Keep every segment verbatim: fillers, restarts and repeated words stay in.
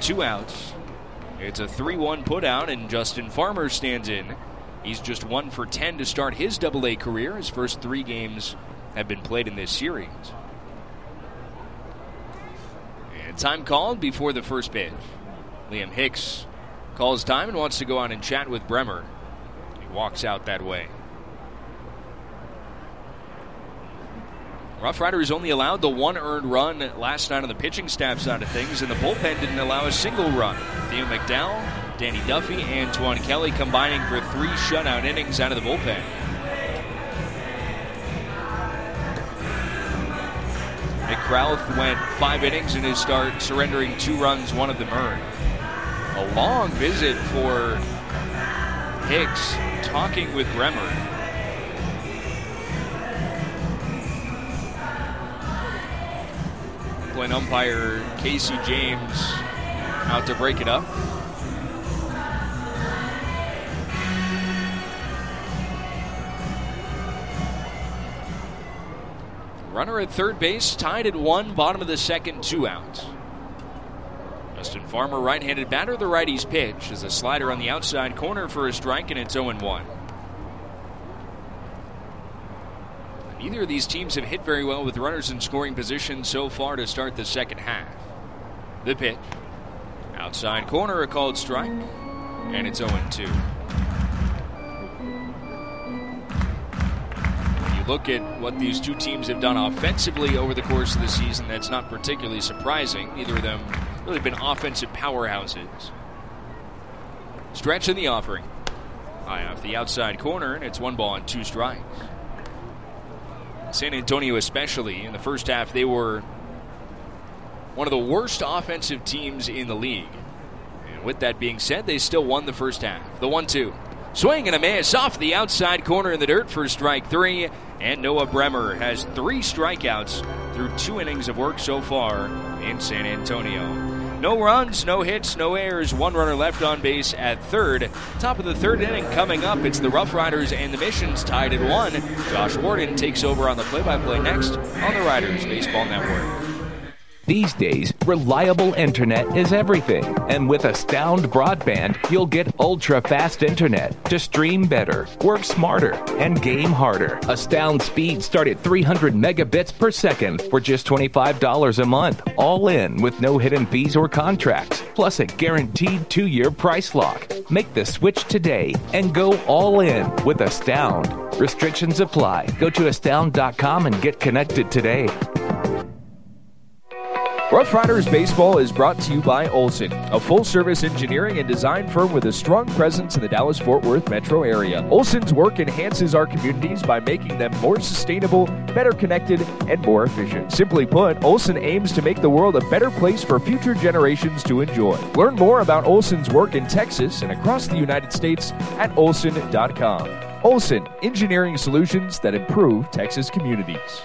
two outs. It's a three one putout, and Justin Farmer stands in. He's just one for ten to start his double A career. His first three games have been played in this series. And time called before the first pitch. Liam Hicks calls time and wants to go on and chat with Bremer. He walks out that way. Rough Riders only allowed the one earned run last night on the pitching staff side of things, and the bullpen didn't allow a single run. Theo McDowell, Danny Duffy, and Twan Kelly combining for three shutout innings out of the bullpen. Nick Krauth went five innings in his start, surrendering two runs, one of them earned. A long visit for Hicks, talking with Bremer. When umpire Casey James out to break it up. Runner at third base, tied at one, bottom of the second, two outs. Justin Farmer, right-handed batter, the righty's pitch is a slider on the outside corner for a strike, and it's oh one. Neither of these teams have hit very well with runners in scoring position so far to start the second half. The pitch. Outside corner, a called strike, and it's oh two. If you look at what these two teams have done offensively over the course of the season, that's not particularly surprising. Neither of them really been offensive powerhouses. Stretch in the offering. High off the outside corner, and it's one ball and two strikes. San Antonio especially, in the first half, they were one of the worst offensive teams in the league. And with that being said, they still won the first half. The one two. Swing and a miss off the outside corner in the dirt for strike three. And Noah Bremer has three strikeouts through two innings of work so far in San Antonio. No runs, no hits, no errors. One runner left on base at third. Top of the third inning coming up. It's the Rough Riders and the Missions tied at one. Josh Warden takes over on the play-by-play next on the Riders Baseball Network. These days, reliable internet is everything. And with Astound Broadband, you'll get ultra-fast internet to stream better, work smarter, and game harder. Astound speeds start at three hundred megabits per second for just twenty-five dollars a month. All in with no hidden fees or contracts, plus a guaranteed two-year price lock. Make the switch today and go all in with Astound. Restrictions apply. Go to astound dot com and get connected today. Rough Riders Baseball is brought to you by Olson, a full-service engineering and design firm with a strong presence in the Dallas-Fort Worth metro area. Olson's work enhances our communities by making them more sustainable, better connected, and more efficient. Simply put, Olson aims to make the world a better place for future generations to enjoy. Learn more about Olson's work in Texas and across the United States at olson dot com. Olson, engineering solutions that improve Texas communities.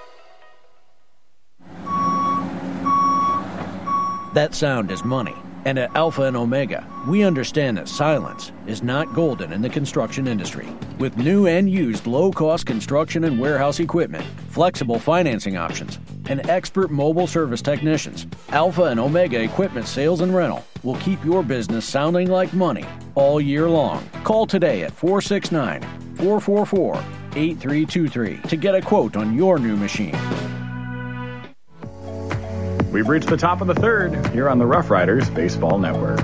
That sound is money. And at Alpha and Omega, we understand that silence is not golden in the construction industry. With new and used low-cost construction and warehouse equipment, flexible financing options, and expert mobile service technicians, Alpha and Omega Equipment Sales and Rental will keep your business sounding like money all year long. Call today at four six nine, four four four, eight three two three to get a quote on your new machine. We've reached the top of the third here on the Rough Riders Baseball Network.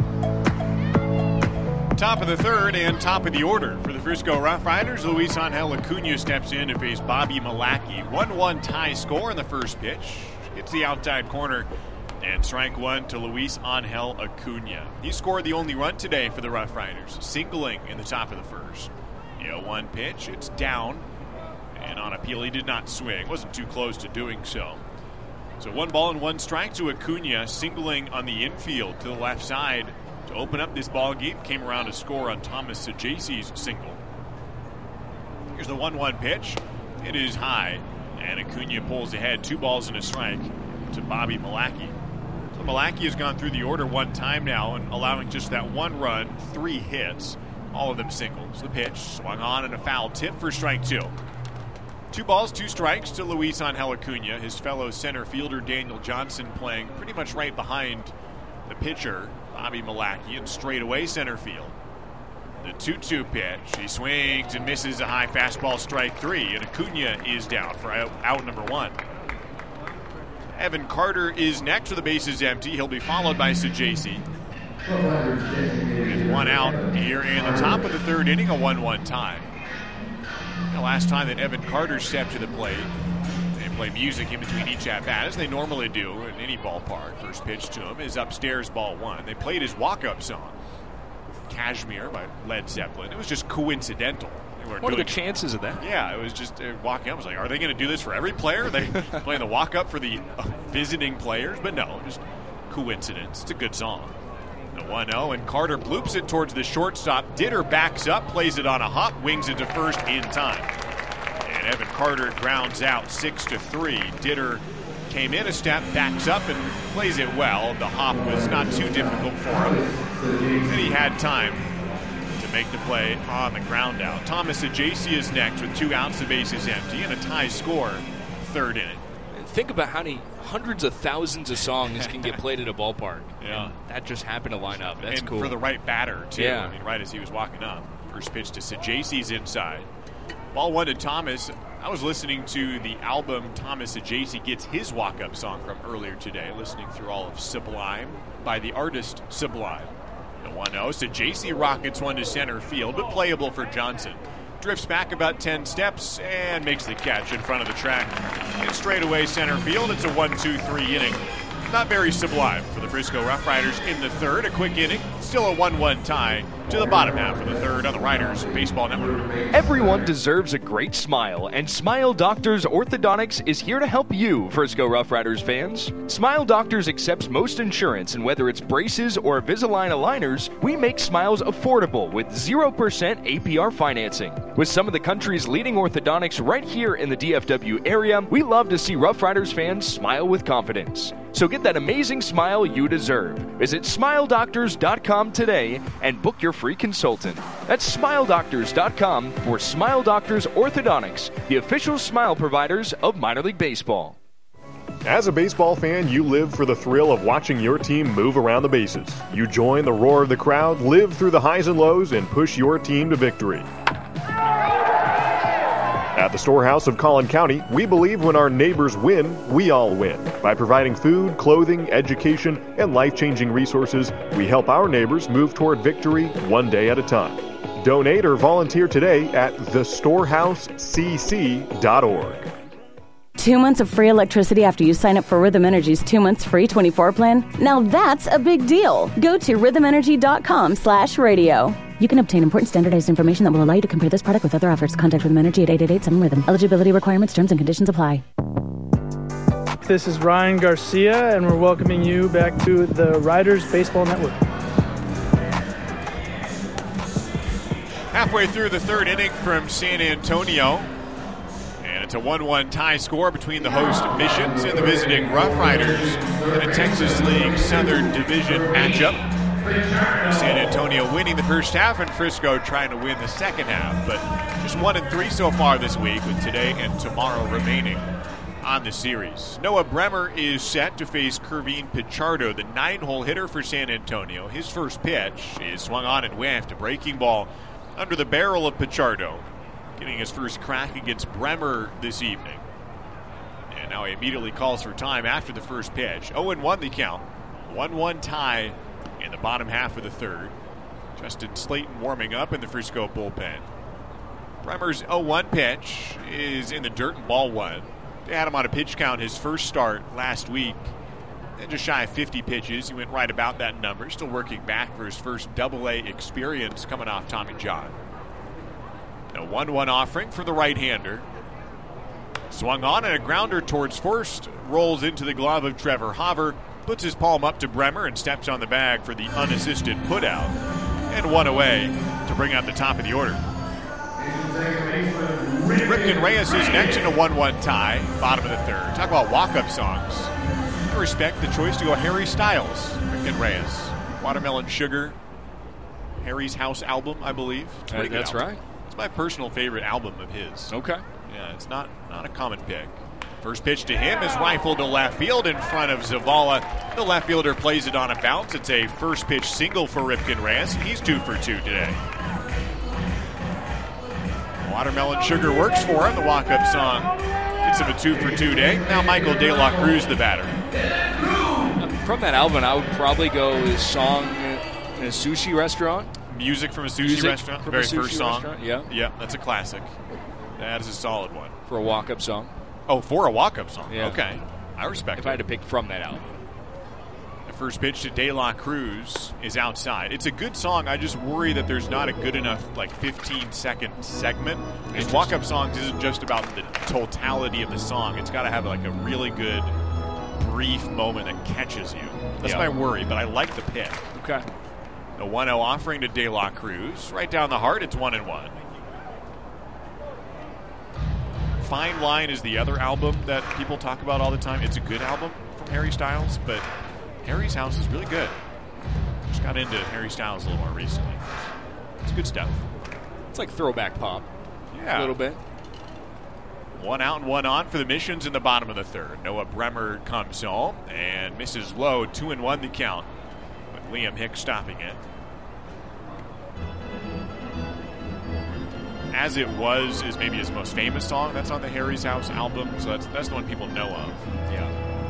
Top of the third and top of the order for the Frisco Rough Riders. Luis Angel Acuna steps in to face Bobby Malachy. one one tie score in the first pitch. Hits the outside corner and strike one to Luis Angel Acuna. He scored the only run today for the Rough Riders, singling in the top of the first. The oh one pitch, it's down, and on appeal he did not swing. Wasn't too close to doing so. So one ball and one strike to Acuna, singling on the infield to the left side to open up this ball game. Came around to score on Thomas Sajaci's single. Here's the one one pitch. It is high, and Acuna pulls ahead. Two balls and a strike to Bobby Malachy. So Malachy has gone through the order one time now and allowing just that one run, three hits, all of them singles. The pitch swung on and a foul tip for strike two. Two balls, two strikes to Luis Angel Acuna. His fellow center fielder Daniel Johnson playing pretty much right behind the pitcher, Bobby Malachy, and straight away center field. The two two pitch. He swings and misses a high fastball, strike three, and Acuna is down for out, out number one. Evan Carter is next with the bases empty. He'll be followed by Sajaci. With one out here in the top of the third inning, a one one tie. The last time that Evan Carter stepped to the plate, they play music in between each at-bat, as they normally do in any ballpark. First pitch to him is Upstairs, ball one. They played his walk-up song, Kashmir by Led Zeppelin. It was just coincidental. What are the chances of that? Yeah, it was just uh, walking up. I was like, are they going to do this for every player? Are they playing the walk-up for the uh, visiting players? But no, just coincidence. It's a good song. The one oh, and Carter bloops it towards the shortstop. Ditter backs up, plays it on a hop, wings it to first in time. And Evan Carter grounds out six to three. Ditter came in a step, backs up, and plays it well. The hop was not too difficult for him. And he had time to make the play on the ground out. Thomas Sajaci is next with two outs, the bases empty, and a tie score, third inning. Think about how many hundreds of thousands of songs can get played at a ballpark. Yeah. And that just happened to line up. That's and cool. For the right batter, too. Yeah. I mean, right as he was walking up. First pitch to Sajaci's inside. Ball one to Thomas. I was listening to the album Thomas Sajaci gets his walk-up song from earlier today, listening through all of Sublime by the artist Sublime. The one oh, Sajaci rockets one to center field, but playable for Johnson. Drifts back about ten steps and makes the catch in front of the track. And straight away center field, it's a one two three inning. Not very sublime for the Frisco Rough Riders in the third. A quick inning, still a one one tie to the bottom half of the third on the Riders Baseball Network. Everyone deserves a great smile, and Smile Doctors Orthodontics is here to help you, Frisco Rough Riders fans. Smile Doctors accepts most insurance, and whether it's braces or Invisalign aligners, we make smiles affordable with zero percent A P R financing. With some of the country's leading orthodontics right here in the D F W area, we love to see Rough Riders fans smile with confidence. So get that amazing smile you deserve. Visit smile doctors dot com today and book your free consultant. That's smile doctors dot com for Smile Doctors Orthodontics, the official smile providers of minor league baseball. As a baseball fan, you live for the thrill of watching your team move around the bases. You join the roar of the crowd, live through the highs and lows, and push your team to victory. At the Storehouse of Collin County, we believe when our neighbors win, we all win. By providing food, clothing, education, and life-changing resources, we help our neighbors move toward victory one day at a time. Donate or volunteer today at the storehouse c c dot org. Two months of free electricity after you sign up for Rhythm Energy's two months free twenty-four plan? Now that's a big deal. Go to rhythm energy dot com slash radio. You can obtain important standardized information that will allow you to compare this product with other offers. Contact Rhythm Energy at eight eight eight seven rhythm. Eligibility requirements, terms, and conditions apply. This is Ryan Garcia, and we're welcoming you back to the Riders Baseball Network. Halfway through the third inning from San Antonio. And it's a one one tie score between the host Missions and the visiting Rough Riders in a Texas League Southern Division matchup. San Antonio winning the first half and Frisco trying to win the second half, but just one and three so far this week with today and tomorrow remaining on the series. Noah Bremer is set to face Kervin Pichardo, the nine-hole hitter for San Antonio. His first pitch is swung on and whiffed, a breaking ball under the barrel of Pichardo, getting his first crack against Bremer this evening. And now he immediately calls for time after the first pitch. oh and one the count. one one tie in the bottom half of the third. Justin Slayton warming up in the Frisco bullpen. Bremer's oh one pitch is in the dirt and ball one. They had him on a pitch count his first start last week. And just shy of fifty pitches. He went right about that number. Still working back for his first double A experience coming off Tommy John. A one one offering for the right-hander. Swung on and a grounder towards first. Rolls into the glove of Trevor Hauver. Puts his palm up to Bremer and steps on the bag for the unassisted putout. And one away to bring out the top of the order. Ripken Reyes is next in a one one tie, bottom of the third. Talk about walk-up songs. I respect the choice to go Harry Styles. Ripken Reyes. Watermelon Sugar. Harry's House album, I believe. It's Uh, that's album. right. It's my personal favorite album of his. Okay. Yeah, it's not, not a common pick. First pitch to him is rifled to left field in front of Zavala. The left fielder plays it on a bounce. It's a first pitch single for Ripken Reyes. He's two for two today. Watermelon Sugar works for him. The walk-up song gets him a two for two day. Now Michael De La Cruz, the batter. From that album, I would probably go with song in a sushi restaurant. Music from a sushi Music restaurant. From Very a sushi first song. Restaurant, yeah. Yeah, that's a classic. That is a solid one. For a walk-up song. Oh, for a walk-up song. Yeah. Okay. I respect if it. I had to pick from that album. The first pitch to De La Cruz is outside. It's a good song. I just worry that there's not a good enough like fifteen second segment. Because walk-up songs isn't just about the totality of the song. It's got to have like a really good brief moment that catches you. That's yeah. my worry, but I like the pick. Okay. The one oh offering to De La Cruz. Right down the heart, it's one and one. Fine Line is the other album that people talk about all the time. It's a good album from Harry Styles, but Harry's House is really good. Just got into Harry Styles a little more recently. It's good stuff. It's like throwback pop. Yeah. A little bit. One out and one on for the Missions in the bottom of the third. Noah Bremer comes home and misses low. Two and one the count, with Liam Hicks stopping it. As It Was is maybe his most famous song. That's on the Harry's House album, so that's that's the one people know of. Yeah.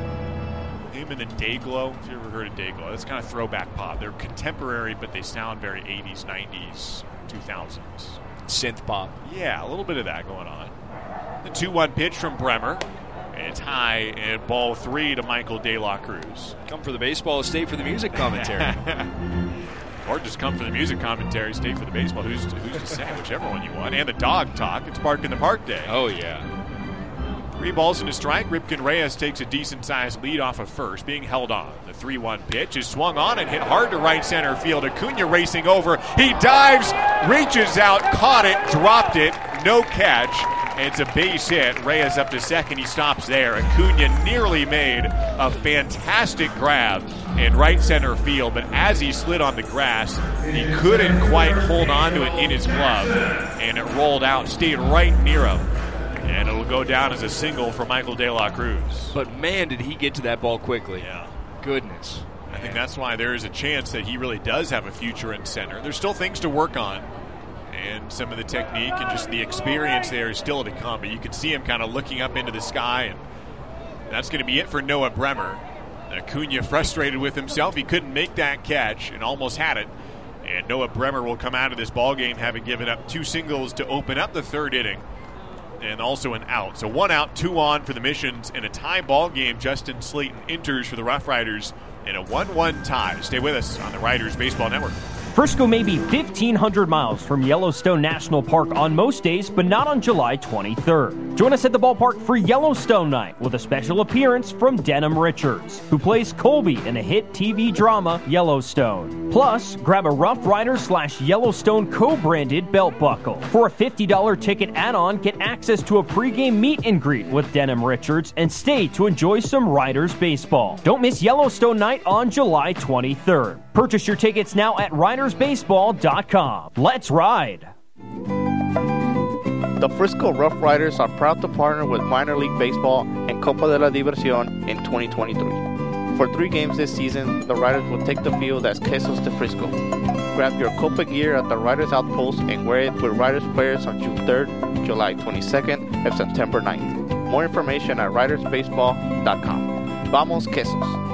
Him and the Dayglow. If you ever heard of Dayglow, that's kind of throwback pop. They're contemporary, but they sound very eighties, nineties, two thousands. Synth pop. Yeah, a little bit of that going on. The two one pitch from Bremer. It's high and ball three to Michael De La Cruz. Come for the baseball, stay for the music commentary. Or just come for the music commentary, stay for the baseball. Who's to, who's to say? Whichever one you want. And the dog talk. It's Bark in the Park Day. Oh, yeah. Three balls and a strike. Ripken Reyes takes a decent-sized lead off of first, being held on. The three one pitch is swung on and hit hard to right center field. Acuna racing over. He dives, reaches out, caught it, dropped it. No catch. It's a base hit. Reyes up to second. He stops there. Acuna nearly made a fantastic grab in right center field, but as he slid on the grass, he couldn't quite hold on to it in his glove, and it rolled out, stayed right near him, and it'll go down as a single for Michael De La Cruz. But man, did he get to that ball quickly. Yeah. Goodness. I think that's why there is a chance that he really does have a future in center. There's still things to work on, and some of the technique and just the experience there is still to come, but you can see him kind of looking up into the sky, and that's going to be it for Noah Bremer. Acuna frustrated with himself. He couldn't make that catch and almost had it. And Noah Bremer will come out of this ball game having given up two singles to open up the third inning and also an out. So one out, two on for the Missions in a tie ball game. Justin Slayton enters for the Rough Riders in a one one tie. Stay with us on the Riders Baseball Network. Frisco may be fifteen hundred miles from Yellowstone National Park on most days, but not on July twenty-third. Join us at the ballpark for Yellowstone Night with a special appearance from Denham Richards, who plays Colby in a hit T V drama, Yellowstone. Plus, grab a Rough Rider slash Yellowstone co-branded belt buckle. For a fifty dollars ticket add-on, get access to a pregame meet and greet with Denham Richards and stay to enjoy some Riders baseball. Don't miss Yellowstone Night on July twenty-third. Purchase your tickets now at riders baseball dot com. Let's ride! The Frisco Rough Riders are proud to partner with Minor League Baseball and Copa de la Diversión in twenty twenty-three. For three games this season, the Riders will take the field as Quesos de Frisco. Grab your Copa gear at the Riders Outpost and wear it with Riders players on June third, July twenty-second, and September ninth. More information at riders baseball dot com. Vamos Quesos!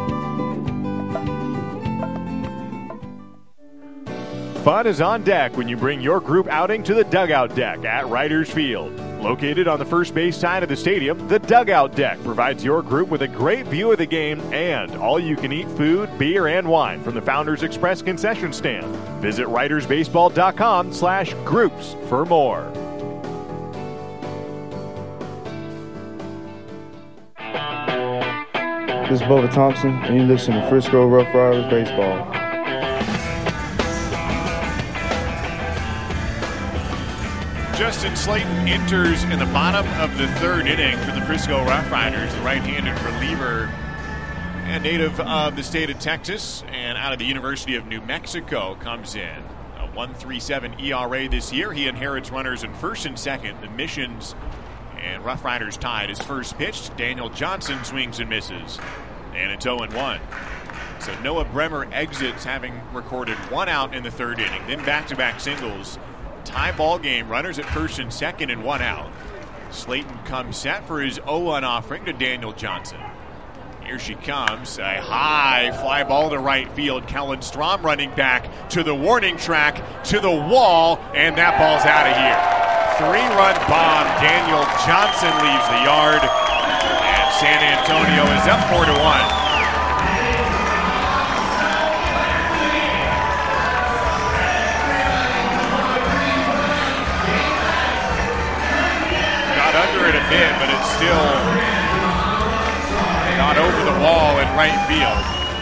Fun is on deck when you bring your group outing to the Dugout Deck at Riders Field. Located on the first base side of the stadium, the Dugout Deck provides your group with a great view of the game and all-you-can-eat food, beer, and wine from the Founders Express concession stand. Visit riders baseball dot com slash groups for more. This is Bubba Thompson, and you listen to Frisco Rough Riders Baseball. Justin Slayton enters in the bottom of the third inning for the Frisco Rough Riders, the right-handed reliever and native of the state of Texas and out of the University of New Mexico comes in. A one point three seven E R A this year. He inherits runners in first and second. The Missions And Rough Riders tied his first pitch. Daniel Johnson swings and misses. And it's oh and one. So Noah Bremer exits having recorded one out in the third inning. Then back-to-back singles. Tie ball game. Runners at first and second and one out. Slayton comes set for his oh one offering to Daniel Johnson. Here she comes. A high fly ball to right field. Kellen Strom running back to the warning track, to the wall, and that ball's out of here. Three-run bomb. Daniel Johnson leaves the yard, and San Antonio is up four to one. Under it a bit, but it's still got over the wall in right field.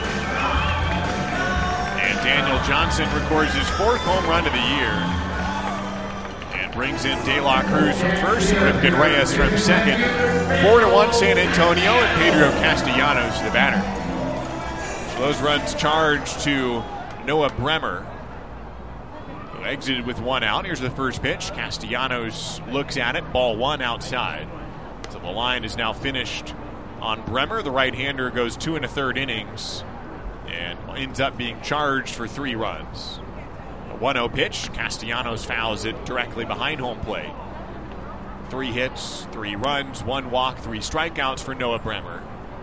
And Daniel Johnson records his fourth home run of the year and brings in De La Cruz from first and Ripken Reyes from second. Four to one San Antonio, and Pedro Castellanos the batter. So those runs charged to Noah Bremer, exited with one out. Here's the first pitch. Castellanos looks at it. Ball one outside. So the line is now finished on Bremer. The right-hander goes two and a third innings and ends up being charged for three runs. A one oh pitch. Castellanos fouls it directly behind home plate. Three hits, three runs, one walk, three strikeouts for Noah Bremer.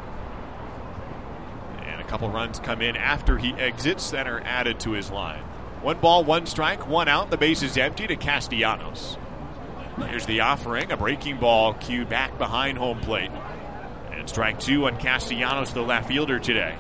And a couple runs come in after he exits that are added to his line. One ball, one strike, one out. The base is empty to Castellanos. Here's the offering. A breaking ball cued back behind home plate. And strike two on Castellanos, the left fielder today.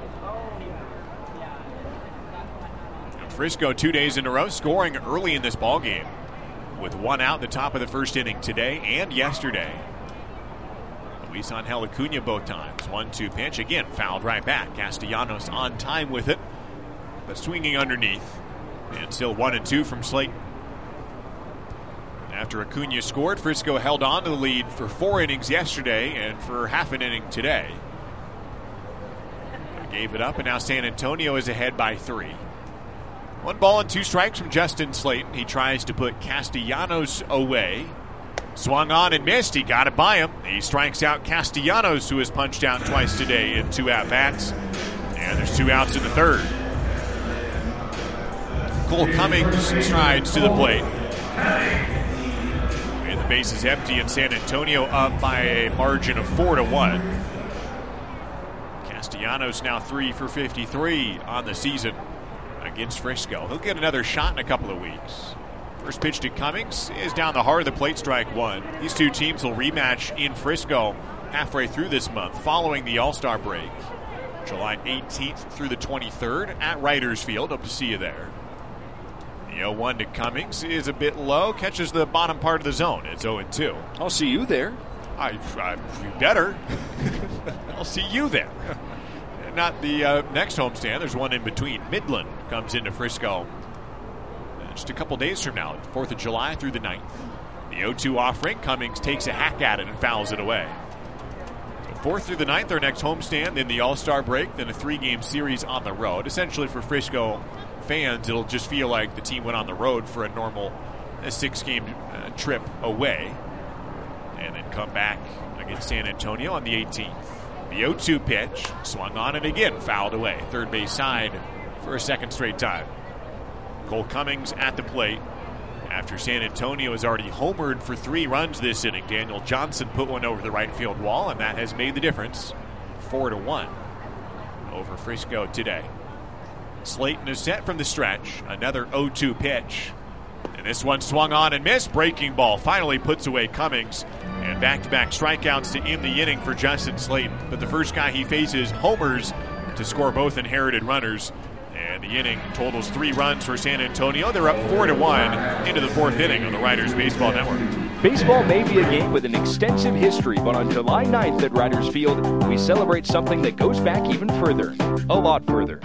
And Frisco two days in a row scoring early in this ball game with one out in the top of the first inning today and yesterday. Luis Angel Acuna both times. one two pitch. Again, fouled right back. Castellanos on time with it, but swinging underneath. And still one and two from Slayton. After Acuna scored, Frisco held on to the lead for four innings yesterday and for half an inning today. They gave it up, and now San Antonio is ahead by three. One ball and two strikes from Justin Slayton. He tries to put Castellanos away. Swung on and missed. He got it by him. He strikes out Castellanos, who has punched out twice today in two at-bats. And there's two outs in the third. Cole Cummings strides to the plate. And the base is empty, and San Antonio up by a margin of four to one. Castellanos now three for fifty-three on the season against Frisco. He'll get another shot in a couple of weeks. First pitch to Cummings is down the heart of the plate, strike one. These two teams will rematch in Frisco halfway through this month following the All-Star break. July eighteenth through the twenty-third at Writers Field. Hope to see you there. The oh one to Cummings is a bit low. Catches the bottom part of the zone. It's oh and two. I'll see you there. I, I you better. I'll see you there. Not the uh, next homestand. There's one in between. Midland comes into Frisco just a couple days from now, fourth of July through the ninth. The oh two offering. Cummings takes a hack at it and fouls it away. So fourth through the ninth, our next homestand, then the All-Star break, then a three-game series on the road. Essentially for Frisco fans, it'll just feel like the team went on the road for a normal a six-game uh, trip away and then come back against San Antonio on the eighteenth. The oh two pitch, swung on and again fouled away. Third base side for a second straight time. Cole Cummings at the plate after San Antonio has already homered for three runs this inning. Daniel Johnson put one over the right field wall, and that has made the difference. Four to one over Frisco today. Slayton is set from the stretch. Another oh two pitch. And this one swung on and missed. Breaking ball finally puts away Cummings. And back-to-back strikeouts to end the inning for Justin Slayton. But the first guy he faces homers to score both inherited runners. And the inning totals three runs for San Antonio. They're up four to one into the fourth inning on the Riders Baseball Network. Baseball may be a game with an extensive history, but on July ninth at Riders Field, we celebrate something that goes back even further. A lot further.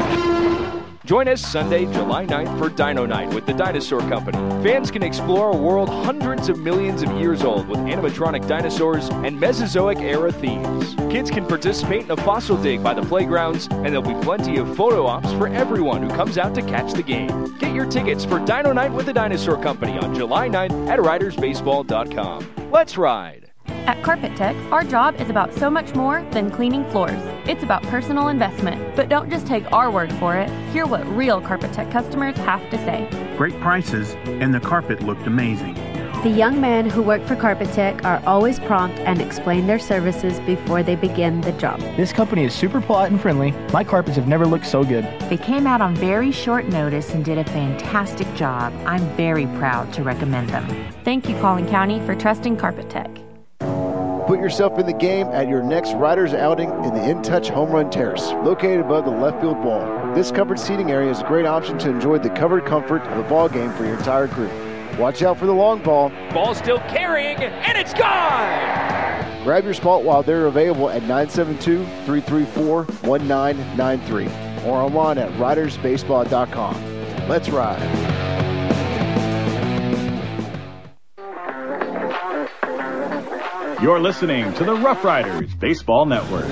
Join us Sunday, July ninth for Dino Night with the Dinosaur Company. Fans can explore a world hundreds of millions of years old with animatronic dinosaurs and Mesozoic-era themes. Kids can participate in a fossil dig by the playgrounds, and there'll be plenty of photo ops for everyone who comes out to catch the game. Get your tickets for Dino Night with the Dinosaur Company on July ninth at riders baseball dot com. Let's ride! At Carpet Tech, our job is about so much more than cleaning floors. It's about personal investment. But don't just take our word for it. Hear what real Carpet Tech customers have to say. Great prices, and the carpet looked amazing. The young men who work for Carpet Tech are always prompt and explain their services before they begin the job. This company is super polite and friendly. My carpets have never looked so good. They came out on very short notice and did a fantastic job. I'm very proud to recommend them. Thank you, Collin County, for trusting Carpet Tech. Put yourself in the game at your next Riders outing in the In Touch Home Run Terrace, located above the left field wall. This covered seating area is a great option to enjoy the covered comfort of a ball game for your entire group. Watch out for the long ball. Ball still carrying, and it's gone! Grab your spot while they're available at nine seven two, three three four, one nine nine three or online at riders baseball dot com. Let's ride. You're listening to the Rough Riders Baseball Network.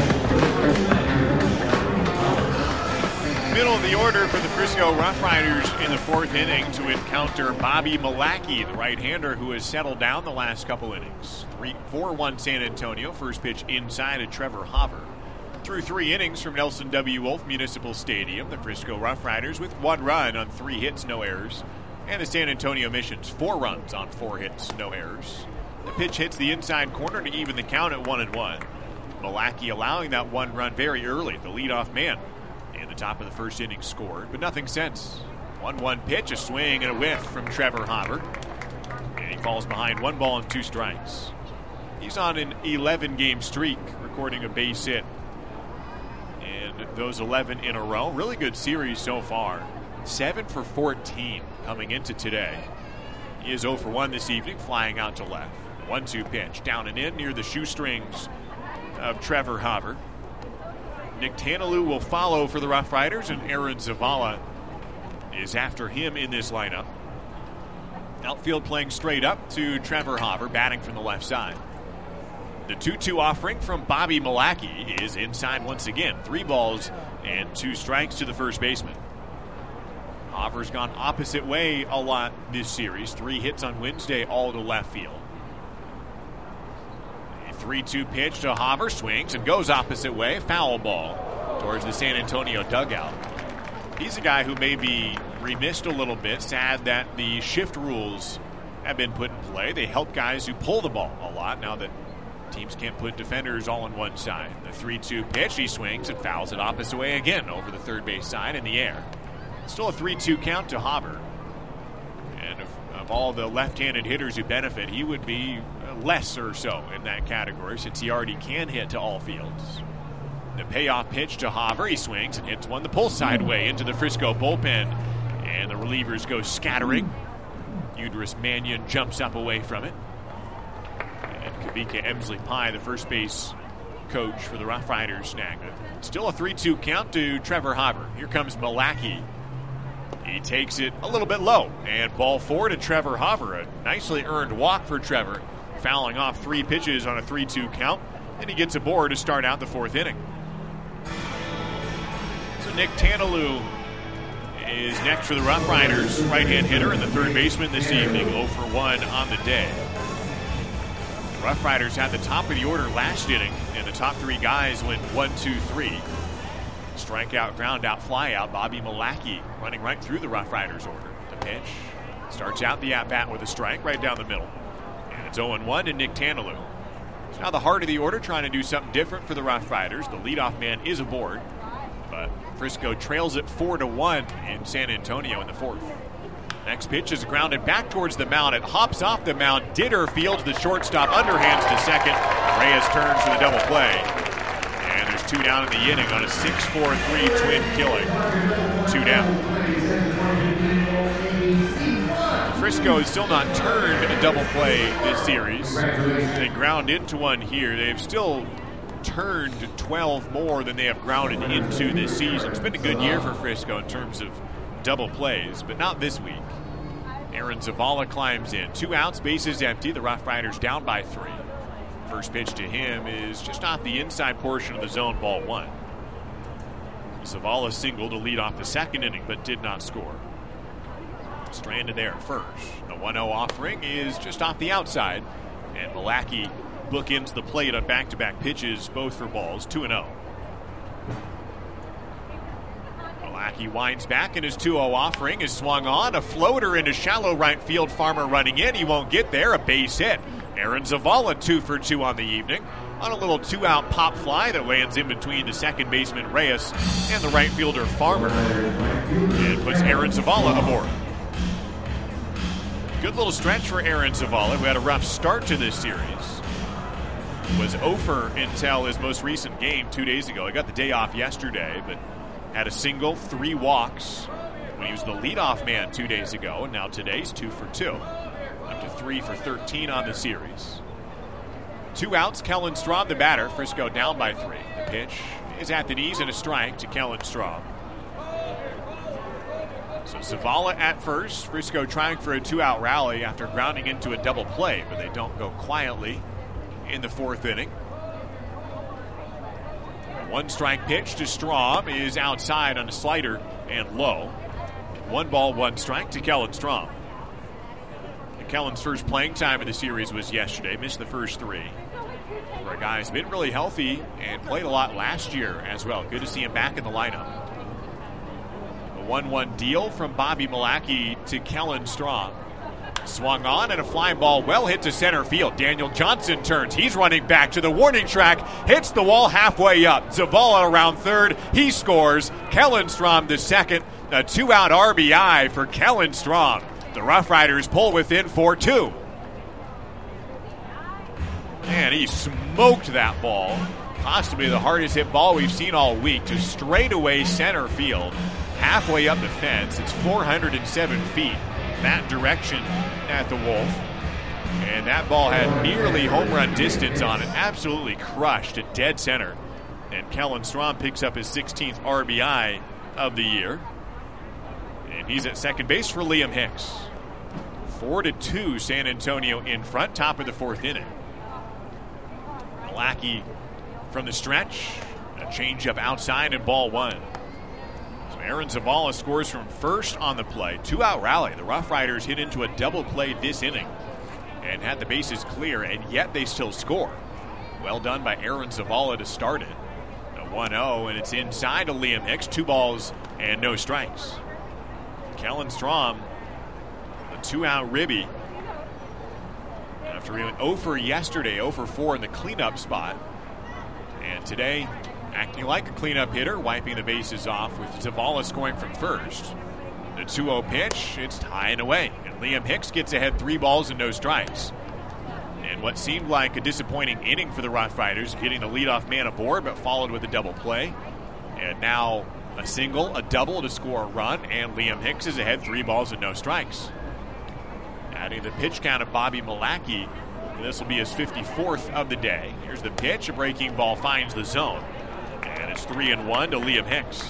Middle of the order for the Frisco Rough Riders in the fourth inning to encounter Bobby Malarkey, the right-hander who has settled down the last couple innings. four one San Antonio, first pitch inside of Trevor Hopper. Through three innings from Nelson W. Wolf Municipal Stadium, the Frisco Rough Riders with one run on three hits, no errors. And the San Antonio Missions, four runs on four hits, no errors. The pitch hits the inside corner to even the count at one and one. Malarkey allowing that one run very early, the leadoff man. And the top of the first inning scored, but nothing since. one one pitch, a swing and a whiff from Trevor Hopper. And he falls behind one ball and two strikes. He's on an eleven-game streak, recording a base hit. And those eleven in a row. Really good series so far. seven for fourteen coming into today. He is oh for one this evening, flying out to left. one two pitch, down and in near the shoestrings of Trevor Hopper. Nick Tanalou will follow for the Rough Riders, and Aaron Zavala is after him in this lineup. Outfield playing straight up to Trevor Hopper, batting from the left side. The two two offering from Bobby Malarkey is inside once again. Three balls and two strikes to the first baseman. Hopper's gone opposite way a lot this series. Three hits on Wednesday, all to left field. three two pitch to Hopper, swings and goes opposite way. Foul ball towards the San Antonio dugout. He's a guy who may be remissed a little bit. Sad that the shift rules have been put in play. They help guys who pull the ball a lot now that teams can't put defenders all on one side. The three two pitch, he swings and fouls it opposite way again over the third base side in the air. Still a three two count to Hopper. And of, of all the left-handed hitters who benefit, he would be less or so in that category since he already can hit to all fields. The payoff pitch to Hopper, he swings and hits one the pull sideway into the Frisco bullpen, and the relievers go scattering. Udris Mannion jumps up away from it, and Kavika Emsley Pye, the first base coach for the Rough Riders, snagged it. Still a three two count to Trevor Hopper. Here comes Malarkey. He takes it a little bit low, and ball four to Trevor Hopper. A nicely earned walk for Trevor, fouling off three pitches on a three two count, and he gets aboard to start out the fourth inning. So Nick Tanalou is next for the Rough Riders, right-hand hitter and the third baseman this evening, oh for one on the day. The Rough Riders had the top of the order last inning, and the top three guys went one two three. Strikeout, ground out, fly out. Bobby Malarkey running right through the Rough Riders order. The pitch starts out the at-bat with a strike right down the middle. And it's oh and one to Nick Tanalou. It's now the heart of the order, trying to do something different for the Rough Riders. The leadoff man is aboard, but Frisco trails it four to one in San Antonio in the fourth. Next pitch is grounded back towards the mound. It hops off the mound. Ditter fields the shortstop, underhands to second. Reyes turns for the double play. And there's two down in the inning on a six four three twin killing. Two down. Frisco has still not turned a double play this series. They ground into one here. They've still turned twelve more than they have grounded into this season. It's been a good year for Frisco in terms of double plays, but not this week. Aaron Zavala climbs in. Two outs, bases empty. The Rough Riders down by three. First pitch to him is just off the inside portion of the zone, ball one. Zavala singled to lead off the second inning, but did not score. Stranded there at first. The one oh offering is just off the outside, and Malarkey bookends the plate on back-to-back pitches, both for balls, two and oh. Malachy winds back, and his two oh offering is swung on. A floater into shallow right field. Farmer running in. He won't get there. A base hit. Aaron Zavala two for two on the evening on a little two-out pop fly that lands in between the second baseman Reyes and the right fielder Farmer. And puts Aaron Zavala aboard. Good little stretch for Aaron Zavala, who had a rough start to this series. Was oh for until his most recent game two days ago. He got the day off yesterday, but had a single, three walks when he was the leadoff man two days ago, and now today's two for two. Up to three for thirteen on the series. Two outs, Kellen Straub, the batter. Frisco down by three. The pitch is at the knees and a strike to Kellen Straub. So Zavala at first. Frisco trying for a two-out rally after grounding into a double play, but they don't go quietly in the fourth inning. One strike pitch to Straub is outside on a slider and low. One ball, one strike to Kellen Straub. And Kellen's first playing time of the series was yesterday. Missed the first three. For a guy who's been really healthy and played a lot last year as well. Good to see him back in the lineup. A one one deal from Bobby Malachy to Kellen Straub. Swung on and a fly ball well hit to center field. Daniel Johnson turns. He's running back to the warning track. Hits the wall halfway up. Zavala around third. He scores. Kellen Straub the second. A two-out R B I for Kellen Straub. The Rough Riders pull within four two. And he smoked that ball. Possibly the hardest hit ball we've seen all week to straightaway center field. Halfway up the fence. It's four hundred seven feet. That direction at the Wolf. And that ball had nearly home run distance on it. Absolutely crushed at dead center. And Kellen Straub picks up his sixteenth R B I of the year. And he's at second base for Liam Hicks. Four to two, San Antonio in front, top of the fourth inning. Malachy from the stretch. A changeup outside and ball one. Aaron Zavala scores from first on the play. Two-out rally. The Rough Riders hit into a double play this inning and had the bases clear, and yet they still score. Well done by Aaron Zavala to start it. A one oh, and it's inside to Liam Hicks. Two balls and no strikes. Kellen Straub, the two-out ribby. After he went oh for yesterday, oh for four in the cleanup spot. And today, acting like a cleanup hitter, wiping the bases off with Zavala scoring from first. The two oh pitch, it's high and away. And Liam Hicks gets ahead three balls and no strikes. And what seemed like a disappointing inning for the Rough Riders, getting the leadoff man aboard, but followed with a double play. And now a single, a double to score a run, and Liam Hicks is ahead three balls and no strikes. Adding the pitch count of Bobby Malachy. This will be his fifty-fourth of the day. Here's the pitch. A breaking ball finds the zone. And it's three and one to Liam Hicks.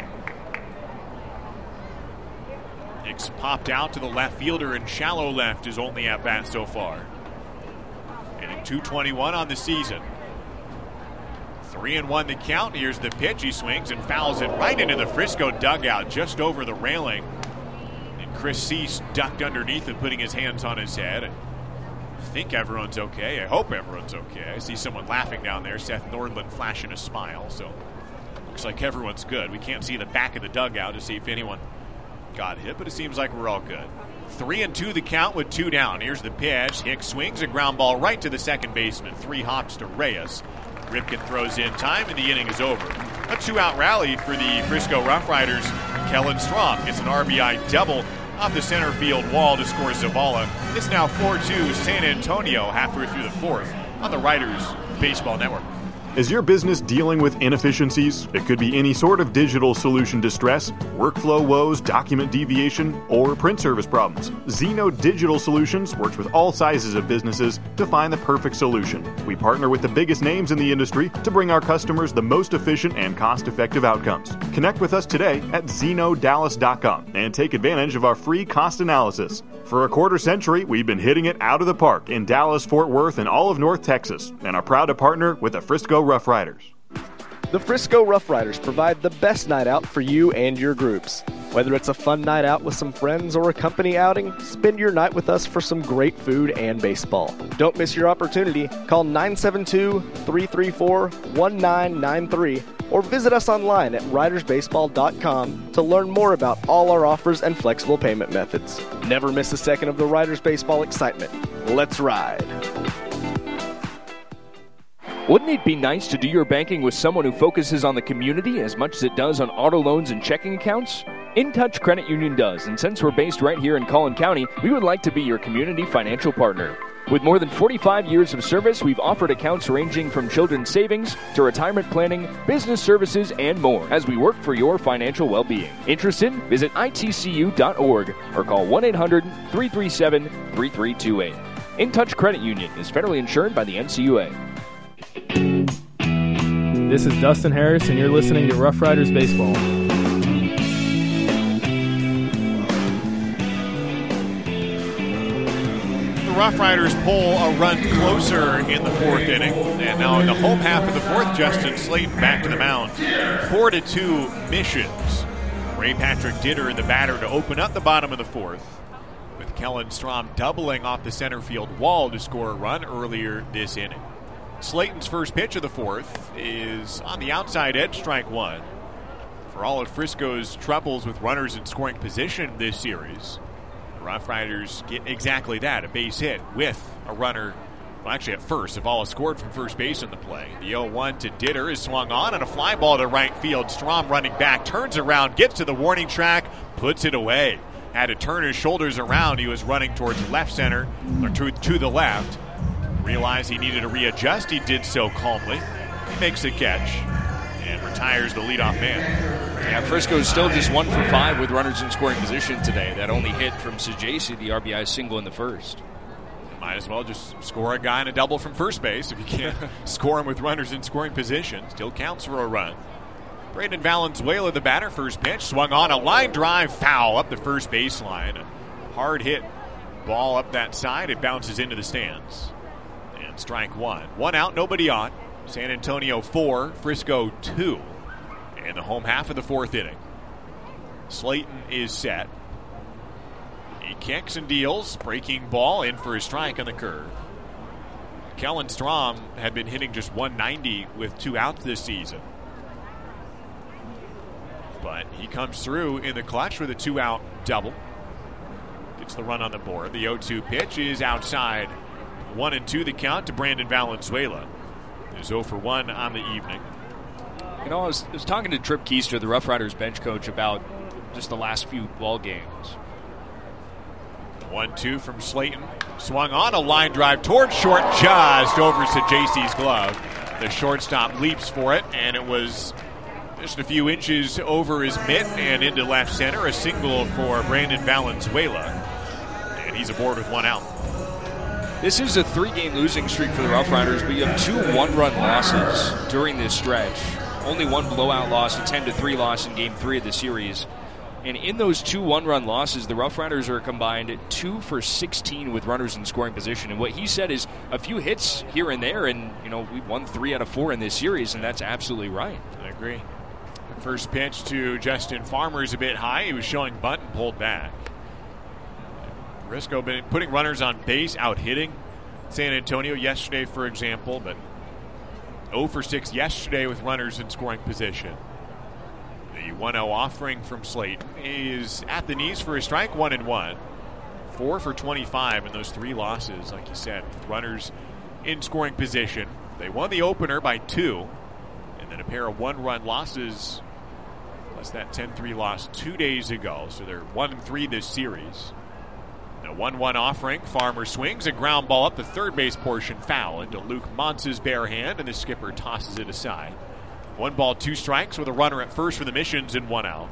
Hicks popped out to the left fielder, and shallow left is only at bat so far. And two twenty-one on the season. Three and one the count. Here's the pitch. He swings and fouls it right into the Frisco dugout, just over the railing. And Chris Cease ducked underneath and putting his hands on his head. I think everyone's okay. I hope everyone's okay. I see someone laughing down there. Seth Nordland flashing a smile. So looks like everyone's good. We can't see the back of the dugout to see if anyone got hit, but it seems like we're all good. Three and two the count with two down. Here's the pitch. Hicks swings a ground ball right to the second baseman. Three hops to Reyes. Ripken throws in time, and the inning is over. A two-out rally for the Frisco Rough Riders. Kellen Straub gets an R B I double off the center field wall to score Zavala. It's now four two San Antonio halfway through the fourth on the Riders Baseball Network. Is your business dealing with inefficiencies? It could be any sort of digital solution distress, workflow woes, document deviation, or print service problems. Zeno Digital Solutions works with all sizes of businesses to find the perfect solution. We partner with the biggest names in the industry to bring our customers the most efficient and cost-effective outcomes. Connect with us today at zeno dallas dot com and take advantage of our free cost analysis. For a quarter century, we've been hitting it out of the park in Dallas, Fort Worth, and all of North Texas, and are proud to partner with the Frisco Rough Riders. The Frisco Rough Riders provide the best night out for you and your groups. Whether it's a fun night out with some friends or a company outing, spend your night with us for some great food and baseball. Don't miss your opportunity. Call nine seven two, three three four, one nine nine three or visit us online at riders baseball dot com to learn more about all our offers and flexible payment methods. Never miss a second of the Riders Baseball excitement. Let's ride. Wouldn't it be nice to do your banking with someone who focuses on the community as much as it does on auto loans and checking accounts? InTouch Credit Union does, and since we're based right here in Collin County, we would like to be your community financial partner. With more than forty-five years of service, we've offered accounts ranging from children's savings to retirement planning, business services, and more as we work for your financial well-being. Interested? Visit I T C U dot org or call one eight hundred, three three seven, three three two eight. InTouch Credit Union is federally insured by the N C U A. This is Dustin Harris, and you're listening to Rough Riders Baseball. Rough Riders pull a run closer in the fourth inning. And now in the home half of the fourth, Justin Slayton back to the mound. Four to two Missions. Ray Patrick Ditter, the batter, to open up the bottom of the fourth, with Kellen Strom doubling off the center field wall to score a run earlier this inning. Slayton's first pitch of the fourth is on the outside edge, strike one. For all of Frisco's troubles with runners in scoring position this series, Rough Riders get exactly that, a base hit with a runner. Well, actually at first, Zavala scored from first base in the play. The oh one to Ditter is swung on, and a fly ball to right field. Strom running back, turns around, gets to the warning track, puts it away. Had to turn his shoulders around. He was running towards left center, or to, to the left. Realized he needed to readjust. He did so calmly. He makes a catch and retires the leadoff man. Yeah, Frisco's still just one for five with runners in scoring position today. That only hit from Sajasi, the R B I single in the first. Might as well just score a guy in a double from first base if you can't score him with runners in scoring position. Still counts for a run. Brandon Valenzuela, the batter, first pitch, swung on a line drive foul up the first baseline. A hard hit ball up that side. It bounces into the stands. And strike one. One out, nobody on. San Antonio four, Frisco two. In the home half of the fourth inning. Slayton is set. He kicks and deals. Breaking ball in for a strike on the curve. Kellen Strom had been hitting just one ninety with two outs this season. But he comes through in the clutch with a two-out double. Gets the run on the board. The oh two pitch is outside. One and two the count to Brandon Valenzuela. Is oh for one on the evening. You know, I was, I was talking to Trip Keister, the Rough Riders bench coach, about just the last few ball games. one two from Slayton. Swung on a line drive towards short, just over Sajasi's glove. The shortstop leaps for it, and it was just a few inches over his mitt and into left center. A single for Brandon Valenzuela. And he's aboard with one out. This is a three-game losing streak for the Rough Riders, but you have two one-run losses during this stretch. Only one blowout loss, a ten to three loss in Game three of the series. And in those two one-run losses, the Rough Riders are combined two for sixteen with runners in scoring position. And what he said is a few hits here and there, and, you know, we've won three out of four in this series, and that's absolutely right. I agree. First pitch to Justin Farmer is a bit high. He was showing bunt and pulled back. Frisco been putting runners on base, out hitting San Antonio yesterday, for example, but oh for six yesterday with runners in scoring position. The one oh offering from Slayton is at the knees for a strike, one and one. Four for twenty-five in those three losses, like you said, with runners in scoring position. They won the opener by two, and then a pair of one-run losses, plus that ten three loss two days ago. So they're one and three this series. The one one offering, Farmer swings a ground ball up the third base portion, foul into Luke Montz's bare hand, and the skipper tosses it aside. One ball, two strikes with a runner at first for the Missions and one out.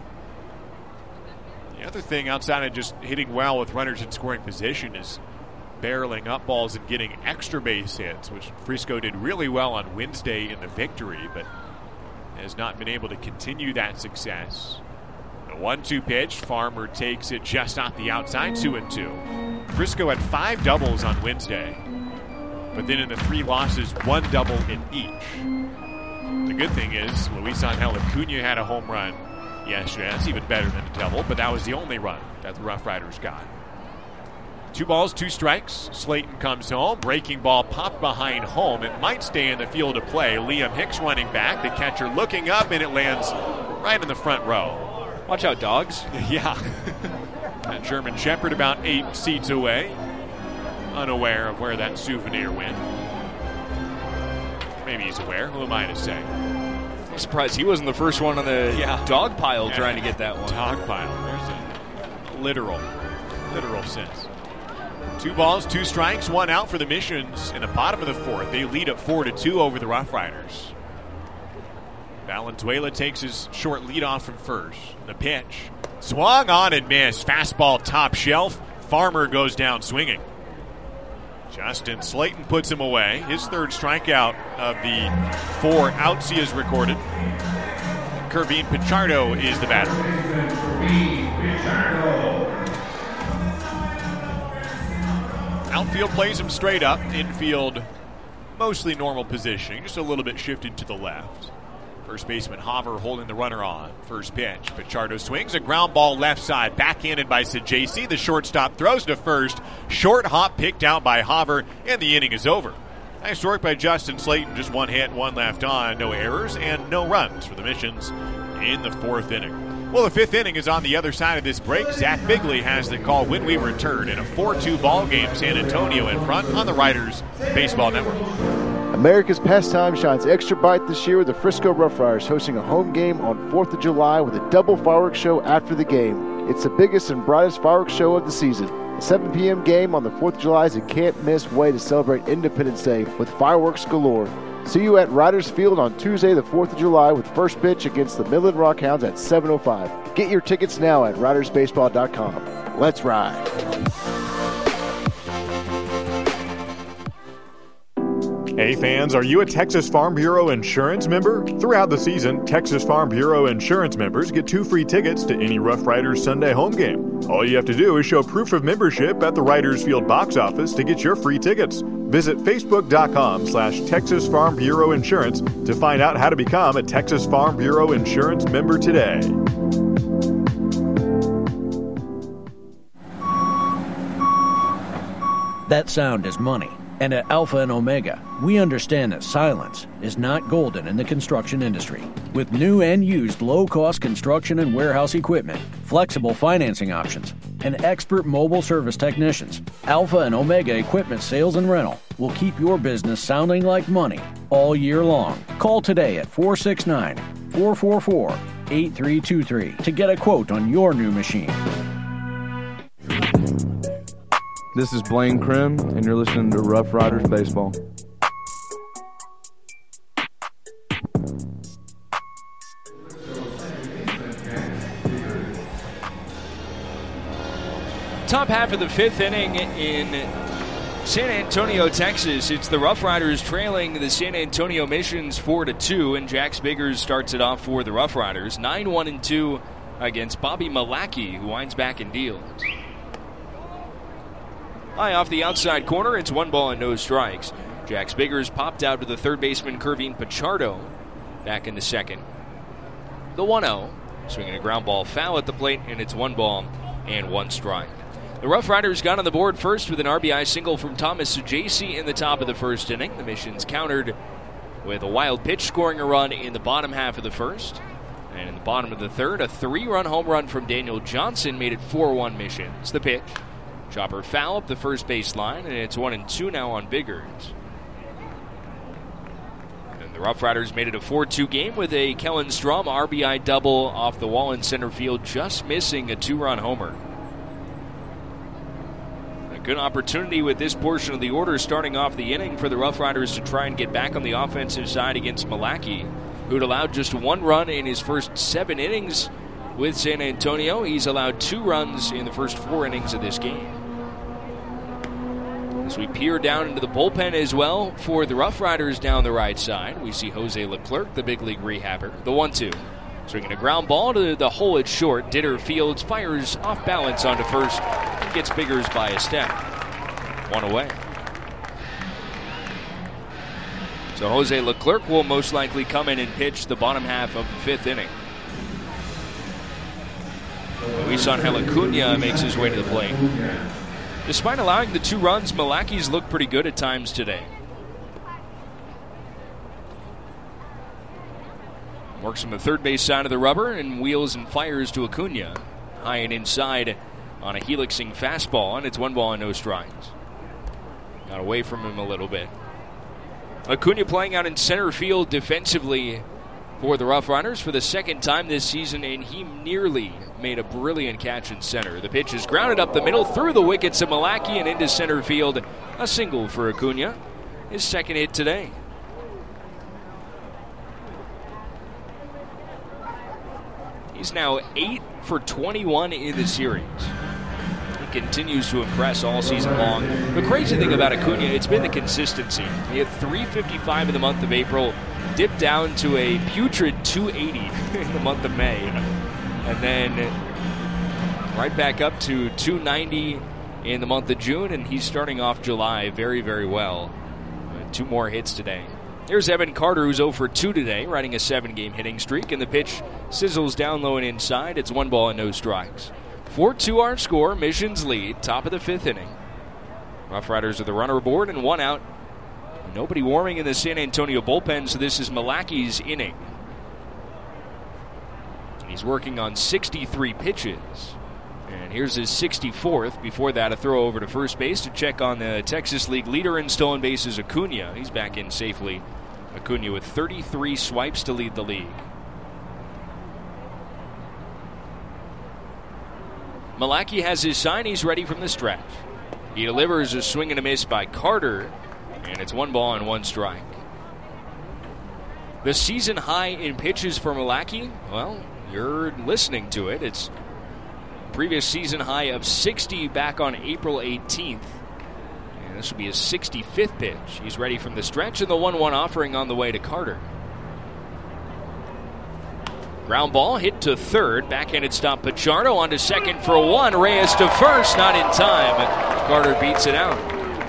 The other thing outside of just hitting well with runners in scoring position is barreling up balls and getting extra base hits, which Frisco did really well on Wednesday in the victory, but has not been able to continue that success. The one two pitch, Farmer takes it just off the outside, two and two. Frisco had five doubles on Wednesday, but then in the three losses, one double in each. The good thing is, Luis Angel Acuna had a home run yesterday. That's even better than a double, but that was the only run that the Rough Riders got. Two balls, two strikes. Slayton comes home. Breaking ball popped behind home. It might stay in the field of play. Liam Hicks running back. The catcher looking up, and it lands right in the front row. Watch out, dogs. Yeah. That German Shepherd about eight seats away, unaware of where that souvenir went. Maybe he's aware. Who am I to say? I'm surprised he wasn't the first one on the yeah. dog pile yeah. trying to get that one. Dog pile. There's a literal, literal sense. Two balls, two strikes, one out for the Missions in the bottom of the fourth. They lead up four to two over the Rough Riders. Valenzuela takes his short lead off from first. The pitch. Swung on and missed. Fastball top shelf. Farmer goes down swinging. Justin Slayton puts him away. His third strikeout of the four outs he has recorded. Kervin Pichardo is the batter. Outfield plays him straight up. Infield, mostly normal positioning, just a little bit shifted to the left. First baseman Haver holding the runner on. First pitch. Pichardo swings. A ground ball left side. Backhanded by Sajasi. The shortstop throws to first. Short hop picked out by Haver, and the inning is over. Nice work by Justin Slayton. Just one hit, one left on. No errors and no runs for the Missions in the fourth inning. Well, the fifth inning is on the other side of this break. Zach Bigley has the call when we return in a four two ball game. San Antonio in front on the Riders Baseball Network. America's pastime shines extra bright this year with the Frisco Rough Riders hosting a home game on fourth of July with a double fireworks show after the game. It's the biggest and brightest fireworks show of the season. The seven p.m. game on the fourth of July is a can't-miss way to celebrate Independence Day with fireworks galore. See you at Riders Field on Tuesday, the fourth of July with first pitch against the Midland Rockhounds at seven oh five. Get your tickets now at riders baseball dot com. Let's ride. Hey fans, are you a Texas Farm Bureau Insurance member? Throughout the season, Texas Farm Bureau Insurance members get two free tickets to any Rough Riders Sunday home game. All you have to do is show proof of membership at the Riders Field box office to get your free tickets. Visit facebook.com slash Texas Farm Bureau Insurance to find out how to become a Texas Farm Bureau Insurance member today. That sound is money. And at Alpha and Omega, we understand that silence is not golden in the construction industry. With new and used low-cost construction and warehouse equipment, flexible financing options, and expert mobile service technicians, Alpha and Omega Equipment Sales and Rental will keep your business sounding like money all year long. Call today at four six nine, four four four, eight three two three to get a quote on your new machine. This is Blaine Krim, and you're listening to Rough Riders Baseball. Top half of the fifth inning in San Antonio, Texas. It's the Rough Riders trailing the San Antonio Missions four to two, and Jax Biggers starts it off for the Rough Riders. nine one and two against Bobby Malacki, who winds back and deals. High off the outside corner, it's one ball and no strikes. Jax Biggers popped out to the third baseman, Kervin Pichardo, back in the second. The one oh, swinging a ground ball foul at the plate, and it's one ball and one strike. The Rough Riders got on the board first with an R B I single from Thomas Sajasi in the top of the first inning. The Missions countered with a wild pitch, scoring a run in the bottom half of the first. And in the bottom of the third, a three-run home run from Daniel Johnson made it four one Missions. The pitch. Chopper foul up the first base line, and it's one and two now on Biggers. And the Rough Riders made it a four two game with a Kellen Strom R B I double off the wall in center field, just missing a two-run homer. A good opportunity with this portion of the order starting off the inning for the Rough Riders to try and get back on the offensive side against Malacki, who'd allowed just one run in his first seven innings with San Antonio. He's allowed two runs in the first four innings of this game. As we peer down into the bullpen as well for the Rough Riders down the right side, we see Jose Leclerc, the big league rehabber, the one two. Swinging a ground ball to the hole at short. Ditter Fields fires off balance onto first and gets Biggers by a step. One away. So Jose Leclerc will most likely come in and pitch the bottom half of the fifth inning. Luis Angel Acuna makes his way to the plate. Despite allowing the two runs, Malaki's looked pretty good at times today. Works from the third base side of the rubber and wheels and fires to Acuna. High and inside on a helixing fastball, and it's one ball and no strikes. Got away from him a little bit. Acuna playing out in center field defensively for the Rough Riders for the second time this season, and he nearly made a brilliant catch in center. The pitch is grounded up the middle through the wickets of Malaki and into center field. A single for Acuna, his second hit today. He's now eight for twenty-one in the series. He continues to impress all season long. The crazy thing about Acuna, it's been the consistency. He had three fifty-five in the month of April, dipped down to a putrid two eighty in the month of May, and then right back up to two ninety in the month of June, and he's starting off July very, very well. Uh, two more hits today. Here's Evan Carter, who's oh for two today, riding a seven-game hitting streak, and the pitch sizzles down low and inside. It's one ball and no strikes. four two our score, Mission's lead, top of the fifth inning. Rough Riders with the runner aboard and one out. Nobody warming in the San Antonio bullpen, so this is Malaki's inning. He's working on sixty-three pitches. And here's his sixty-fourth. Before that, a throw over to first base to check on the Texas League leader in stolen bases, Acuna. He's back in safely. Acuna with thirty-three swipes to lead the league. Malaki has his sign. He's ready from the stretch. He delivers a swing and a miss by Carter, and it's one ball and one strike. The season high in pitches for Malaki, well, you're listening to it. It's previous season high of sixty back on April eighteenth. And this will be his sixty-fifth pitch. He's ready from the stretch, and the one one offering on the way to Carter. Ground ball hit to third. Backhanded stop Pichardo onto second for one. Reyes to first, not in time. Carter beats it out.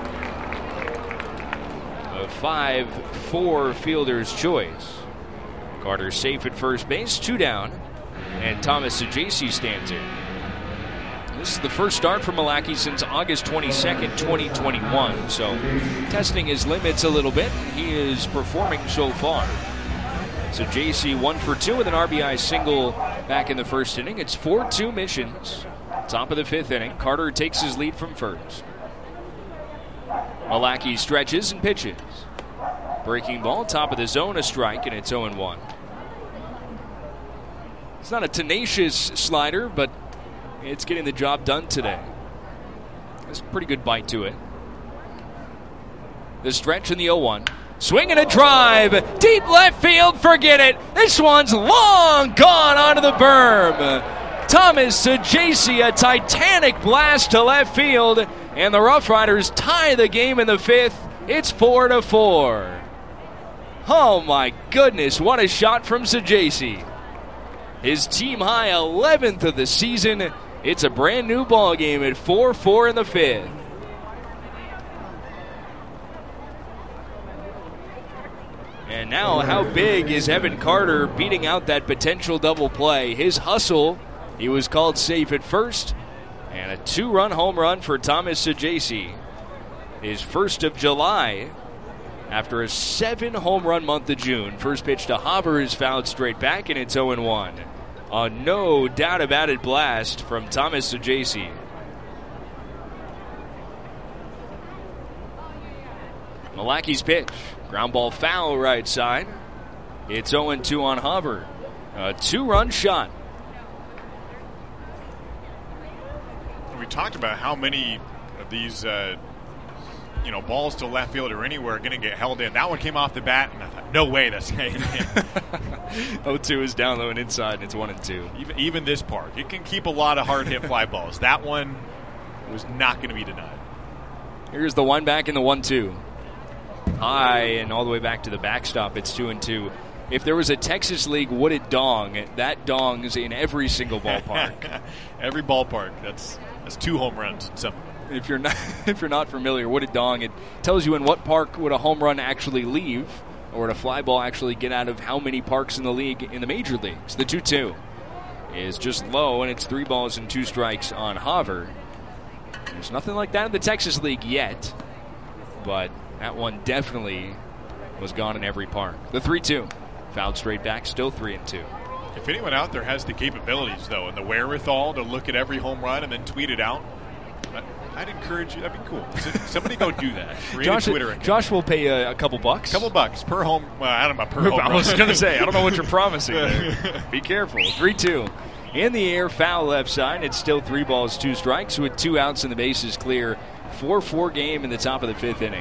A five four fielder's choice. Carter safe at first base, two down. And Thomas Saggese stands in. This is the first start for Malaki since August twenty-second, twenty twenty-one. So testing his limits a little bit. He is performing so far. Saggese one for two with an R B I single back in the first inning. It's four two Missions. Top of the fifth inning. Carter takes his lead from first. Malaki stretches and pitches. Breaking ball, top of the zone, a strike, and it's oh and one. It's not a tenacious slider, but it's getting the job done today. There's a pretty good bite to it. The stretch in the oh one. Swing and a drive. Deep left field. Forget it. This one's long gone onto the berm. Thomas Saggese, a titanic blast to left field. And the Rough Riders tie the game in the fifth. It's four to four. Oh my goodness, what a shot from Saggese. His team high eleventh of the season. It's a brand new ball game at four four in the fifth. And now, how big is Evan Carter beating out that potential double play? His hustle, he was called safe at first, and a two-run home run for Thomas Saggese. His first of July after a seven-home-run month of June. First pitch to Haber is fouled straight back, and it's oh and one. A no doubt about it blast from Thomas Saggese. Malaki's pitch. Ground ball foul right side. It's oh and two on Haber. A two-run shot. We talked about how many of these uh, you know, balls to left field or anywhere are going to get held in. That one came off the bat, and I thought, no way that's getting in. oh two is down low and inside, and it's one and two. Even, even this park, it can keep a lot of hard-hit fly balls. That one was not going to be denied. Here's the one back in the one two. High and all the way back to the backstop. It's two and two. If there was a Texas League wooded dong, that dong's in every single ballpark. Every ballpark. That's that's two home runs. So if you're not if you're not familiar, wooded dong, it tells you in what park would a home run actually leave, or would a fly ball actually get out of how many parks in the league in the major leagues. The two two. is just low, and it's three balls and two strikes on Haver. There's nothing like that in the Texas League yet, but that one definitely was gone in every park. The three two. Fouled straight back, still three and two. If anyone out there has the capabilities, though, and the wherewithal to look at every home run and then tweet it out, I'd encourage you. That'd be cool. Somebody go do that. Create Josh, a Twitter account. Josh will pay a, a couple bucks. A couple bucks per home. Well, I don't know about per home. I was going to say, I don't know what you're promising there. Be careful. three two. In the air, foul left side. It's still three balls, two strikes with two outs and the bases clear. four four game in the top of the fifth inning.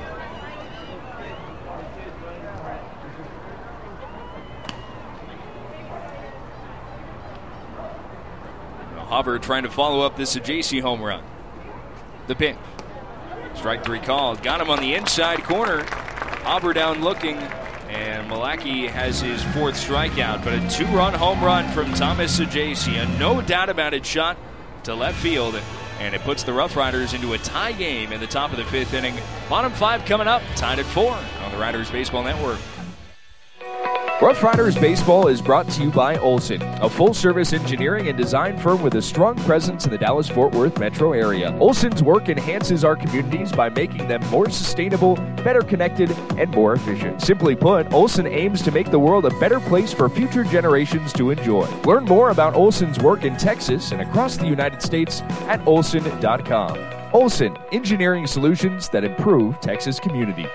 Haver trying to follow up this Ajayci home run. The pitch. Strike three called. Got him on the inside corner. Haver down looking. And Malaki has his fourth strikeout. But a two-run home run from Thomas Ajayci. A no doubt about it shot to left field. And it puts the Rough Riders into a tie game in the top of the fifth inning. Bottom five coming up. Tied at four on the Riders Baseball Network. Rough Riders Baseball is brought to you by Olson, a full-service engineering and design firm with a strong presence in the Dallas-Fort Worth metro area. Olson's work enhances our communities by making them more sustainable, better connected, and more efficient. Simply put, Olson aims to make the world a better place for future generations to enjoy. Learn more about Olson's work in Texas and across the United States at olson dot com. Olson, engineering solutions that improve Texas communities.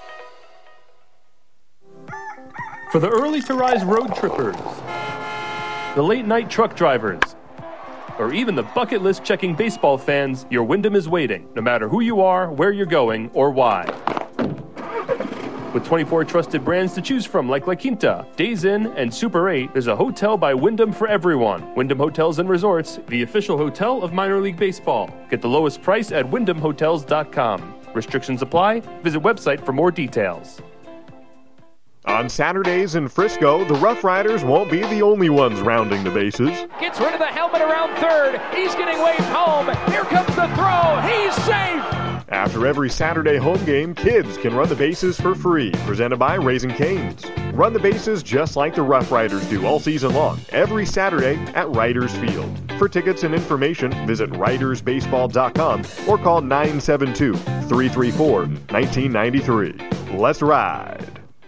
For the early-to-rise road trippers, the late-night truck drivers, or even the bucket-list checking baseball fans, your Wyndham is waiting, no matter who you are, where you're going, or why. With twenty-four trusted brands to choose from like La Quinta, Days Inn, and Super eight, there's a hotel by Wyndham for everyone. Wyndham Hotels and Resorts, the official hotel of minor league baseball. Get the lowest price at wyndham hotels dot com. Restrictions apply. Visit website for more details. On Saturdays in Frisco, the Rough Riders won't be the only ones rounding the bases. Gets rid of the helmet around third. He's getting waved home. Here comes the throw. He's safe. After every Saturday home game, kids can run the bases for free. Presented by Raising Cane's. Run the bases just like the Rough Riders do all season long, every Saturday at Riders Field. For tickets and information, visit riders baseball dot com or call nine seven two, three three four, one nine nine three. Let's ride.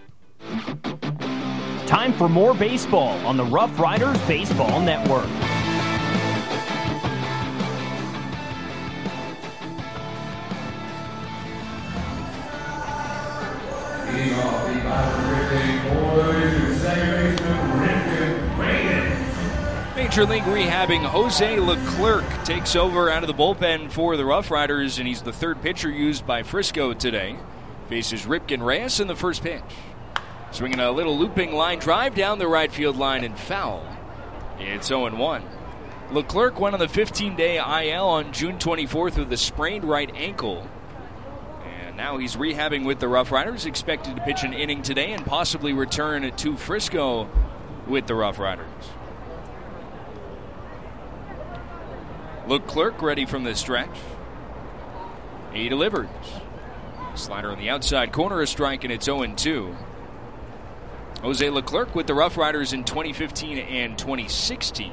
Time for more baseball on the Rough Riders Baseball Network. Major League rehabbing Jose Leclerc takes over out of the bullpen for the Rough Riders, and he's the third pitcher used by Frisco today. Faces Ripken Reyes in the first pitch. Swinging a little looping line drive down the right field line and foul. It's oh and one. Leclerc went on the fifteen-day I L on June twenty-fourth with a sprained right ankle. And now he's rehabbing with the Rough Riders, expected to pitch an inning today and possibly return to Frisco with the Rough Riders. Leclerc ready from the stretch. He delivers. Slider on the outside corner, a strike, and it's oh and two. Jose Leclerc with the Rough Riders in twenty fifteen and twenty sixteen.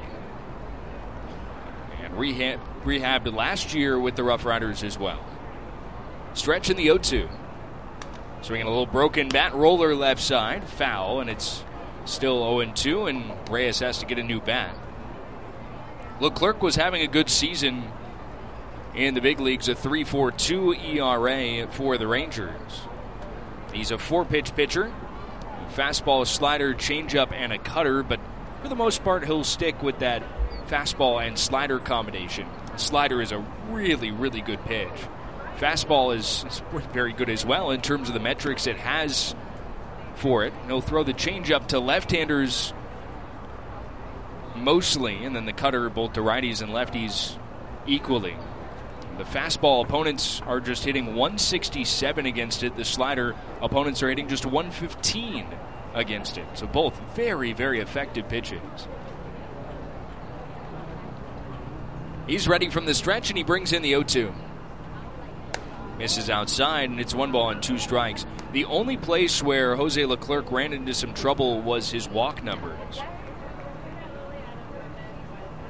And rehab, rehabbed last year with the Rough Riders as well. Stretch in the oh two. Swinging a little broken bat roller left side. Foul, and it's still oh and two, and Reyes has to get a new bat. Leclerc was having a good season in the big leagues, a three point four two E R A for the Rangers. He's a four-pitch pitcher. Fastball, slider, changeup, and a cutter, but for the most part, he'll stick with that fastball and slider combination. Slider is a really, really good pitch. Fastball is, is very good as well in terms of the metrics it has for it. He'll throw the changeup to left-handers mostly, and then the cutter both to righties and lefties equally. The fastball opponents are just hitting one sixty-seven against it. The slider opponents are hitting just one fifteen against it. So both very, very effective pitches. He's ready from the stretch, and he brings in the oh two. Misses outside, and it's one ball and two strikes. The only place where Jose Leclerc ran into some trouble was his walk numbers.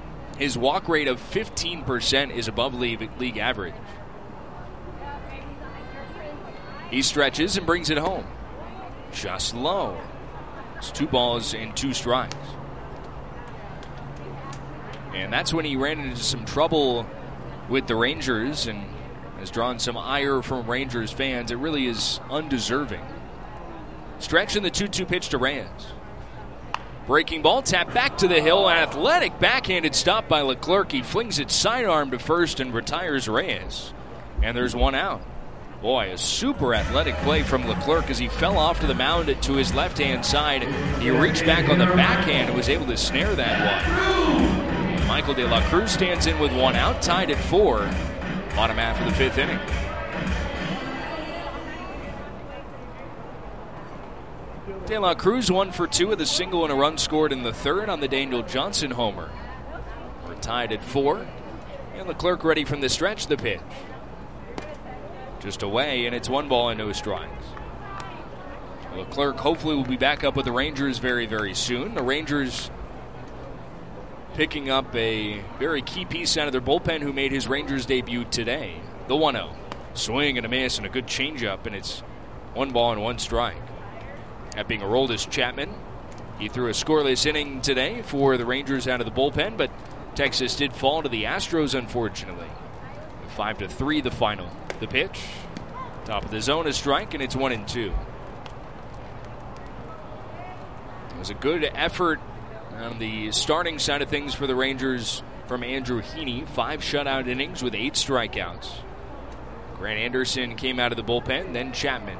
His walk rate of fifteen percent is above league, league average. He stretches and brings it home. Just low. It's two balls and two strikes. And that's when he ran into some trouble with the Rangers and has drawn some ire from Rangers fans. It really is undeserving. Stretch in the two two pitch to Reyes. Breaking ball, tap back to the hill. An athletic backhanded stop by Leclerc. He flings it sidearm to first and retires Reyes. And there's one out. Boy, a super athletic play from Leclerc as he fell off to the mound to his left-hand side. He reached back on the backhand and was able to snare that one. Michael De La Cruz stands in with one out, tied at four. Bottom half of the fifth inning. De La Cruz one for two with a single and a run scored in the third on the Daniel Johnson homer. We're tied at four. And Leclerc ready from the stretch, the pitch. Just away, and it's one ball and no strikes. Leclerc hopefully will be back up with the Rangers very, very soon. The Rangers picking up a very key piece out of their bullpen who made his Rangers debut today. The one oh. Swing and a miss and a good changeup, and it's one ball and one strike. That being Aroldis Chapman. He threw a scoreless inning today for the Rangers out of the bullpen, but Texas did fall to the Astros, unfortunately. Five to three, the final. The pitch. Top of the zone, a strike, and it's one and two. It was a good effort on the starting side of things for the Rangers from Andrew Heaney. Five shutout innings with eight strikeouts. Grant Anderson came out of the bullpen, then Chapman.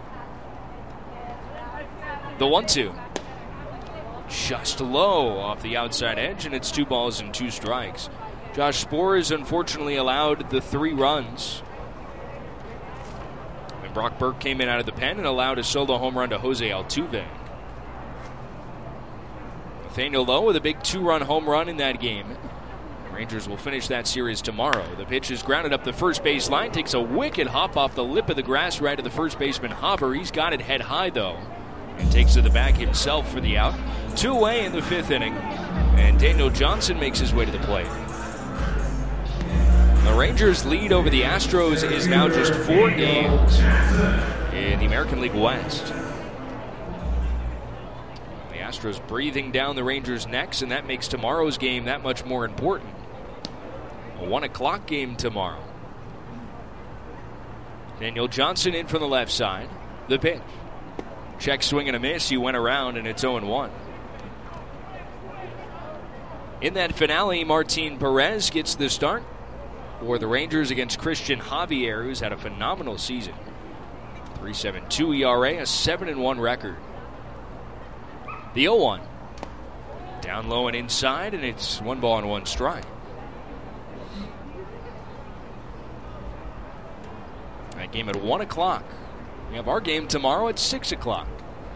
The one two. Just low off the outside edge, and it's two balls and two strikes. Josh Sborz unfortunately allowed the three runs. And Brock Burke came in out of the pen and allowed a solo home run to Jose Altuve. Nathaniel Lowe with a big two-run home run in that game. The Rangers will finish that series tomorrow. The pitch is grounded up the first base line. Takes a wicked hop off the lip of the grass right to the first baseman Haber. He's got it head high, though, and takes to the bag himself for the out. Two away in the fifth inning, and Daniel Johnson makes his way to the plate. The Rangers' lead over the Astros is now just four games in the American League West. The Astros breathing down the Rangers' necks, and that makes tomorrow's game that much more important. A one o'clock game tomorrow. Daniel Johnson in from the left side. The pitch. Check swing and a miss. He went around, and it's oh and one. In that finale, Martin Perez gets the start for the Rangers against Christian Javier, who's had a phenomenal season. three point seven two E R A, a seven and one record. The oh one. Down low and inside, and it's one ball and one strike. That game at one o'clock. We have our game tomorrow at six o'clock.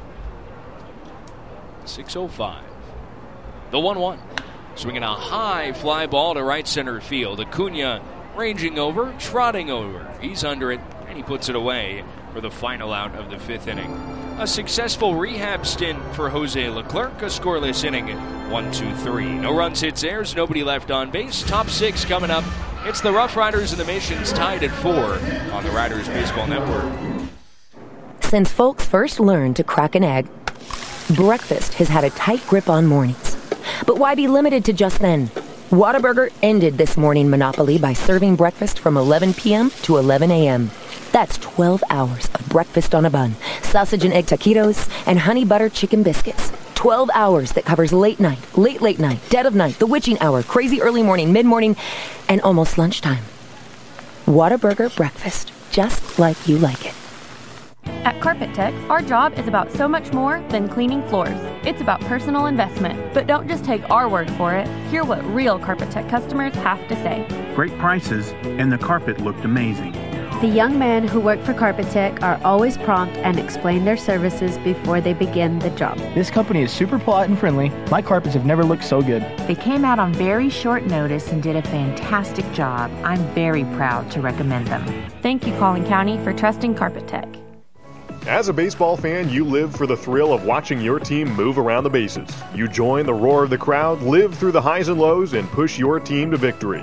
six oh five. The one one. Swinging a high fly ball to right center field. Acuna ranging over, trotting over. He's under it, and he puts it away for the final out of the fifth inning. A successful rehab stint for Jose Leclerc. A scoreless inning, one two three. No runs, hits, errors, nobody left on base. Top six coming up. It's the Rough Riders and the Missions tied at four on the Riders Baseball Network. Since folks first learned to crack an egg, breakfast has had a tight grip on mornings. But why be limited to just then? Whataburger ended this morning monopoly by serving breakfast from eleven p.m. to eleven a.m. That's twelve hours of breakfast on a bun, sausage and egg taquitos, and honey butter chicken biscuits. twelve hours that covers late night, late, late night, dead of night, the witching hour, crazy early morning, mid-morning, and almost lunchtime. Whataburger breakfast, just like you like it. At Carpet Tech, our job is about so much more than cleaning floors. It's about personal investment. But don't just take our word for it. Hear what real Carpet Tech customers have to say. Great prices, and the carpet looked amazing. The young men who work for Carpet Tech are always prompt and explain their services before they begin the job. This company is super polite and friendly. My carpets have never looked so good. They came out on very short notice and did a fantastic job. I'm very proud to recommend them. Thank you, Collin County, for trusting Carpet Tech. As a baseball fan, you live for the thrill of watching your team move around the bases. You join the roar of the crowd, live through the highs and lows, and push your team to victory.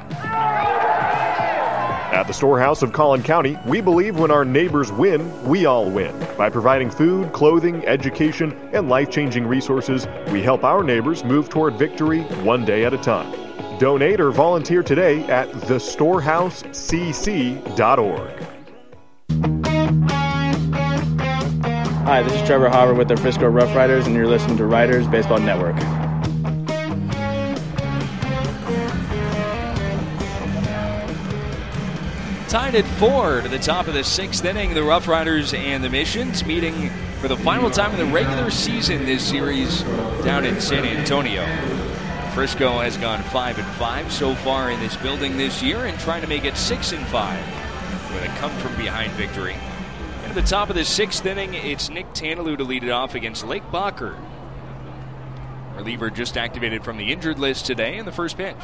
At the Storehouse of Collin County, we believe when our neighbors win, we all win. By providing food, clothing, education, and life-changing resources, we help our neighbors move toward victory one day at a time. Donate or volunteer today at the storehouse c c dot org. Hi, this is Trevor Hauer with the Frisco Rough Riders, and you're listening to Riders Baseball Network. Tied at four to the top of the sixth inning, the Rough Riders and the Missions meeting for the final time in the regular season this series down in San Antonio. Frisco has gone five and five so far in this building this year and trying to make it six and five with a come-from-behind victory. And at the top of the sixth inning, it's Nick Tanalou to lead it off against Lake Bacher. Reliever just activated from the injured list today in the first pitch.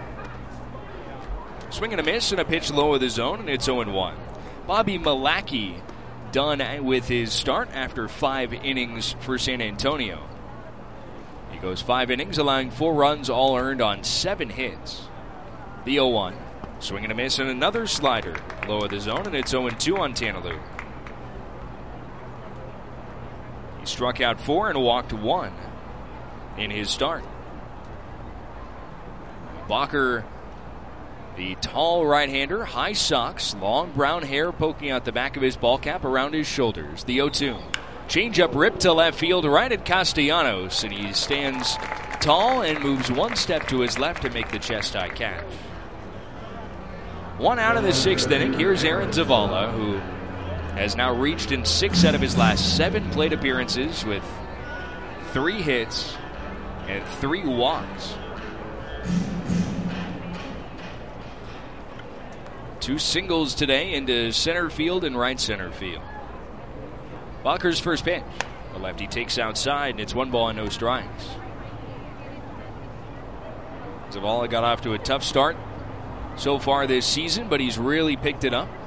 Swing and a miss and a pitch low of the zone, and it's oh and one. Bobby Malachy done with his start after five innings for San Antonio. He goes five innings, allowing four runs, all earned on seven hits. The oh one. Swing and a miss and another slider low of the zone, and it's oh and two on Tanalou. He struck out four and walked one in his start. Bacher, the tall right-hander, high socks, long brown hair poking out the back of his ball cap around his shoulders. The oh two. Change-up ripped to left field right at Castellanos, and he stands tall and moves one step to his left to make the chest-high catch. One out in the sixth inning. Here's Aaron Zavala, who has now reached in six out of his last seven plate appearances with three hits and three walks. Two singles today into center field and right center field. Bacher's first pitch. The lefty takes outside, and it's one ball and no strikes. Zavala got off to a tough start so far this season, but he's really picked it up.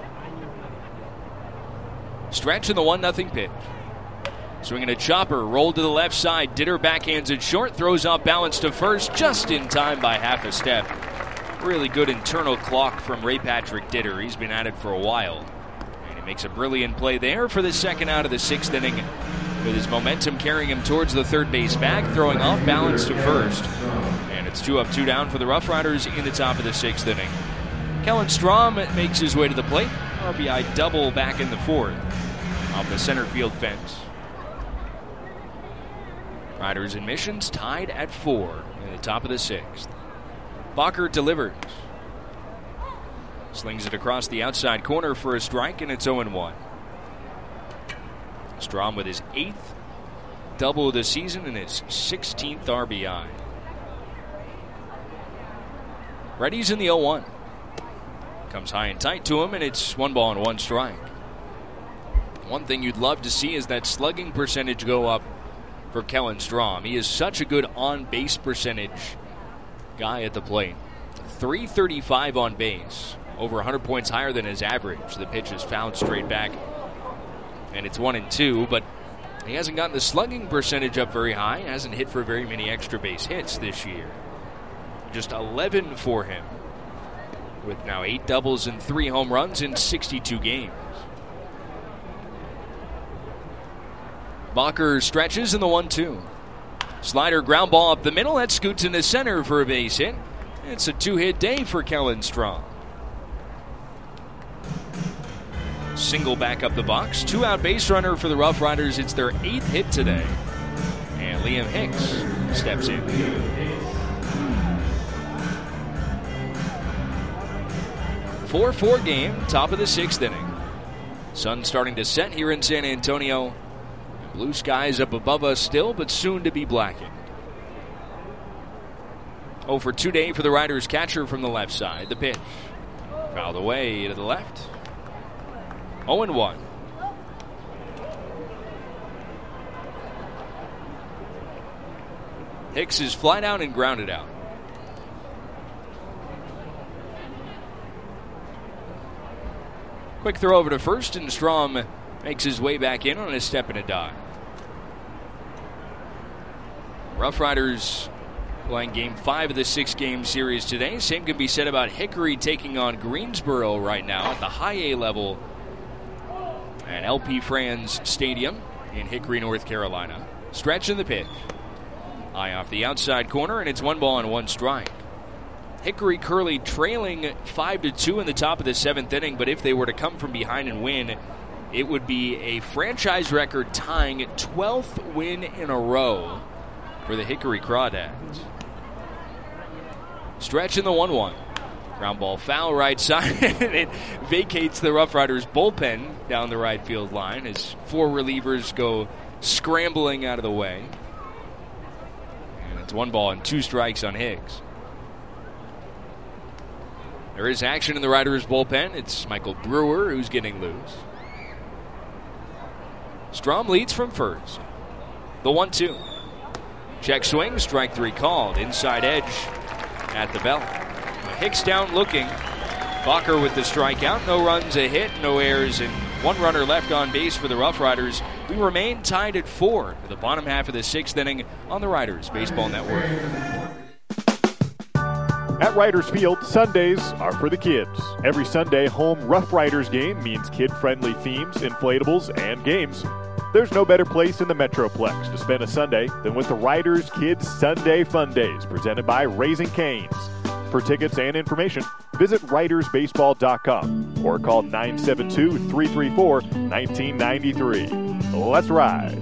Stretch in the one nothing pitch. Swinging a chopper, rolled to the left side. Ditter backhands it short, throws off balance to first, just in time by half a step. Really good internal clock from Ray Patrick Ditter. He's been at it for a while. And he makes a brilliant play there for the second out of the sixth inning, with his momentum carrying him towards the third base bag, throwing off balance to first. And it's two up, two down for the Rough Riders in the top of the sixth inning. Kellen Strom makes his way to the plate. R B I double back in the fourth off the center field fence. Riders and Missions tied at four in the top of the sixth. Bacher delivers. Slings it across the outside corner for a strike, and it's oh and one. Strom with his eighth double of the season and his sixteenth R B I. Reddy's in the oh one. Comes high and tight to him, and it's one ball and one strike. One thing you'd love to see is that slugging percentage go up for Kellen Strom. He is such a good on-base percentage guy at the plate. three thirty-five on base, over one hundred points higher than his average. The pitch is fouled straight back, and it's one and two, but he hasn't gotten the slugging percentage up very high. Hasn't hit for very many extra base hits this year. Just eleven for him, with now eight doubles and three home runs in sixty-two games. Bacher stretches in the one two. Slider ground ball up the middle. That scoots into center for a base hit. It's a two-hit day for Kellen Strom. Single back up the box. Two-out base runner for the Rough Riders. It's their eighth hit today. And Liam Hicks steps in. four four game, top of the sixth inning. Sun starting to set here in San Antonio. Blue skies up above us still, but soon to be blackened. oh for two day for the Riders catcher from the left side. The pitch. Fouled away to the left. oh and one. Hicks is fly down and grounded out. Quick throw over to first, and Strom makes his way back in on a step and a dive. Rough Riders playing game five of the six-game series today. Same can be said about Hickory taking on Greensboro right now at the high A level at L P Franz Stadium in Hickory, North Carolina. Stretch in the pitch. High off the outside corner, and it's one ball and one strike. Hickory Curly trailing five to two in the top of the seventh inning, but if they were to come from behind and win, it would be a franchise record tying twelfth win in a row for the Hickory Crawdads. Stretch in the one one. Ground ball foul right side, and it vacates the Rough Riders bullpen down the right field line as four relievers go scrambling out of the way. And it's one ball and two strikes on Higgs. There is action in the Riders bullpen. It's Michael Brewer who's getting loose. Strom leads from first. The one two. Check swing, strike three called. Inside edge at the belt. Hicks down looking. Bacher with the strikeout. No runs, a hit, no errors, and one runner left on base for the Rough Riders. We remain tied at four to the bottom half of the sixth inning on the Riders Baseball Network. At Riders Field, Sundays are for the kids. Every Sunday home Rough Riders game means kid-friendly themes, inflatables, and games. There's no better place in the Metroplex to spend a Sunday than with the Riders Kids Sunday Fun Days presented by Raising Cane's. For tickets and information, visit Riders Baseball dot com or call nine seven two, three three four, one nine nine three. Let's ride.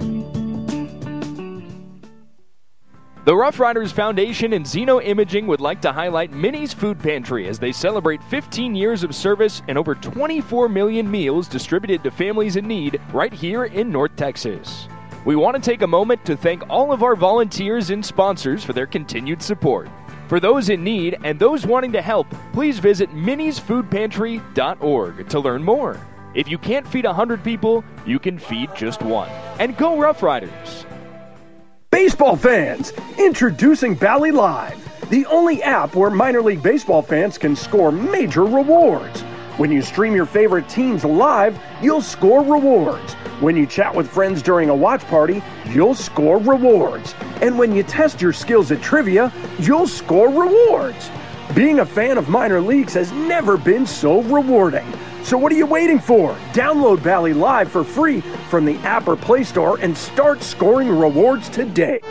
The Rough Riders Foundation and Xeno Imaging would like to highlight Minnie's Food Pantry as they celebrate fifteen years of service and over twenty-four million meals distributed to families in need right here in North Texas. We want to take a moment to thank all of our volunteers and sponsors for their continued support. For those in need and those wanting to help, please visit Minnie's Food Pantry dot org to learn more. If you can't feed one hundred people, you can feed just one. And go Rough Riders! Baseball fans, introducing Bally Live, the only app where minor league baseball fans can score major rewards. When you stream your favorite teams live, you'll score rewards. When you chat with friends during a watch party, you'll score rewards. And when you test your skills at trivia, you'll score rewards. Being a fan of minor leagues has never been so rewarding. So what are you waiting for? Download Bally Live for free from the app or Play Store and start scoring rewards today.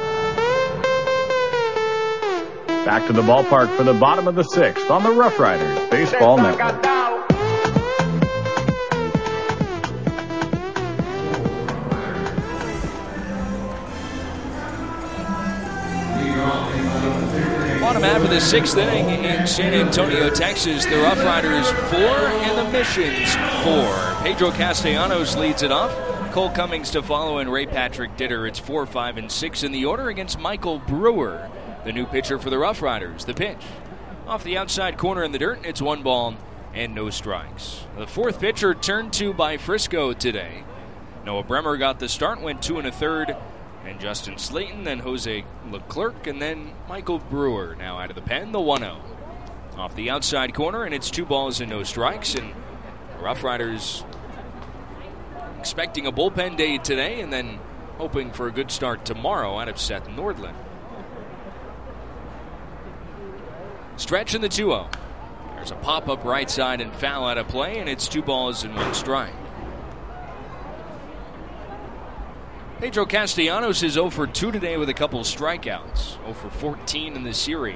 Back to the ballpark for the bottom of the sixth on the Rough Riders Baseball Network. Bottom half of the sixth inning in San Antonio, Texas. The Rough Riders four and the Missions four. Pedro Castellanos leads it off. Cole Cummings to follow and Ray Patrick Ditter. It's four, five, and six in the order against Michael Brewer, the new pitcher for the Rough Riders. The pitch off the outside corner in the dirt. It's one ball and no strikes. The fourth pitcher turned to by Frisco today. Noah Bremer got the start, went two and a third. And Justin Slayton, then Jose Leclerc, and then Michael Brewer now out of the pen, the one oh. Off the outside corner, and it's two balls and no strikes. And the Rough Riders expecting a bullpen day today and then hoping for a good start tomorrow out of Seth Nordland. Stretch in the two oh. There's a pop-up right side and foul out of play, and it's two balls and one strike. Pedro Castellanos is oh for two today with a couple strikeouts. oh for fourteen in the series.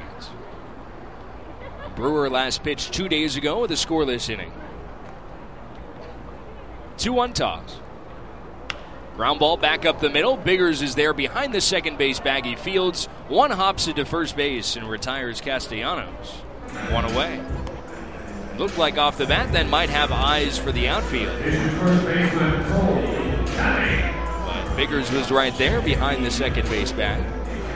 Brewer last pitched two days ago with a scoreless inning. two one toss. Ground ball back up the middle. Biggers is there behind the second base bag. He fields. One hops into first base and retires Castellanos. One away. Looked like off the bat, then might have eyes for the outfield. Biggers was right there behind the second base bag.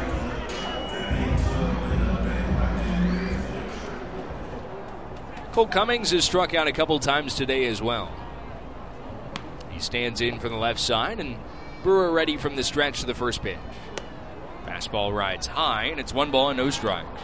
Cole Cummings has struck out a couple times today as well. He stands in from the left side, and Brewer ready from the stretch to the first pitch. Fastball rides high, and it's one ball and no strikes.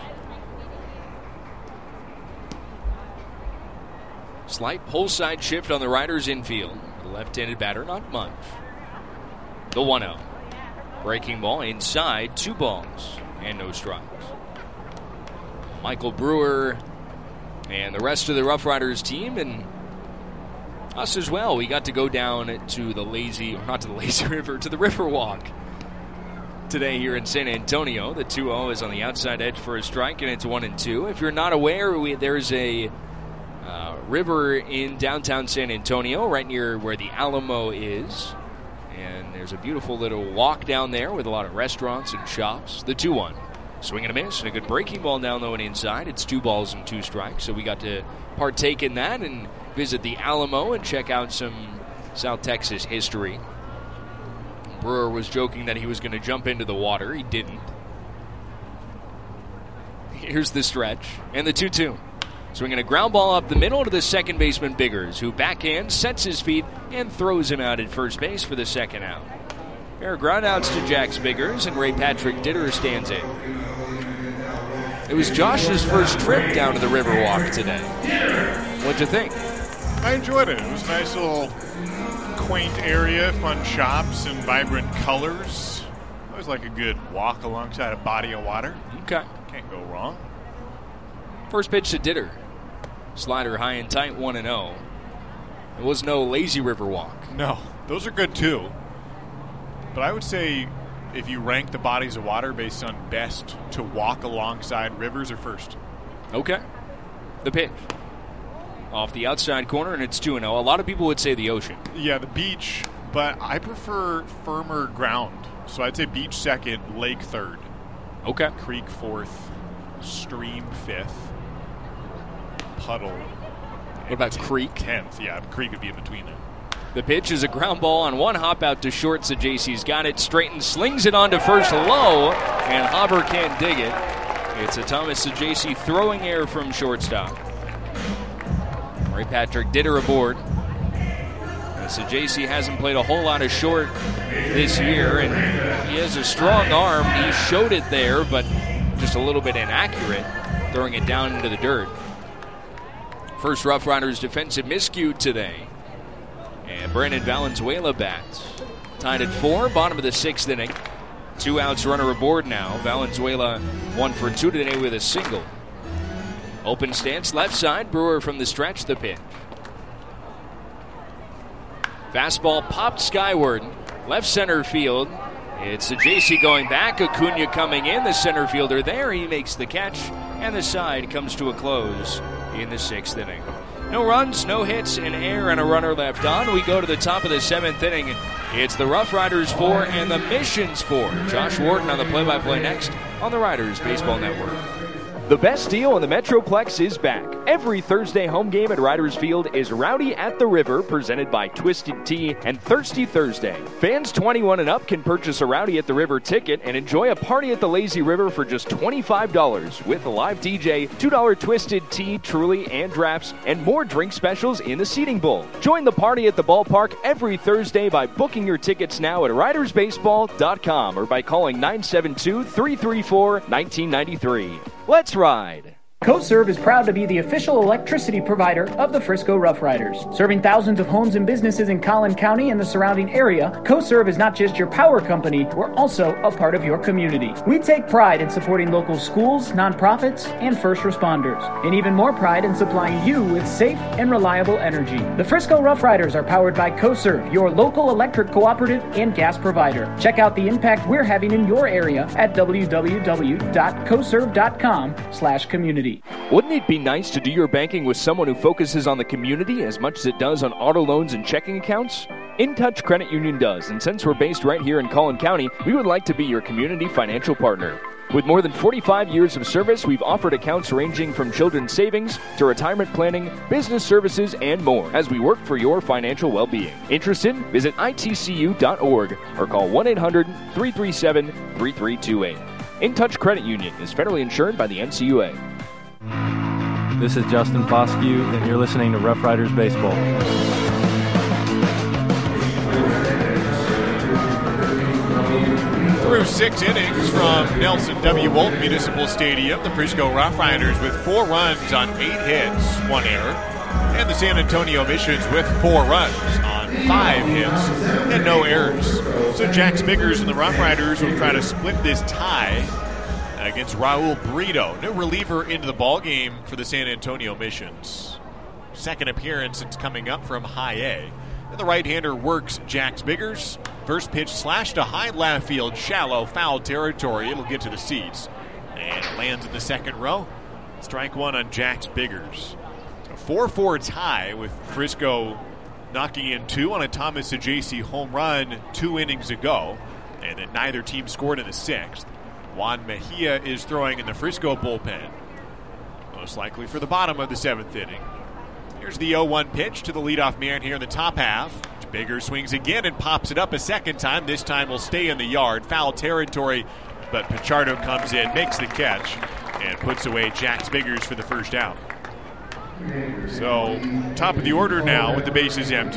Slight pull side shift on the Riders infield. The left-handed batter, not much. The one oh. Breaking ball inside, two balls and no strikes. Michael Brewer and the rest of the Rough Riders team, and us as well. We got to go down to the lazy, or not to the lazy river, to the Riverwalk today here in San Antonio. The two oh is on the outside edge for a strike, and it's one and two. If you're not aware, we, there's a uh, river in downtown San Antonio, right near where the Alamo is. And there's a beautiful little walk down there with a lot of restaurants and shops. The two one. Swing and a miss, and a good breaking ball down low and inside. It's two balls and two strikes, so we got to partake in that and visit the Alamo and check out some South Texas history. Brewer was joking that he was going to jump into the water. He didn't. Here's the stretch, and the two two. Swinging a ground ball up the middle to the second baseman Biggers, who backhands, sets his feet, and throws him out at first base for the second out. Pair of groundouts to Jax Biggers, and Ray Patrick Ditter stands in. It was Josh's first trip down to the Riverwalk today. What'd you think? I enjoyed it. It was a nice little quaint area, fun shops, and vibrant colors. It was like a good walk alongside a body of water. Okay. Can't go wrong. First pitch to Ditter. Slider high and tight, one and oh. It was no lazy Riverwalk. No, those are good too. But I would say if you rank the bodies of water based on best to walk alongside, rivers are first. Okay. The pitch. Off the outside corner, and it's two and oh. A lot of people would say the ocean. Yeah, the beach, but I prefer firmer ground. So I'd say beach second, lake third. Okay. Creek fourth, stream fifth, puddle. What about creek? tenth, yeah, creek would be in between there. The pitch is a ground ball on one hop out to short. Sajayce's got it. Straighten, slings it on to first low, and Hopper can't dig it. It's a Thomas Sajayce throwing error from shortstop. Ray Patrick Ditter aboard. Sajayce hasn't played a whole lot of short this year, and he has a strong arm. He showed it there, but just a little bit inaccurate, throwing it down into the dirt. First Rough Riders defensive miscue today. And Brandon Valenzuela bats. Tied at four, bottom of the sixth inning. Two outs, runner aboard now. Valenzuela one for two today with a single. Open stance, left side. Brewer from the stretch, the pitch. Fastball popped skyward. Left center field. It's Sajayce going back. Acuna coming in. The center fielder there. He makes the catch. And the side comes to a close in the sixth inning. No runs, no hits, an error, and a runner left on. We go to the top of the seventh inning. It's the Rough Riders four and the Missions four. Josh Wharton on the play-by-play next on the Riders Baseball Network. The best deal in the Metroplex is back. Every Thursday home game at Riders Field is Rowdy at the River, presented by Twisted Tea and Thirsty Thursday. Fans twenty-one and up can purchase a Rowdy at the River ticket and enjoy a party at the Lazy River for just twenty-five dollars with a live D J, two dollar Twisted Tea, Truly, and drafts, and more drink specials in the seating bowl. Join the party at the ballpark every Thursday by booking your tickets now at riders baseball dot com or by calling nine seven two, three three four, one nine nine three. Let's ride. CoServe is proud to be the official electricity provider of the Frisco Rough Riders. Serving thousands of homes and businesses in Collin County and the surrounding area, CoServe is not just your power company, we're also a part of your community. We take pride in supporting local schools, nonprofits, and first responders, and even more pride in supplying you with safe and reliable energy. The Frisco Rough Riders are powered by CoServe, your local electric cooperative and gas provider. Check out the impact we're having in your area at w w w dot co serve dot com slash community. Wouldn't it be nice to do your banking with someone who focuses on the community as much as it does on auto loans and checking accounts? InTouch Credit Union does, and since we're based right here in Collin County, we would like to be your community financial partner. With more than forty-five years of service, we've offered accounts ranging from children's savings to retirement planning, business services, and more as we work for your financial well-being. Interested? Visit I T C U dot org or call one eight hundred, three three seven, three three two eight. InTouch Credit Union is federally insured by the N C U A. This is Justin Foscue, and you're listening to Rough Riders Baseball. Through six innings from Nelson W. Wolf Municipal Stadium, the Frisco Rough Riders with four runs on eight hits, one error. And the San Antonio Missions with four runs on five hits and no errors. So Jax Biggers and the Rough Riders will try to split this tie against Raul Brito. New reliever into the ballgame for the San Antonio Missions. Second appearance since coming up from high A. And the right-hander works Jax Biggers. First pitch slashed to high left field, shallow, foul territory. It'll get to the seats. And it lands in the second row. Strike one on Jax Biggers. A four four tie with Frisco knocking in two on a Thomas Saggese home run two innings ago. And then neither team scored in the sixth. Juan Mejia is throwing in the Frisco bullpen. Most likely for the bottom of the seventh inning. Here's the oh one pitch to the leadoff man here in the top half. Biggers swings again and pops it up a second time. This time will stay in the yard. Foul territory, but Pichardo comes in, makes the catch, and puts away Jax Biggers for the first out. So, top of the order now with the bases empty.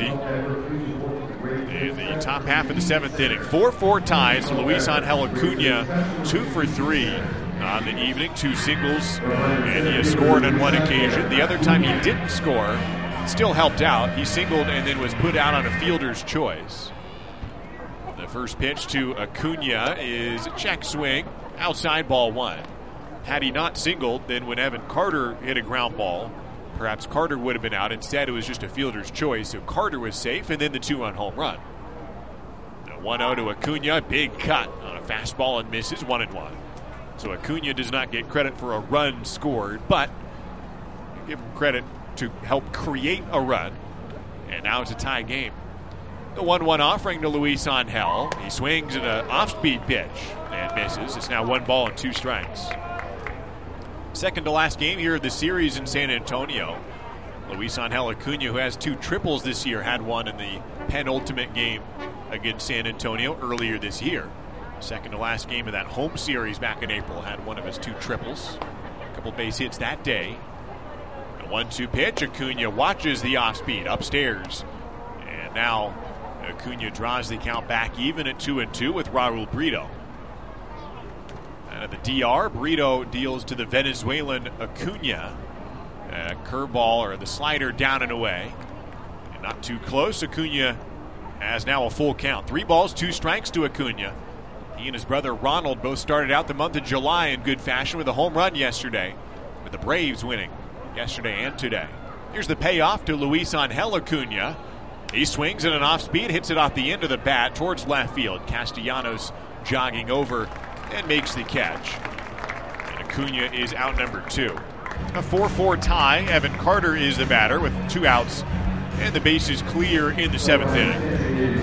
In the top half of the seventh inning. four four ties. Luis Angel Acuna, two for three on the evening. Two singles, and he has scored on one occasion. The other time he didn't score, still helped out. He singled and then was put out on a fielder's choice. The first pitch to Acuna is a check swing, outside ball one. Had he not singled, then when Evan Carter hit a ground ball, perhaps Carter would have been out. Instead, it was just a fielder's choice, so Carter was safe, and then the two-run home run. The one oh to Acuna, big cut on a fastball and misses, one and one. So Acuna does not get credit for a run scored, but give him credit to help create a run. And now it's a tie game. The one one offering to Luis Angel. He swings at an off-speed pitch and misses. It's now one ball and two strikes. Second to last game here of the series in San Antonio. Luis Angel Acuna, who has two triples this year, had one in the penultimate game against San Antonio earlier this year. Second to last game of that home series back in April, had one of his two triples. A couple base hits that day. A one two pitch, Acuna watches the off-speed upstairs. And now Acuna draws the count back even at two and two with Raul Brito. Out of the D R, Brito deals to the Venezuelan Acuna. A curveball or the slider down and away. And not too close. Acuna has now a full count. Three balls, two strikes to Acuna. He and his brother Ronald both started out the month of July in good fashion with a home run yesterday, with the Braves winning yesterday and today. Here's the payoff to Luis Angel Acuna. He swings at an off-speed, hits it off the end of the bat towards left field. Castellanos jogging over and makes the catch. And Acuna is out number two. A four four tie. Evan Carter is the batter with two outs, and the base is clear in the seventh inning.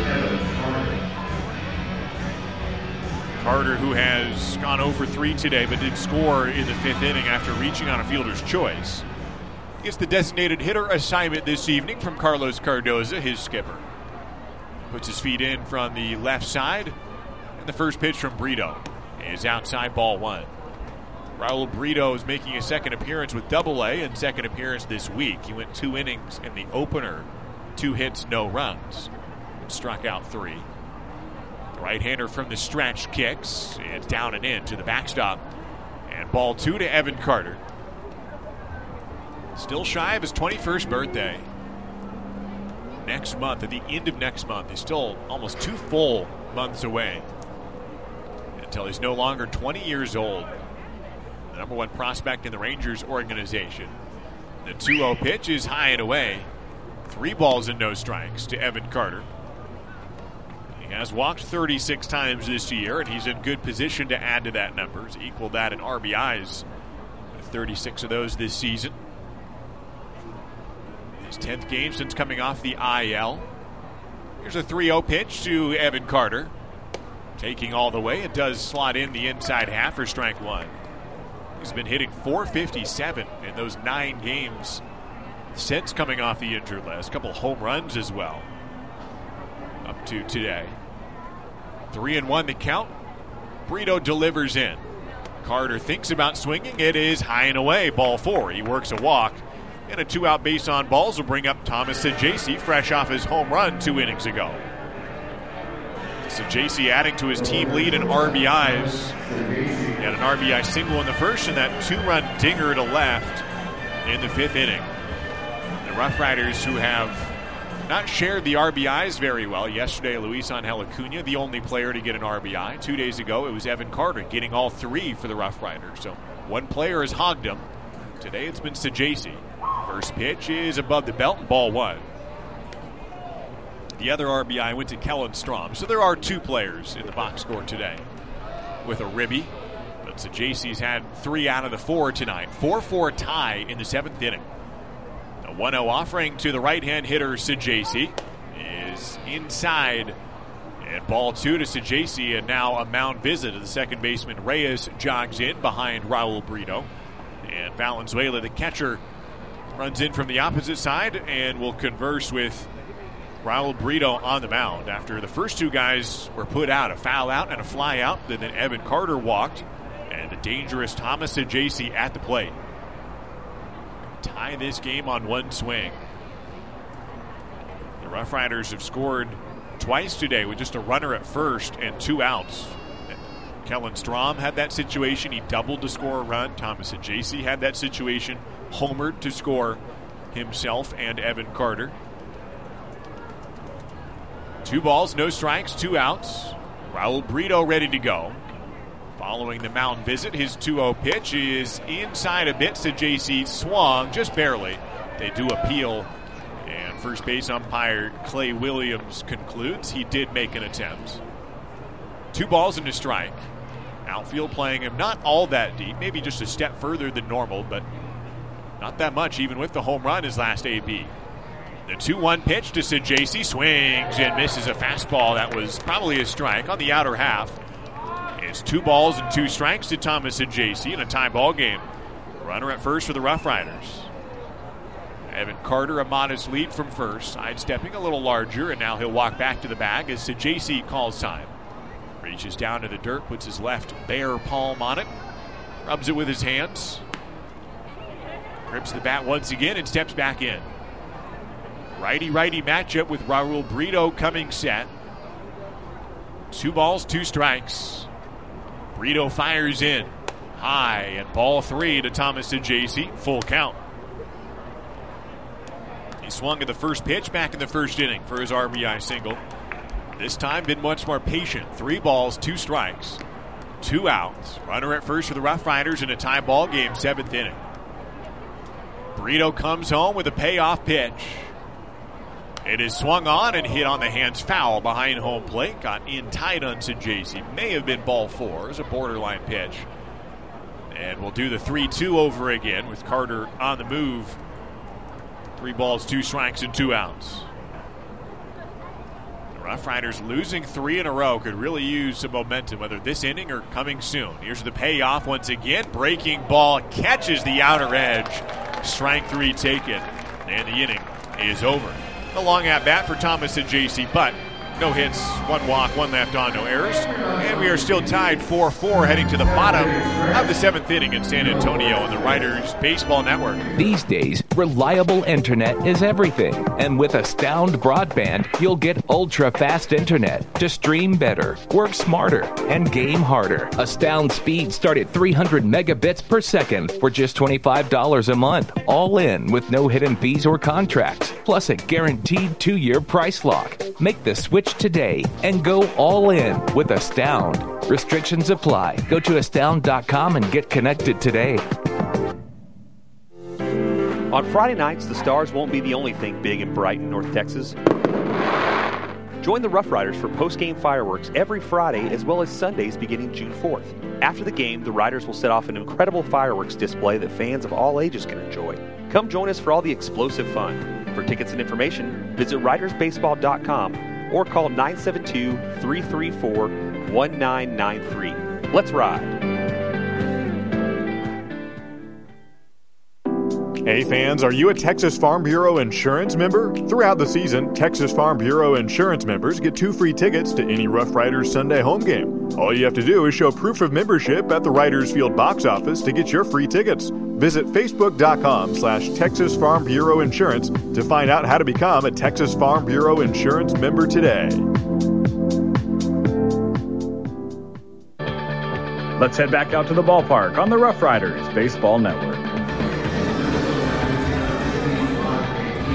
Carter, who has gone oh for three today but did score in the fifth inning after reaching on a fielder's choice, gets the designated hitter assignment this evening from Carlos Cardoza, his skipper. Puts his feet in from the left side, and the first pitch from Brito is outside ball one. Raul Brito is making a second appearance with Double A and second appearance this week. He went two innings in the opener, two hits, no runs, and struck out three. Right-hander from the stretch kicks. It's down and in to the backstop. And ball two to Evan Carter. Still shy of his twenty-first birthday. Next month, at the end of next month, he's still almost two full months away until he's no longer twenty years old. The number one prospect in the Rangers organization. The two oh pitch is high and away. Three balls and no strikes to Evan Carter. He has walked thirty-six times this year, and he's in good position to add to that number. He's equaled that in R B Is with thirty-six of those this season. His tenth game since coming off the I L. Here's a three oh pitch to Evan Carter. Taking all the way, it does slot in the inside half for strike one. He's been hitting four fifty-seven in those nine games since coming off the injured list. A couple home runs as well up to today. Three and one to count. Brito delivers in. Carter thinks about swinging. It is high and away, ball four. He works a walk, and a two-out base on balls will bring up Thomas Saggese, fresh off his home run two innings ago. Saggese adding to his team lead in R B Is. He had an R B I single in the first and that two-run dinger to left in the fifth inning. The Rough Riders, who have not shared the R B Is very well. Yesterday, Luis Angel Acuna, the only player to get an R B I. Two days ago, it was Evan Carter getting all three for the Rough Riders. So one player has hogged them. Today, it's been Sajacy. First pitch is above the belt, ball one. The other R B I went to Kellen Strom. So there are two players in the box score today with a ribby. But Sajacy's had three out of the four tonight. four four tie in the seventh inning. The one oh offering to the right-hand hitter, Sajacy, is inside. And ball two to Sajacy, and now a mound visit. The second baseman, Reyes, jogs in behind Raul Brito. And Valenzuela, the catcher, runs in from the opposite side and will converse with Raul Brito on the mound. After the first two guys were put out, a foul out and a fly out, then, then Evan Carter walked, and the dangerous Thomas Sajacy at the plate. Tie this game on one swing. The Rough Riders have scored twice today with just a runner at first and two outs. Kellen Strom had that situation. He doubled to score a run. Thomas Sajacy had that situation. Homered to score himself and Evan Carter. Two balls, no strikes, two outs. Raul Brito ready to go. Following the mound visit, his two oh pitch is inside a bit. Sajacy swung just barely. They do appeal, and first base umpire Clay Williams concludes he did make an attempt. Two balls and a strike. Outfield playing him not all that deep, maybe just a step further than normal, but not that much even with the home run his last A B. The two one pitch to Sajacy, swings and misses a fastball that was probably a strike on the outer half. It's two balls and two strikes to Thomas Sajacy in a tie ball game. Runner at first for the Rough Riders. Evan Carter, a modest lead from first, sidestepping a little larger, and now he'll walk back to the bag as Sajacy calls time. Reaches down to the dirt, puts his left bare palm on it, rubs it with his hands, grips the bat once again, and steps back in. Righty-righty matchup with Raul Brito coming set. Two balls, two strikes. Brito fires in high, and ball three to Thomas Sajacy, full count. He swung at the first pitch back in the first inning for his R B I single. This time been much more patient. Three balls, two strikes, two outs. Runner at first for the Rough Riders in a tie ball game, seventh inning. Brito comes home with a payoff pitch. It is swung on and hit on the hands, foul behind home plate. Got in tight on Sajacy. May have been ball four. It was a borderline pitch. And we'll do the three two over again with Carter on the move. Three balls, two strikes, and two outs. The Rough Riders losing three in a row could really use some momentum, whether this inning or coming soon. Here's the payoff once again. Breaking ball catches the outer edge. Strike three taken. And the inning is over. A long at bat for Thomas Sajacy, but no hits, one walk, one left on, no errors. And we are still tied four four heading to the bottom of the seventh inning in San Antonio on the Riders Baseball Network. These days, reliable internet is everything. And with Astound Broadband, you'll get ultra-fast internet to stream better, work smarter, and game harder. Astound speeds start at three hundred megabits per second for just twenty-five dollars a month, all in with no hidden fees or contracts, plus a guaranteed two-year price lock. Make the switch today and go all in with Astound. Restrictions apply. Go to astound dot com and get connected today. On Friday nights, the Stars won't be the only thing big and bright in North Texas. Join the Rough Riders for post-game fireworks every Friday as well as Sundays beginning June fourth. After the game, the Riders will set off an incredible fireworks display that fans of all ages can enjoy. Come join us for all the explosive fun. For tickets and information, visit riders baseball dot com or call nine seven two, three three four, one nine nine three. Let's ride. Hey fans, are you a Texas Farm Bureau Insurance member? Throughout the season, Texas Farm Bureau Insurance members get two free tickets to any Rough Riders Sunday home game. All you have to do is show proof of membership at the Riders Field box office to get your free tickets. Visit facebook.com slash Texas Farm Bureau Insurance to find out how to become a Texas Farm Bureau Insurance member today. Let's head back out to the ballpark on the Rough Riders Baseball Network.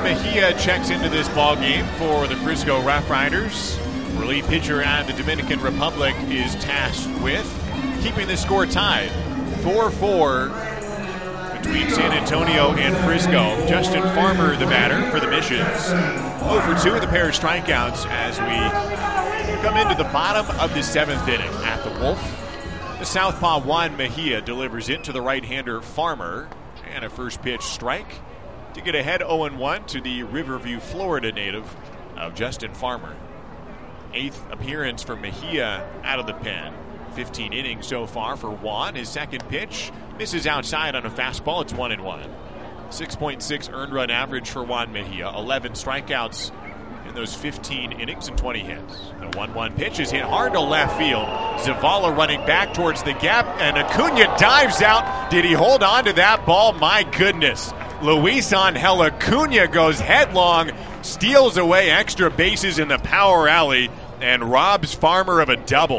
Mejia checks into this ball game for the Frisco Rough Riders. Relief pitcher out of the Dominican Republic is tasked with keeping the score tied. four four between San Antonio and Frisco. Justin Farmer, the batter for the Missions. oh for two with a pair of strikeouts as we come into the bottom of the seventh inning. At the Wolf, the southpaw Juan Mejia delivers it to the right-hander Farmer. And a first pitch strike to get ahead oh one to the Riverview, Florida native of Justin Farmer. Eighth appearance for Mejia out of the pen. fifteen innings so far for Juan. His second pitch misses outside on a fastball. It's one and one. six point six earned run average for Juan Mejia. eleven strikeouts in those fifteen innings and twenty hits. The one one pitch is hit hard to left field. Zavala running back towards the gap, and Acuna dives out. Did he hold on to that ball? My goodness. Luis Angel Acuna goes headlong, steals away extra bases in the power alley, and robs Farmer of a double.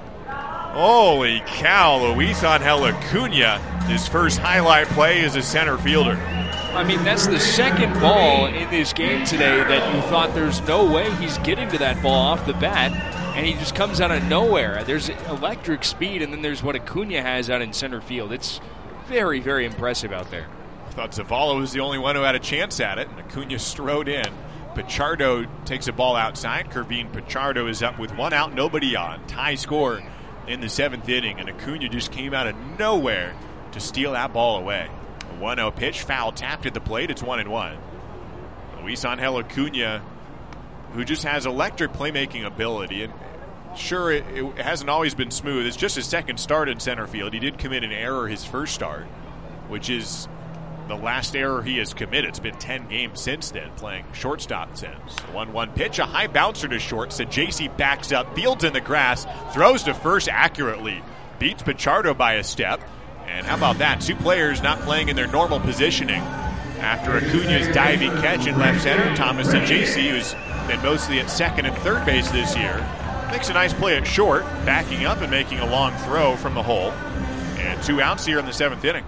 Holy cow, Luis Angel Acuna, his first highlight play as a center fielder. I mean, that's the second ball in this game today that you thought there's no way he's getting to that ball off the bat, and he just comes out of nowhere. There's electric speed, and then there's what Acuna has out in center field. It's very, very impressive out there. I thought Zavala was the only one who had a chance at it, and Acuna strode in. Pichardo takes a ball outside. Kervin Pichardo is up with one out, nobody on. Tie score in the seventh inning, and Acuna just came out of nowhere to steal that ball away. A one oh pitch, foul tapped at the plate. It's one and one. Luis Angel Acuna, who just has electric playmaking ability, and sure, it, it hasn't always been smooth. It's just his second start in center field. He did commit an error his first start, which is the last error he has committed. It's been ten games since then, playing shortstop since. one one pitch, a high bouncer to short. So J C backs up, fields in the grass, throws to first accurately, beats Pichardo by a step. And how about that? Two players not playing in their normal positioning. After Acuna's diving catch in left center, Thomas Saint-J.C., who's been mostly at second and third base this year, makes a nice play at short, backing up and making a long throw from the hole. And two outs here in the seventh inning.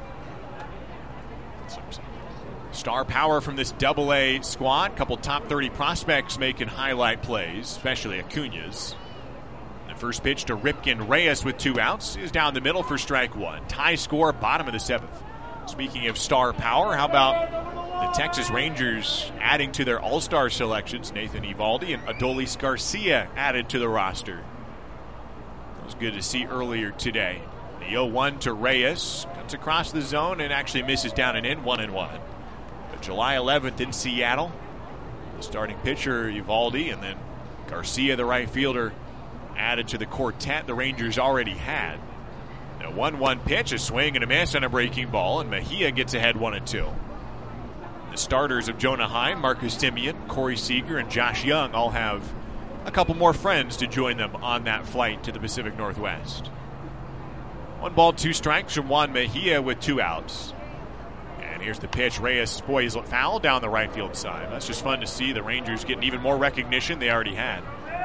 Star power from this double A squad. Couple top thirty prospects making highlight plays, especially Acuna's. The first pitch to Ripken Reyes with two outs is down the middle for strike one. Tie score, bottom of the seventh. Speaking of star power, how about the Texas Rangers adding to their all-star selections? Nathan Eovaldi and Adolis Garcia added to the roster. That was good to see earlier today. The oh one to Reyes cuts across the zone and actually misses down and in, one and one. But July eleventh in Seattle, the starting pitcher Eovaldi and then Garcia, the right fielder, added to the quartet the Rangers already had. A one one pitch, a swing and a miss on a breaking ball, and Mejia gets ahead one and two. The starters of Jonah Heim, Marcus Semien, Corey Seager, and Josh Young all have a couple more friends to join them on that flight to the Pacific Northwest. One ball, two strikes from Juan Mejia with two outs. And here's the pitch. Reyes spoils foul down the right field side. That's just fun to see. The Rangers getting even more recognition they already had.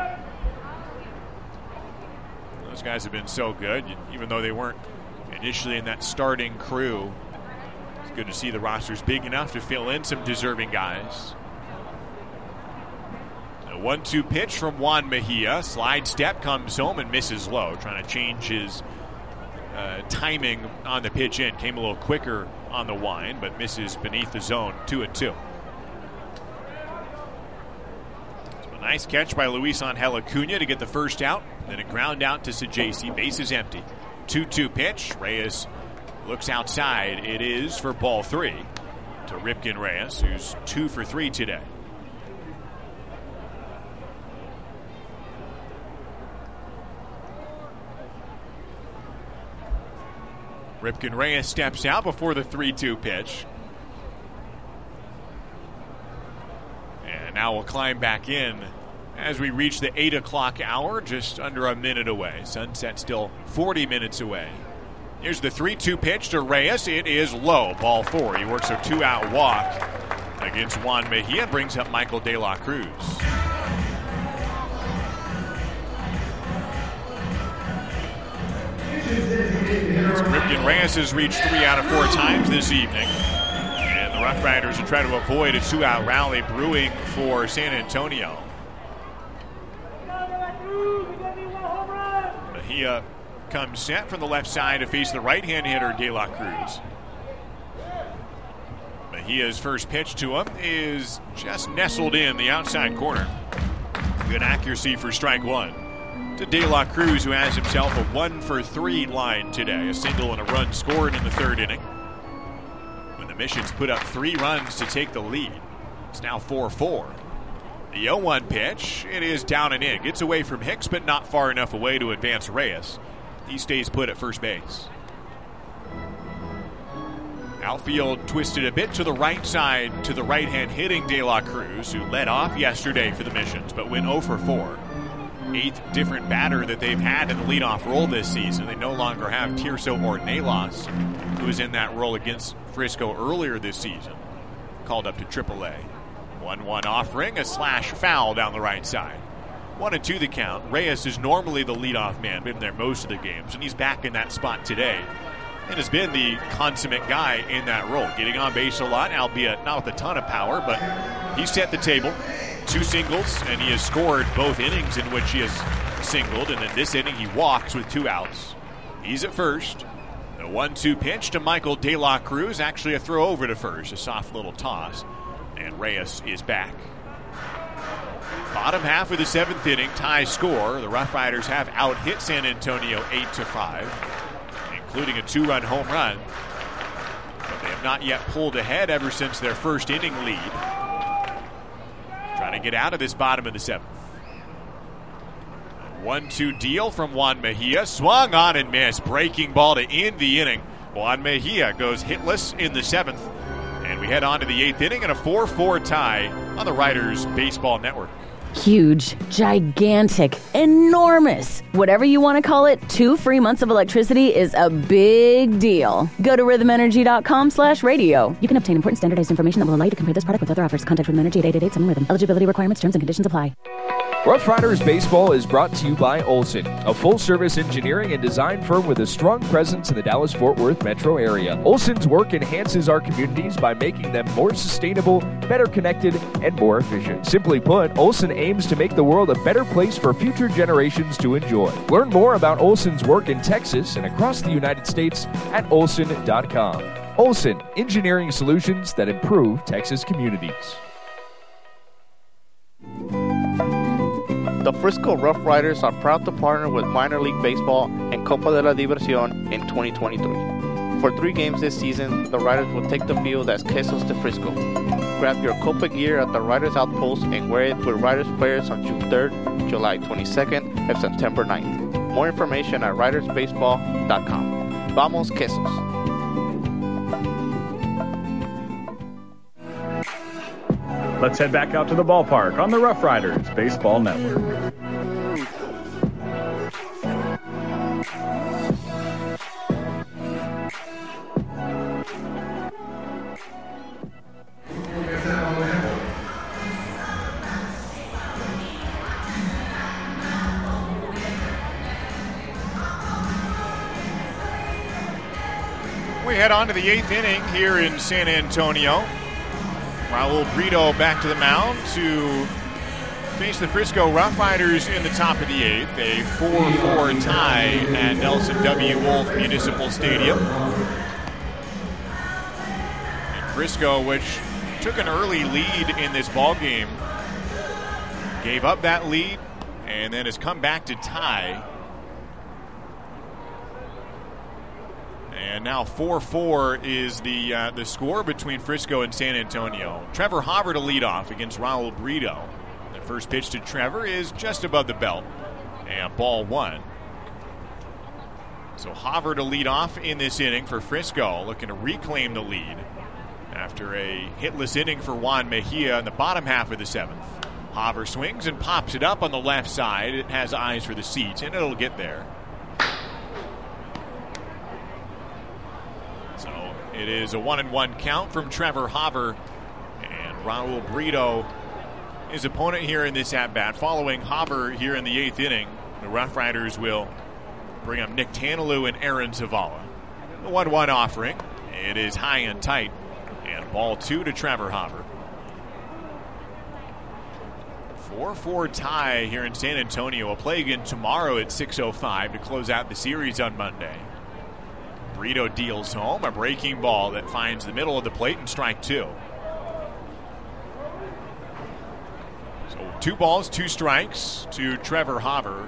Those guys have been so good, even though they weren't initially in that starting crew. It's good to see the roster's big enough to fill in some deserving guys. A one two pitch from Juan Mejia. Slide step, comes home and misses low, trying to change his uh, timing on the pitch in. Came a little quicker on the wind, but misses beneath the zone. Two and two. So a nice catch by Luis Angel Acuna to get the first out. Then a ground out to Saint-J.C. Base is empty. two two pitch. Reyes looks outside. It is for ball three to Ripken Reyes, who's two for three today. Ripken Reyes steps out before the three two pitch. And now we'll climb back in as we reach the eight o'clock hour, just under a minute away. Sunset still forty minutes away. Here's the three two pitch to Reyes. It is low, ball four. He works a two-out walk against Juan Mejia, brings up Michael De La Cruz. So Ripken Reyes has reached three out of four times this evening. And The Rough Riders will try to avoid a two-out rally brewing for San Antonio. Mejia comes set from the left side to face the right-hand hitter, De La Cruz. Mejia's first pitch to him is just nestled in the outside corner. Good accuracy for strike one. To De La Cruz, who has himself a one for three line today. A single and a run scored in the third inning. When the Missions put up three runs to take the lead. It's now four four. The oh one pitch, it is down and in. Gets away from Hicks, but not far enough away to advance Reyes. He stays put at first base. Outfield twisted a bit to the right side to the right-hand hitting De La Cruz, who led off yesterday for the Missions, but went oh for four. Eighth different batter that they've had in the leadoff role this season. They no longer have Tirso Ornelas, who was in that role against Frisco earlier this season. Called up to triple A. one one offering, a slash foul down the right side. One and two the count. Reyes is normally the leadoff man, been there most of the games, and he's back in that spot today. And has been the consummate guy in that role. Getting on base a lot, albeit not with a ton of power, but he set the table. Two singles, and he has scored both innings in which he has singled, and in this inning he walks with two outs. He's at first. The one two pitch to Michael De La Cruz, actually a throw over to first, a soft little toss, and Reyes is back. Bottom half of the seventh inning, tie score. The Rough Riders have out-hit San Antonio eight to five, including a two-run home run. But they have not yet pulled ahead ever since their first inning lead. Trying to get out of this bottom of the seventh. one two deal from Juan Mejia. Swung on and missed. Breaking ball to end the inning. Juan Mejia goes hitless in the seventh. And we head on to the eighth inning and a four four tie on the Riders Baseball Network. Huge, gigantic, enormous. Whatever you want to call it, two free months of electricity is a big deal. Go to rhythmenergy.com slash radio. You can obtain important standardized information that will allow you to compare this product with other offers. Contact Rhythm Energy at eight eight eight seven Rhythm. Eligibility requirements, terms, and conditions apply. Rough Riders Baseball is brought to you by Olson, a full-service engineering and design firm with a strong presence in the Dallas-Fort Worth metro area. Olson's work enhances our communities by making them more sustainable, better connected, and more efficient. Simply put, Olson aims to make the world a better place for future generations to enjoy. Learn more about Olson's work in Texas and across the United States at olson dot com. Olson, engineering solutions that improve Texas communities. The Frisco Rough Riders are proud to partner with Minor League Baseball and Copa de la Diversión in twenty twenty-three. For three games this season, the Riders will take the field as Quesos de Frisco. Grab your Copa gear at the Riders Outpost and wear it with Riders players on June third, July twenty-second, and September ninth. More information at riders baseball dot com. Vamos Quesos! Let's head back out to the ballpark on the Rough Riders Baseball Network. We head on to the eighth inning here in San Antonio. Raul Brito back to the mound to face the Frisco Rough Riders in the top of the eighth. A four four tie at Nelson W. Wolf Municipal Stadium. And Frisco, which took an early lead in this ballgame, gave up that lead and then has come back to tie. And now four four is the uh, the score between Frisco and San Antonio. Trevor Hopper to lead off against Raul Brito. The first pitch to Trevor is just above the belt. And ball one. So Hopper to lead off in this inning for Frisco, looking to reclaim the lead after a hitless inning for Juan Mejia in the bottom half of the seventh. Hopper swings and pops it up on the left side. It has eyes for the seats, and it'll get there. It is a one and one count from Trevor Hopper, and Raul Brito, his opponent here in this at-bat. Following Hopper here in the eighth inning, the Rough Riders will bring up Nick Tanalou and Aaron Zavala. The one one offering. It is high and tight, and Ball two to Trevor Hopper. four four tie here in San Antonio. We'll play again tomorrow at six oh five to close out the series on Monday. Brito deals home a breaking ball that finds the middle of the plate and strike two. So two balls, two strikes to Trevor Hopper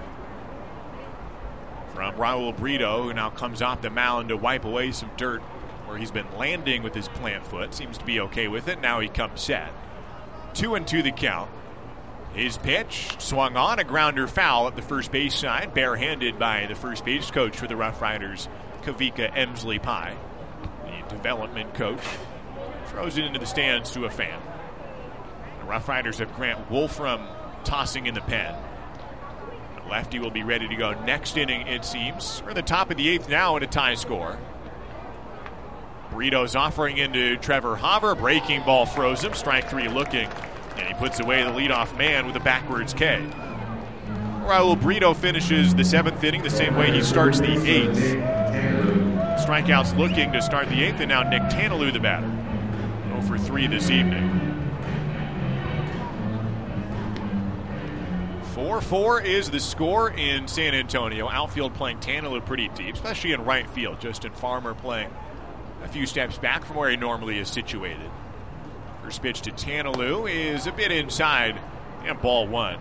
from Raul Brito, who now comes off the mound to wipe away some dirt where he's been landing with his plant foot. Seems to be okay with it. Now he comes set. Two and two the count. His pitch swung on, a grounder foul at the first base side, barehanded by the first base coach for the Rough Riders, Kavika Emsley Pye, the development coach. Throws it into the stands to a fan. The Rough Riders have Grant Wolfram tossing in the pen. The lefty will be ready to go next inning, it seems. We're in the top of the eighth now in a tie score. Brito's offering into Trevor Hopper. Breaking ball froze him. Strike three looking. And he puts away the leadoff man with a backwards K. Raul Brito finishes the seventh inning the same way he starts the eighth. Strikeouts looking to start the eighth, and now Nick Tanalou the batter. oh for three this evening. four four is the score in San Antonio. Outfield playing Tanalou pretty deep, especially in right field. Justin Farmer playing a few steps back from where he normally is situated. First pitch to Tanalou is a bit inside, and ball one.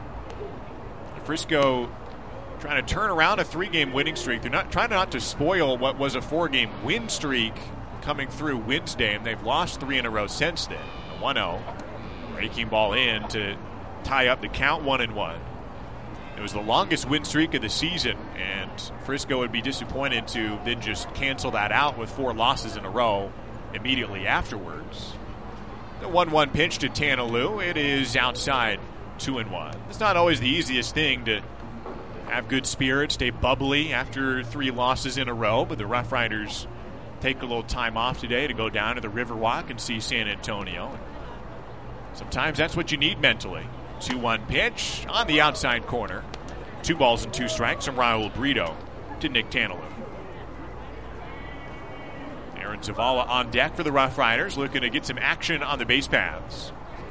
Frisco trying to turn around a three-game winning streak. They're not trying not to spoil what was a four-game win streak coming through Wednesday, and they've lost three in a row since then. A one oh. Breaking ball in to tie up the count, one and one. It was the longest win streak of the season, and Frisco would be disappointed to then just cancel that out with four losses in a row immediately afterwards. The one one pitch to Tanalou. It is outside, two and one. It's not always the easiest thing to have good spirits, stay bubbly after three losses in a row, but the Rough Riders take a little time off today to go down to the Riverwalk and see San Antonio. Sometimes that's what you need mentally. two one pitch on the outside corner. Two balls and two strikes from Raul Brito to Nick Tanalou. Aaron Zavala on deck for the Rough Riders, looking to get some action on the base paths.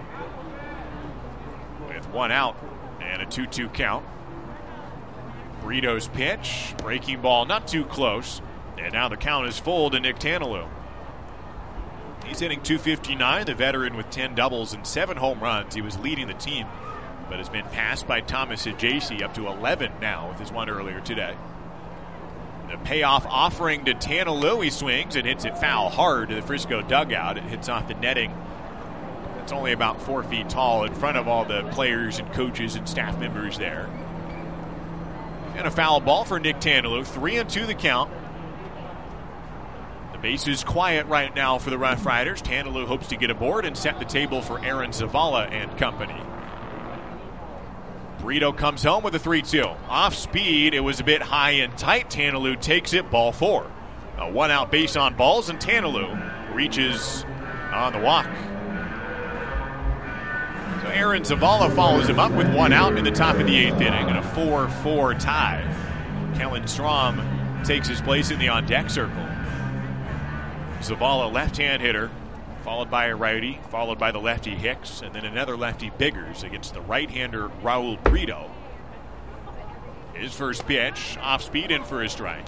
With one out and a two two count. Brito's pitch, breaking ball not too close, and now the count is full to Nick Tanalou. He's hitting two fifty-nine, the veteran with ten doubles and seven home runs. He was leading the team, but has been passed by Thomas Ajayci, up to eleven now with his one earlier today. The payoff offering to Tanalou. He swings and hits it foul hard to the Frisco dugout. It hits off the netting. It's only about four feet tall in front of all the players and coaches and staff members there. And a foul ball for Nick Tanalou. Three and two the count. The base is quiet right now for the Rough Riders. Tanalou hopes to get aboard and set the table for Aaron Zavala and company. Brito comes home with a three two. Off speed, it was a bit high and tight. Tanalou takes it, ball four. A one out base on balls, and Tanalou reaches on the walk. So Aaron Zavala follows him up with one out in the top of the eighth inning and a four four tie. Kellen Strom takes his place in the on-deck circle. Zavala, left-hand hitter, followed by a righty, followed by the lefty Hicks, and then another lefty Biggers against the right-hander Raul Brito. His first pitch, off speed in for a strike.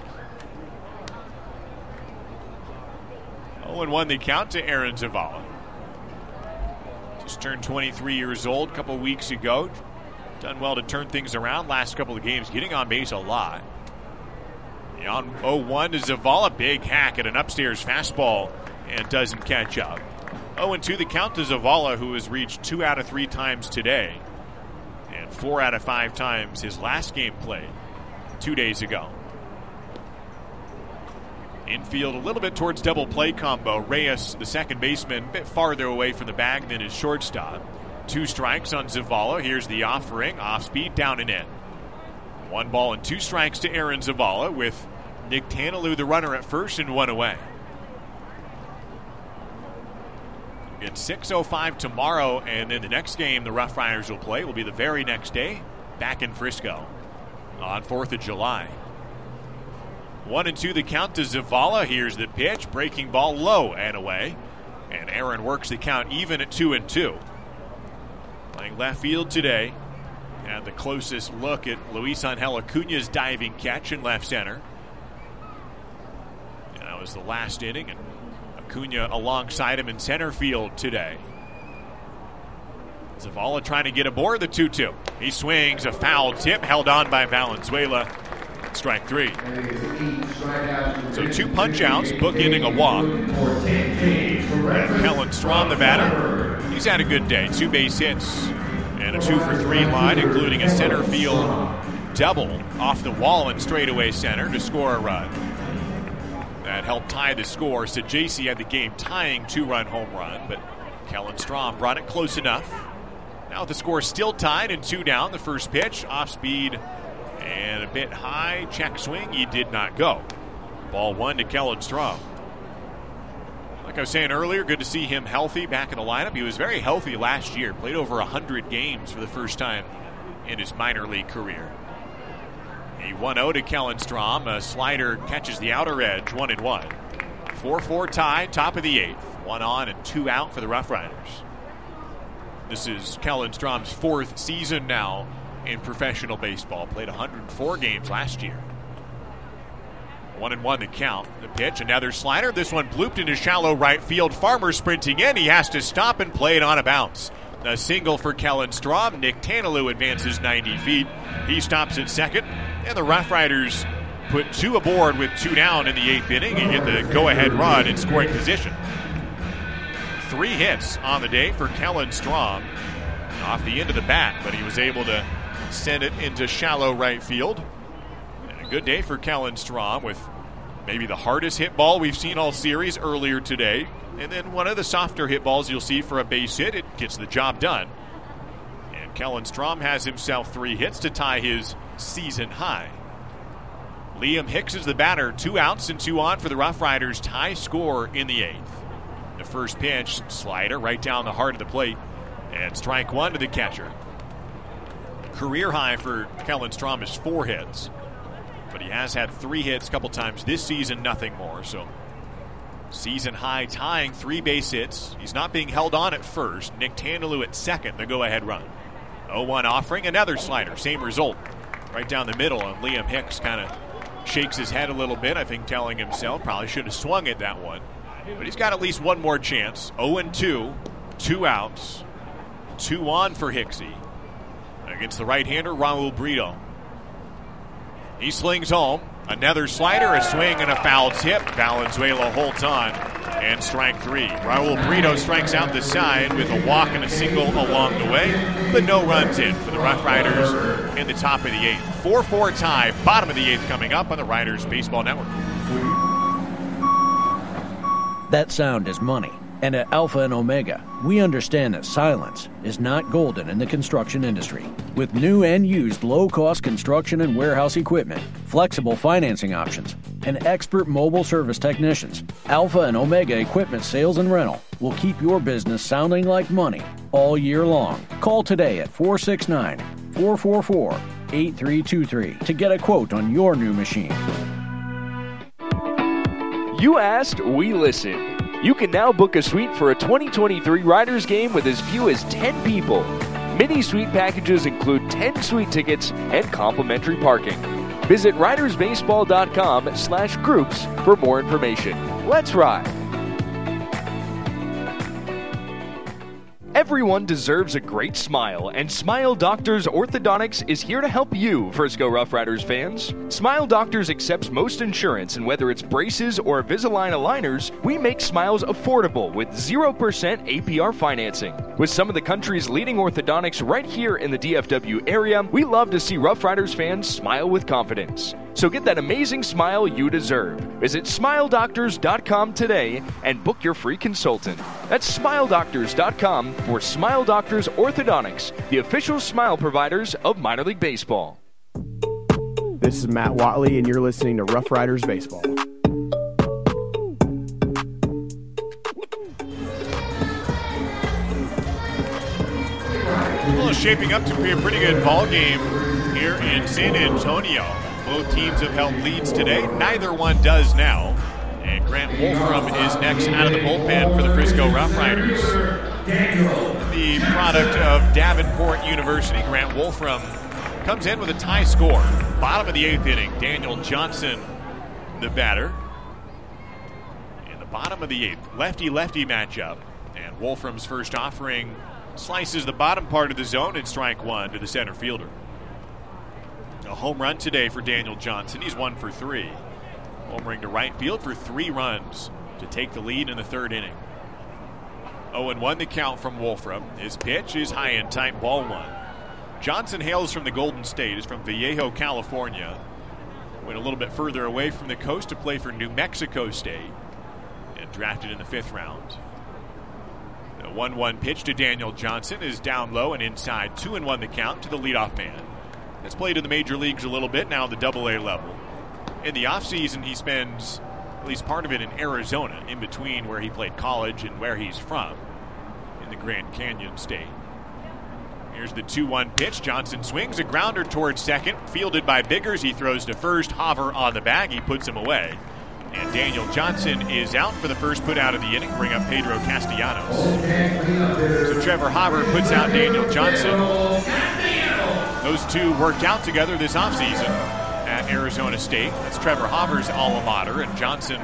oh and one the count to Aaron Zavala. Just turned twenty-three years old a couple weeks ago. Done well to turn things around last couple of games, getting on base a lot. On oh one to Zavala, big hack at an upstairs fastball and doesn't catch up. oh and two the count to Zavala, who has reached two out of three times today and four out of five times his last game played two days ago. Infield a little bit towards double play combo. Reyes, the second baseman, a bit farther away from the bag than his shortstop. Two strikes on Zavala. Here's the offering. Off speed, down and in. One ball and two strikes to Aaron Zavala with Nick Tanalou, the runner, at first and one away. It's six oh five tomorrow, and then the next game the Rough Riders will play will be the very next day back in Frisco on fourth of July. One and two the count to Zavala. Here's the pitch. Breaking ball low and away. And Aaron works the count even at two and two. Playing left field today. Had the closest look at Luis Angel Acuna's diving catch in left center. And that was the last inning, and Acuna alongside him in center field today. Zavala trying to get aboard the two two. He swings a foul tip held on by Valenzuela. Strike three. So two punch outs, bookending a walk. And Kellen Strom, the batter, he's had a good day. Two base hits and a two for three line, including a center field double off the wall in straightaway center to score a run. That helped tie the score. So J C had the game tying two-run home run, but Kellen Strom brought it close enough. Now the score still tied and two down. The first pitch, off speed and a bit high. Check swing, he did not go. Ball one to Kellen Strom. Like I was saying earlier, good to see him healthy back in the lineup. He was very healthy last year. Played over one hundred games for the first time in his minor league career. A one oh to Kellen Strom. A slider catches the outer edge, one and one. four four tie, top of the eighth. One on and two out for the Rough Riders. This is Kellen Strom's fourth season now in professional baseball. Played one hundred four games last year. One and one to count. The pitch, another slider. This one blooped into shallow right field. Farmer sprinting in. He has to stop and play it on a bounce. A single for Kellen Strom. Nick Tanalou advances ninety feet. He stops at second. And the Rough Riders put two aboard with two down in the eighth inning and get the go-ahead run in scoring position. Three hits on the day for Kellen Strom off the end of the bat, but he was able to send it into shallow right field. And a good day for Kellen Strom with maybe the hardest hit ball we've seen all series earlier today. And then one of the softer hit balls you'll see for a base hit. It gets the job done. And Kellen Strom has himself three hits to tie his season high. Liam Hicks is the batter. Two outs and two on for the Rough Riders. Tie score in the eighth. The first pitch, slider right down the heart of the plate. And strike one to the catcher. Career high for Kellen Strom is four hits. But he has had three hits a couple times this season, nothing more. So season high tying three base hits. He's not being held on at first. Nick Tanalou at second, the go-ahead run. oh one offering, another slider. Same result. Right down the middle, and Liam Hicks kind of shakes his head a little bit, I think telling himself probably should have swung at that one. But he's got at least one more chance. oh and two, two outs, two on for Hicksy against the right-hander Raul Brito. He slings home. Another slider, a swing, and a foul tip. Valenzuela holds on, and strike three. Raul Brito strikes out the side with a walk and a single along the way, but no runs in for the Rough Riders in the top of the eighth. four four tie, bottom of the eighth coming up on the Riders Baseball Network. That sound is money. And at Alpha and Omega, we understand that silence is not golden in the construction industry. With new and used low-cost construction and warehouse equipment, flexible financing options, and expert mobile service technicians, Alpha and Omega Equipment Sales and Rental will keep your business sounding like money all year long. Call today at four six nine, four four four, eight three two three to get a quote on your new machine. You asked, we listened. You can now book a suite for a twenty twenty-three Riders game with as few as ten people. Mini suite packages include ten suite tickets and complimentary parking. Visit ridersbaseball.com slash groups for more information. Let's ride. Everyone deserves a great smile, and Smile Doctors Orthodontics is here to help you, Frisco Rough Riders fans. Smile Doctors accepts most insurance, and whether it's braces or Invisalign aligners, we make smiles affordable with zero percent A P R financing. With some of the country's leading orthodontics right here in the D F W area, we love to see Rough Riders fans smile with confidence. So get that amazing smile you deserve. Visit smile doctors dot com today and book your free consultant. That's smile doctors dot com for Smile Doctors Orthodontics, the official smile providers of minor league baseball. This is Matt Watley, and you're listening to Rough Riders Baseball. Well, it's shaping up to be a pretty good ball game here in San Antonio. Both teams have held leads today. Neither one does now. And Grant Wolfram is next out of the bullpen for the Frisco Rough Riders. The product of Davenport University, Grant Wolfram comes in with a tie score. Bottom of the eighth inning, Daniel Johnson, the batter. In the bottom of the eighth, lefty-lefty matchup. And Wolfram's first offering slices the bottom part of the zone and strike one to the center fielder. A home run today for Daniel Johnson. He's one for three. Homering to right field for three runs to take the lead in the third inning. oh and one the count from Wolfram. His pitch is high and tight, ball one. Johnson hails from the Golden State, is from Vallejo, California. Went a little bit further away from the coast to play for New Mexico State and drafted in the fifth round. The one one pitch to Daniel Johnson is down low and inside. two and one the count to the leadoff man. Has played in the major leagues a little bit, now the double A level. In the offseason, he spends at least part of it in Arizona, in between where he played college and where he's from, in the Grand Canyon State. Here's the two one pitch. Johnson swings a grounder towards second. Fielded by Biggers. He throws to first. Haver on the bag. He puts him away. And Daniel Johnson is out for the first put out of the inning. Bring up Pedro Castellanos. So Trevor Haver puts out Daniel Johnson. Those two worked out together this offseason at Arizona State. That's Trevor Haver's alma mater, and Johnson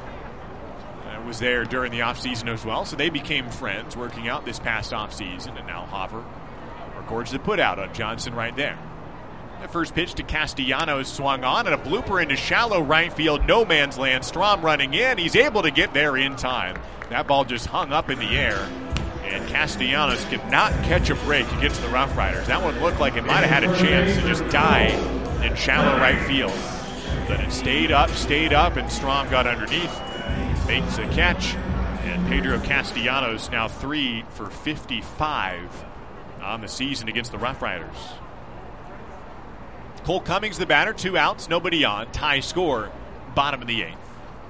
uh, was there during the offseason as well. So they became friends working out this past offseason, and now Haver records the putout on Johnson right there. The first pitch to Castellanos swung on, and a blooper into shallow right field, no man's land. Strom running in. He's able to get there in time. That ball just hung up in the air, and Castellanos could not catch a break against the Rough Riders. That one looked like it might have had a chance to just die in shallow right field. But it stayed up, stayed up, and Strom got underneath. Makes a catch, and Pedro Castellanos now three for fifty-five on the season against the Rough Riders. Cole Cummings, the batter, two outs, nobody on. Tie score, bottom of the eighth.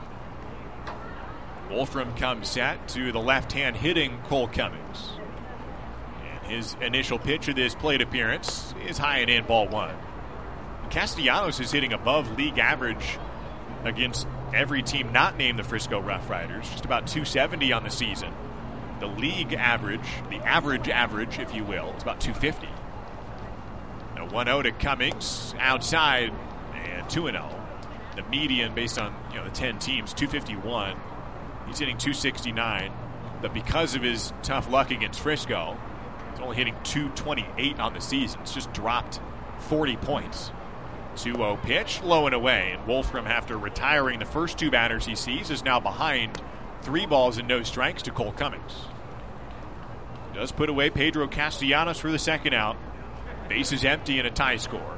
Wolfram comes set to the left-hand hitting Cole Cummings. And his initial pitch of this plate appearance is high and in, ball one. Castellanos is hitting above league average against every team not named the Frisco Rough Riders, just about two seventy on the season. The league average, the average average, if you will, is about two fifty. Now one oh to Cummings, outside, and two and oh. The median based on you know the ten teams, two fifty-one. He's hitting two sixty-nine, but because of his tough luck against Frisco, he's only hitting two twenty-eight on the season. It's just dropped forty points. two oh pitch, low and away, and Wolfram, after retiring the first two batters he sees, is now behind three balls and no strikes to Cole Cummings. Does put away Pedro Castellanos for the second out. Base is empty and a tie score.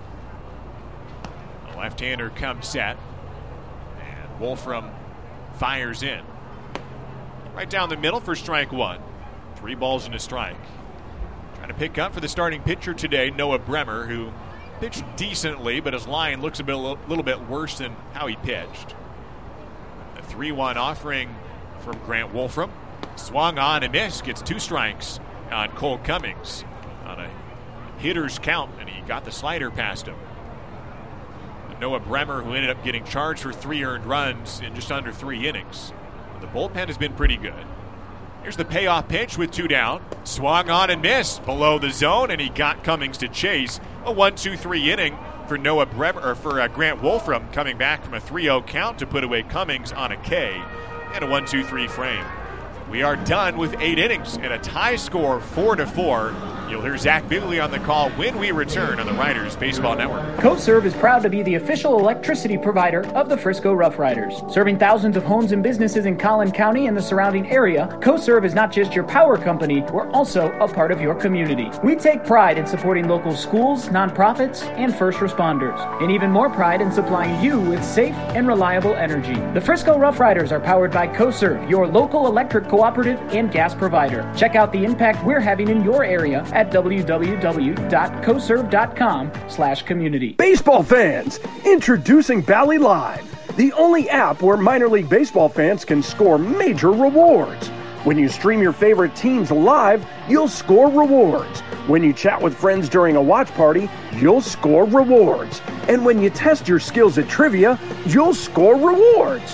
The left-hander comes set, and Wolfram fires in. Right down the middle for strike one. Three balls and a strike. Trying to pick up for the starting pitcher today, Noah Bremer, who pitched decently, but his line looks a bit, a little bit worse than how he pitched. The three one offering from Grant Wolfram. Swung on and missed. Gets two strikes on Cole Cummings on a hitter's count, and he got the slider past him. Noah Bremer, who ended up getting charged for three earned runs in just under three innings. The bullpen has been pretty good. Here's the payoff pitch with two down. Swung on and missed below the zone, and he got Cummings to chase. A one two three inning for Noah Bremer, or for uh, Grant Wolfram, coming back from a three oh count to put away Cummings on a K, and a one two three frame. We are done with eight innings and a tie score four to four. You'll hear Zach Bigley on the call when we return on the Riders Baseball Network. CoServe is proud to be the official electricity provider of the Frisco Rough Riders. Serving thousands of homes and businesses in Collin County and the surrounding area, CoServe is not just your power company, we're also a part of your community. We take pride in supporting local schools, nonprofits, and first responders, and even more pride in supplying you with safe and reliable energy. The Frisco Rough Riders are powered by CoServe, your local electric cooperative and gas provider. Check out the impact we're having in your area at w w w dot coserve dot com slash community. Baseball fans, introducing Bally Live, the only app where minor league baseball fans can score major rewards. When you stream your favorite teams live, you'll score rewards. When you chat with friends during a watch party, you'll score rewards. And when you test your skills at trivia, you'll score rewards.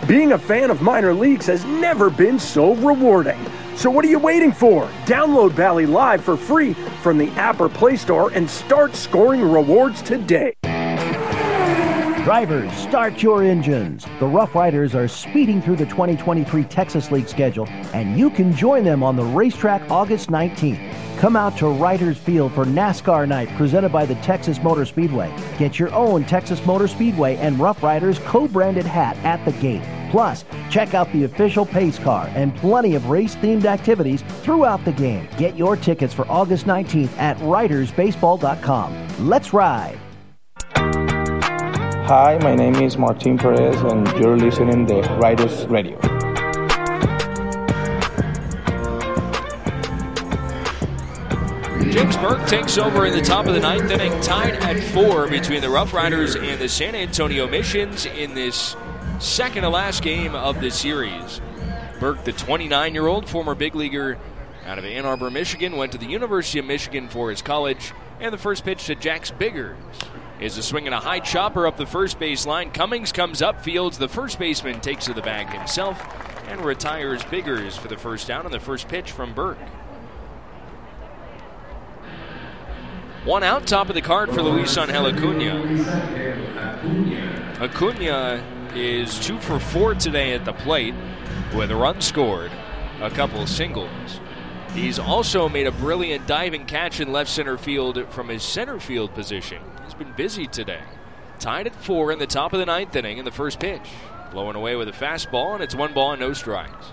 Being a fan of minor leagues has never been so rewarding. So what are you waiting for? Download Bally Live for free from the app or Play Store and start scoring rewards today. Drivers, start your engines. The Rough Riders are speeding through the twenty twenty-three Texas League schedule, and you can join them on the racetrack August nineteenth. Come out to Riders Field for NASCAR Night presented by the Texas Motor Speedway. Get your own Texas Motor Speedway and Rough Riders co-branded hat at the gate. Plus, check out the official pace car and plenty of race-themed activities throughout the game. Get your tickets for August nineteenth at riders baseball dot com. Let's ride! Hi, my name is Martin Perez, and you're listening to Riders Radio. James Burke takes over in the top of the ninth inning, tied at four between the Rough Riders and the San Antonio Missions in this second to last game of the series. Burke, the twenty-nine-year-old former big leaguer out of Ann Arbor, Michigan, went to the University of Michigan for his college, and the first pitch to Jax Biggers is a swing and a high chopper up the first base line. Cummings comes up, fields. The first baseman takes to the bag himself and retires Biggers for the first down on the first pitch from Burke. One out, top of the card for Luis Angel Acuna. Acuna is two for four today at the plate with a run scored, a couple of singles. He's also made a brilliant diving catch in left center field from his center field position. He's been busy today. Tied at four in the top of the ninth inning in the first pitch. Blowing away with a fastball, and it's one ball and no strikes.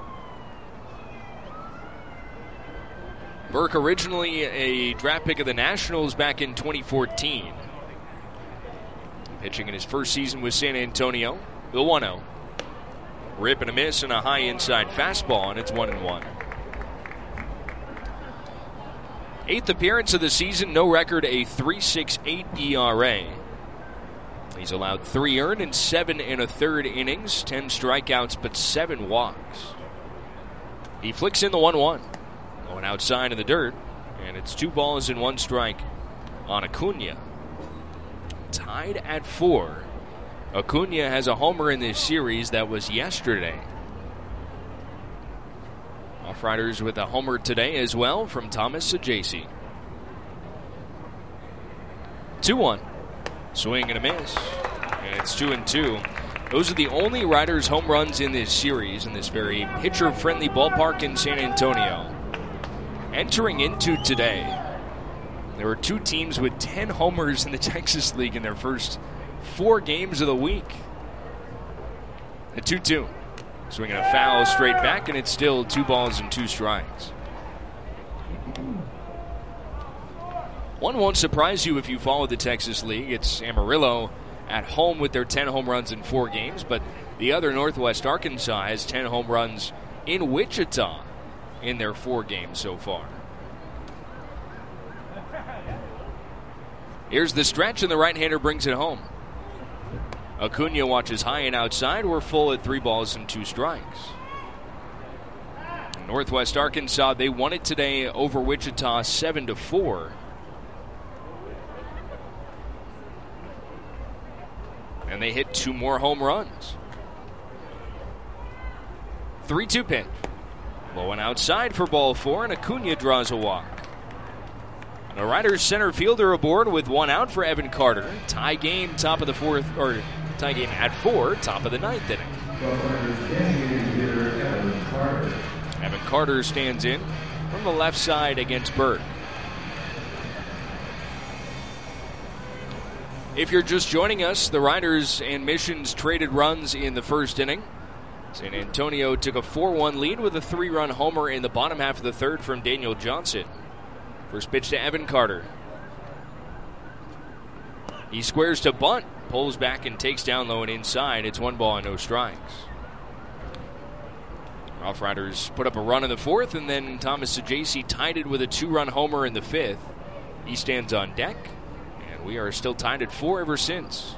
Burke, originally a draft pick of the Nationals back in twenty fourteen. Pitching in his first season with San Antonio. The one oh. Rip and a miss and a high inside fastball, and it's one and one. Eighth appearance of the season, no record, a three point six eight E R A. He's allowed three earned in seven and a third innings, ten strikeouts, but seven walks. He flicks in the one one. Going outside in the dirt, and it's two balls and one strike on Acuna. Tied at four. Acuna has a homer in this series. That was yesterday. Rough Riders with a homer today as well from Thomas Saggese. two one. Swing and a miss. And it's two and two. Those are the only Riders home runs in this series in this very pitcher-friendly ballpark in San Antonio. Entering into today, there were two teams with ten homers in the Texas League in their first four games of the week. A two two. Swinging a foul straight back, and it's still two balls and two strikes. One won't surprise you if you follow the Texas League. It's Amarillo at home with their ten home runs in four games, but the other, Northwest Arkansas, has ten home runs in Wichita in their four games so far. Here's the stretch, and the right-hander brings it home. Acuna watches high and outside. We're full at three balls and two strikes. Northwest Arkansas, they won it today over Wichita seven to four. And they hit two more home runs. three two pitch. Low and outside for ball four, and Acuna draws a walk. The Riders center fielder aboard with one out for Evan Carter. Tie game, top of the fourth, or tie game at four, top of the ninth inning. Evan Carter stands in from the left side against Burke. If you're just joining us, the Riders and Missions traded runs in the first inning. San Antonio took a four one lead with a three-run homer in the bottom half of the third from Daniel Johnson. First pitch to Evan Carter. He squares to bunt, pulls back and takes down low and inside. It's one ball and no strikes. Rough Riders put up a run in the fourth, and then Thomas Saggese tied it with a two-run homer in the fifth. He stands on deck, and we are still tied at four ever since.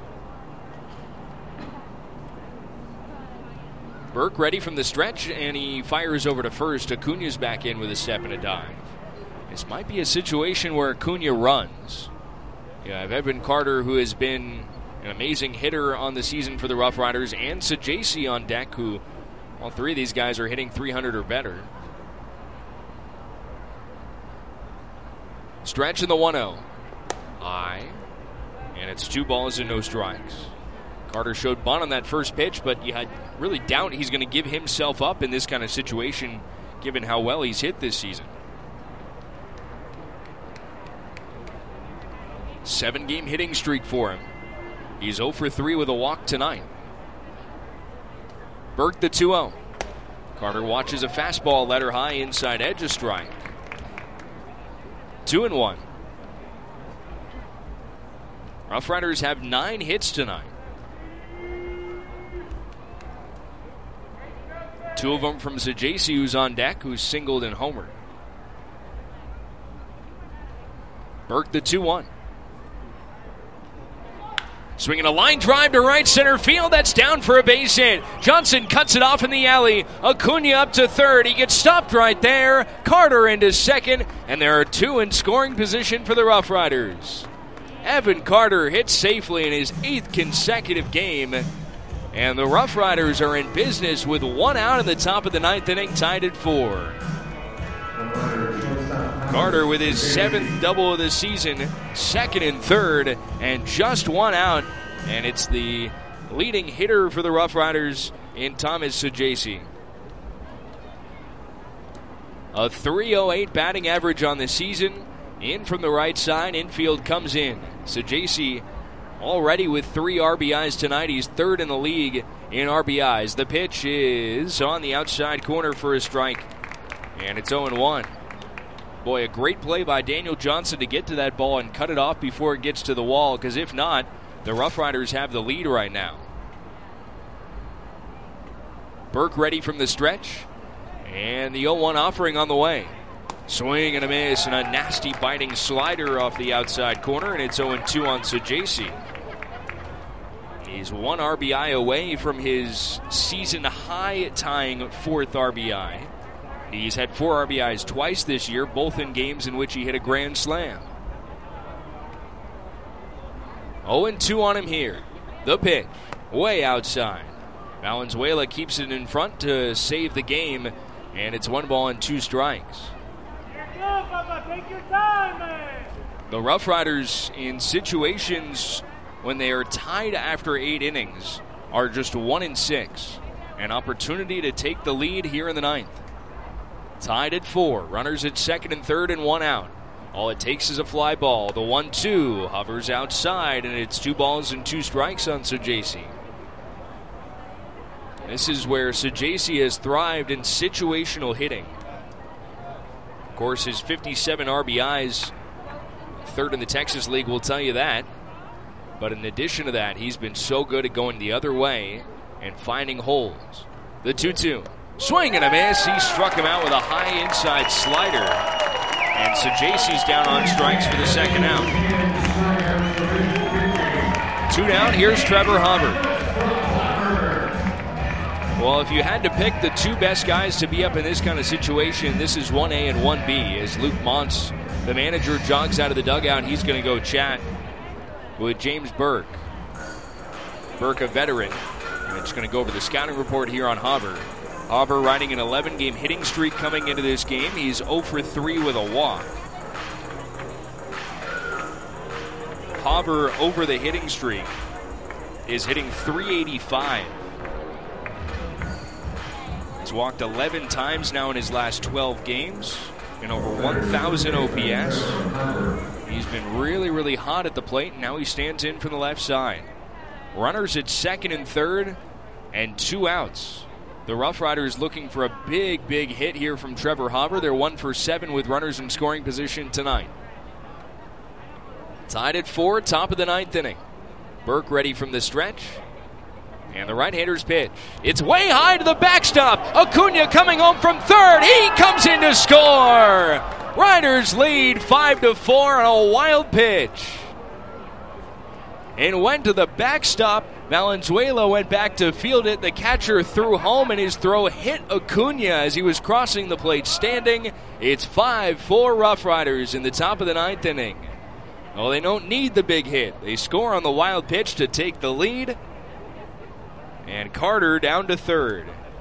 Burke ready from the stretch, and he fires over to first. Acuna's back in with a step and a dive. This might be a situation where Acuna runs. You have Evan Carter, who has been an amazing hitter on the season for the Rough Riders, and Sajaci on deck, who all three of these guys are hitting three hundred or better. Stretch in the one oh. High. And it's two balls and no strikes. Carter showed bunt on that first pitch, but you had really doubt he's going to give himself up in this kind of situation, given how well he's hit this season. Seven-game hitting streak for him. He's oh for three with a walk tonight. Burke the two oh. Carter watches a fastball letter high inside edge, a strike. Two and one. Rough Riders have nine hits tonight. Two of them from Sajaci, who's on deck, who's singled and homered. Burke the two one. Swinging a line drive to right center field. That's down for a base hit. Johnson cuts it off in the alley. Acuna up to third. He gets stopped right there. Carter into second. And there are two in scoring position for the Rough Riders. Evan Carter hits safely in his eighth consecutive game. And the Rough Riders are in business with one out in the top of the ninth inning, tied at four. Carter with his seventh double of the season, second and third, and just one out. And it's the leading hitter for the Rough Riders in Thomas Sajaci. A three oh eight batting average on the season. In from the right side, infield comes in. Sajaci already with three R B Is tonight. He's third in the league in R B Is. The pitch is on the outside corner for a strike, and it's oh and one. Boy, a great play by Daniel Johnson to get to that ball and cut it off before it gets to the wall, because if not, the Rough Riders have the lead right now. Burke ready from the stretch, and the oh one offering on the way. Swing and a miss, and a nasty biting slider off the outside corner, and it's oh and two on Sajaci. He's one R B I away from his season-high tying fourth R B I. He's had four R B Is twice this year, both in games in which he hit a grand slam. oh and two on him here. The pitch, way outside. Valenzuela keeps it in front to save the game, and it's one ball and two strikes. Take your time, man. The Rough Riders, in situations when they are tied after eight innings, are just one and six. An opportunity to take the lead here in the ninth. Tied at four. Runners at second and third and one out. All it takes is a fly ball. The one two hovers outside, and it's two balls and two strikes on Sajaci. This is where Sajaci has thrived in situational hitting. Of course, his fifty-seven R B Is, third in the Texas League, will tell you that. But in addition to that, he's been so good at going the other way and finding holes. The two two. Swing and a miss. He struck him out with a high inside slider. And Sajaci's down on strikes for the second out. Two down. Here's Trevor Hauber. Well, if you had to pick the two best guys to be up in this kind of situation, this is one A and one B. As Luke Montz, the manager, jogs out of the dugout, he's going to go chat with James Burke. Burke, a veteran. I'm just going to go over the scouting report here on Hauber. Hauber riding an eleven-game hitting streak coming into this game. He's oh for three with a walk. Hauber, over the hitting streak, is hitting three eighty-five. He's walked eleven times now in his last twelve games, and over one thousand O P S. He's been really, really hot at the plate, and now he stands in from the left side. Runners at second and third, and two outs. The Rough Riders looking for a big, big hit here from Trevor Hauber. They're one for seven with runners in scoring position tonight. Tied at four, top of the ninth inning. Burke ready from the stretch. And the right-hander's pitch. It's way high to the backstop. Acuna coming home from third. He comes in to score. Riders lead five to four on a wild pitch. And went to the backstop. Valenzuela went back to field it. The catcher threw home, and his throw hit Acuna as he was crossing the plate standing. It's five four Rough Riders in the top of the ninth inning. Well, they don't need the big hit. They score on the wild pitch to take the lead. And Carter down to third.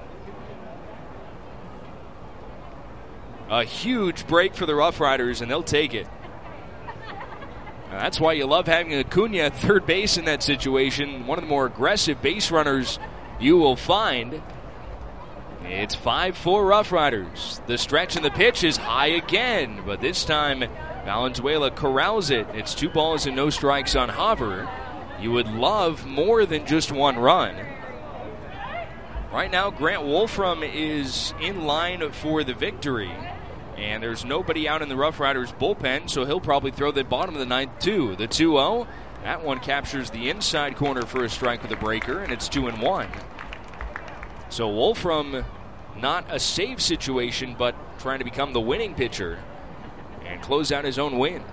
A huge break for the Rough Riders, and they'll take it. Now, that's why you love having Acuna at third base in that situation. One of the more aggressive base runners you will find. It's five four Rough Riders. The stretch and the pitch is high again, but this time Valenzuela corrals it. It's two balls and no strikes on Haver. You would love more than just one run. Right now, Grant Wolfram is in line for the victory, and there's nobody out in the Rough Riders bullpen, so he'll probably throw the bottom of the ninth too. The two oh, that one captures the inside corner for a strike with a breaker, and it's two and one. So Wolfram, not a save situation, but trying to become the winning pitcher and close out his own win.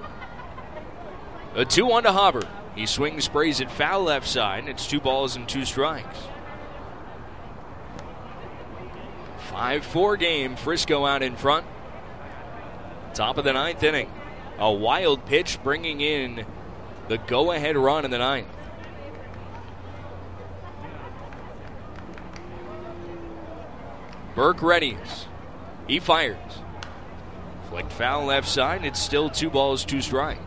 A two one to Haver. He swings, sprays it foul left side, and it's two balls and two strikes. five four game, Frisco out in front. Top of the ninth inning. A wild pitch bringing in the go-ahead run in the ninth. Burke readies. He fires. Flicked foul left side, and it's still two balls, two strikes.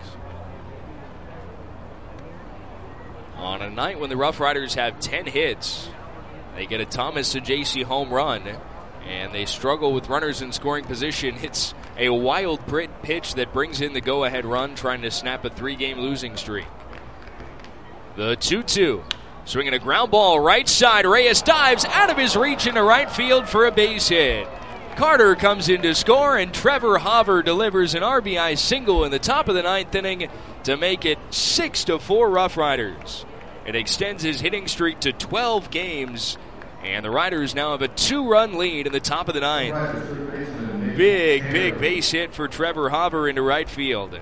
On a night when the Rough Riders have ten hits, they get a Thomas Saggese home run, and they struggle with runners in scoring position. It's a wild pitch that brings in the go-ahead run, trying to snap a three-game losing streak. The two two. Swinging a ground ball right side. Reyes dives out of his reach into right field for a base hit. Carter comes in to score, and Trevor Haver delivers an R B I single in the top of the ninth inning to make it six to four Rough Riders. It extends his hitting streak to twelve games, and the Riders now have a two-run lead in the top of the ninth. Big, big base hit for Trevor Haver into right field.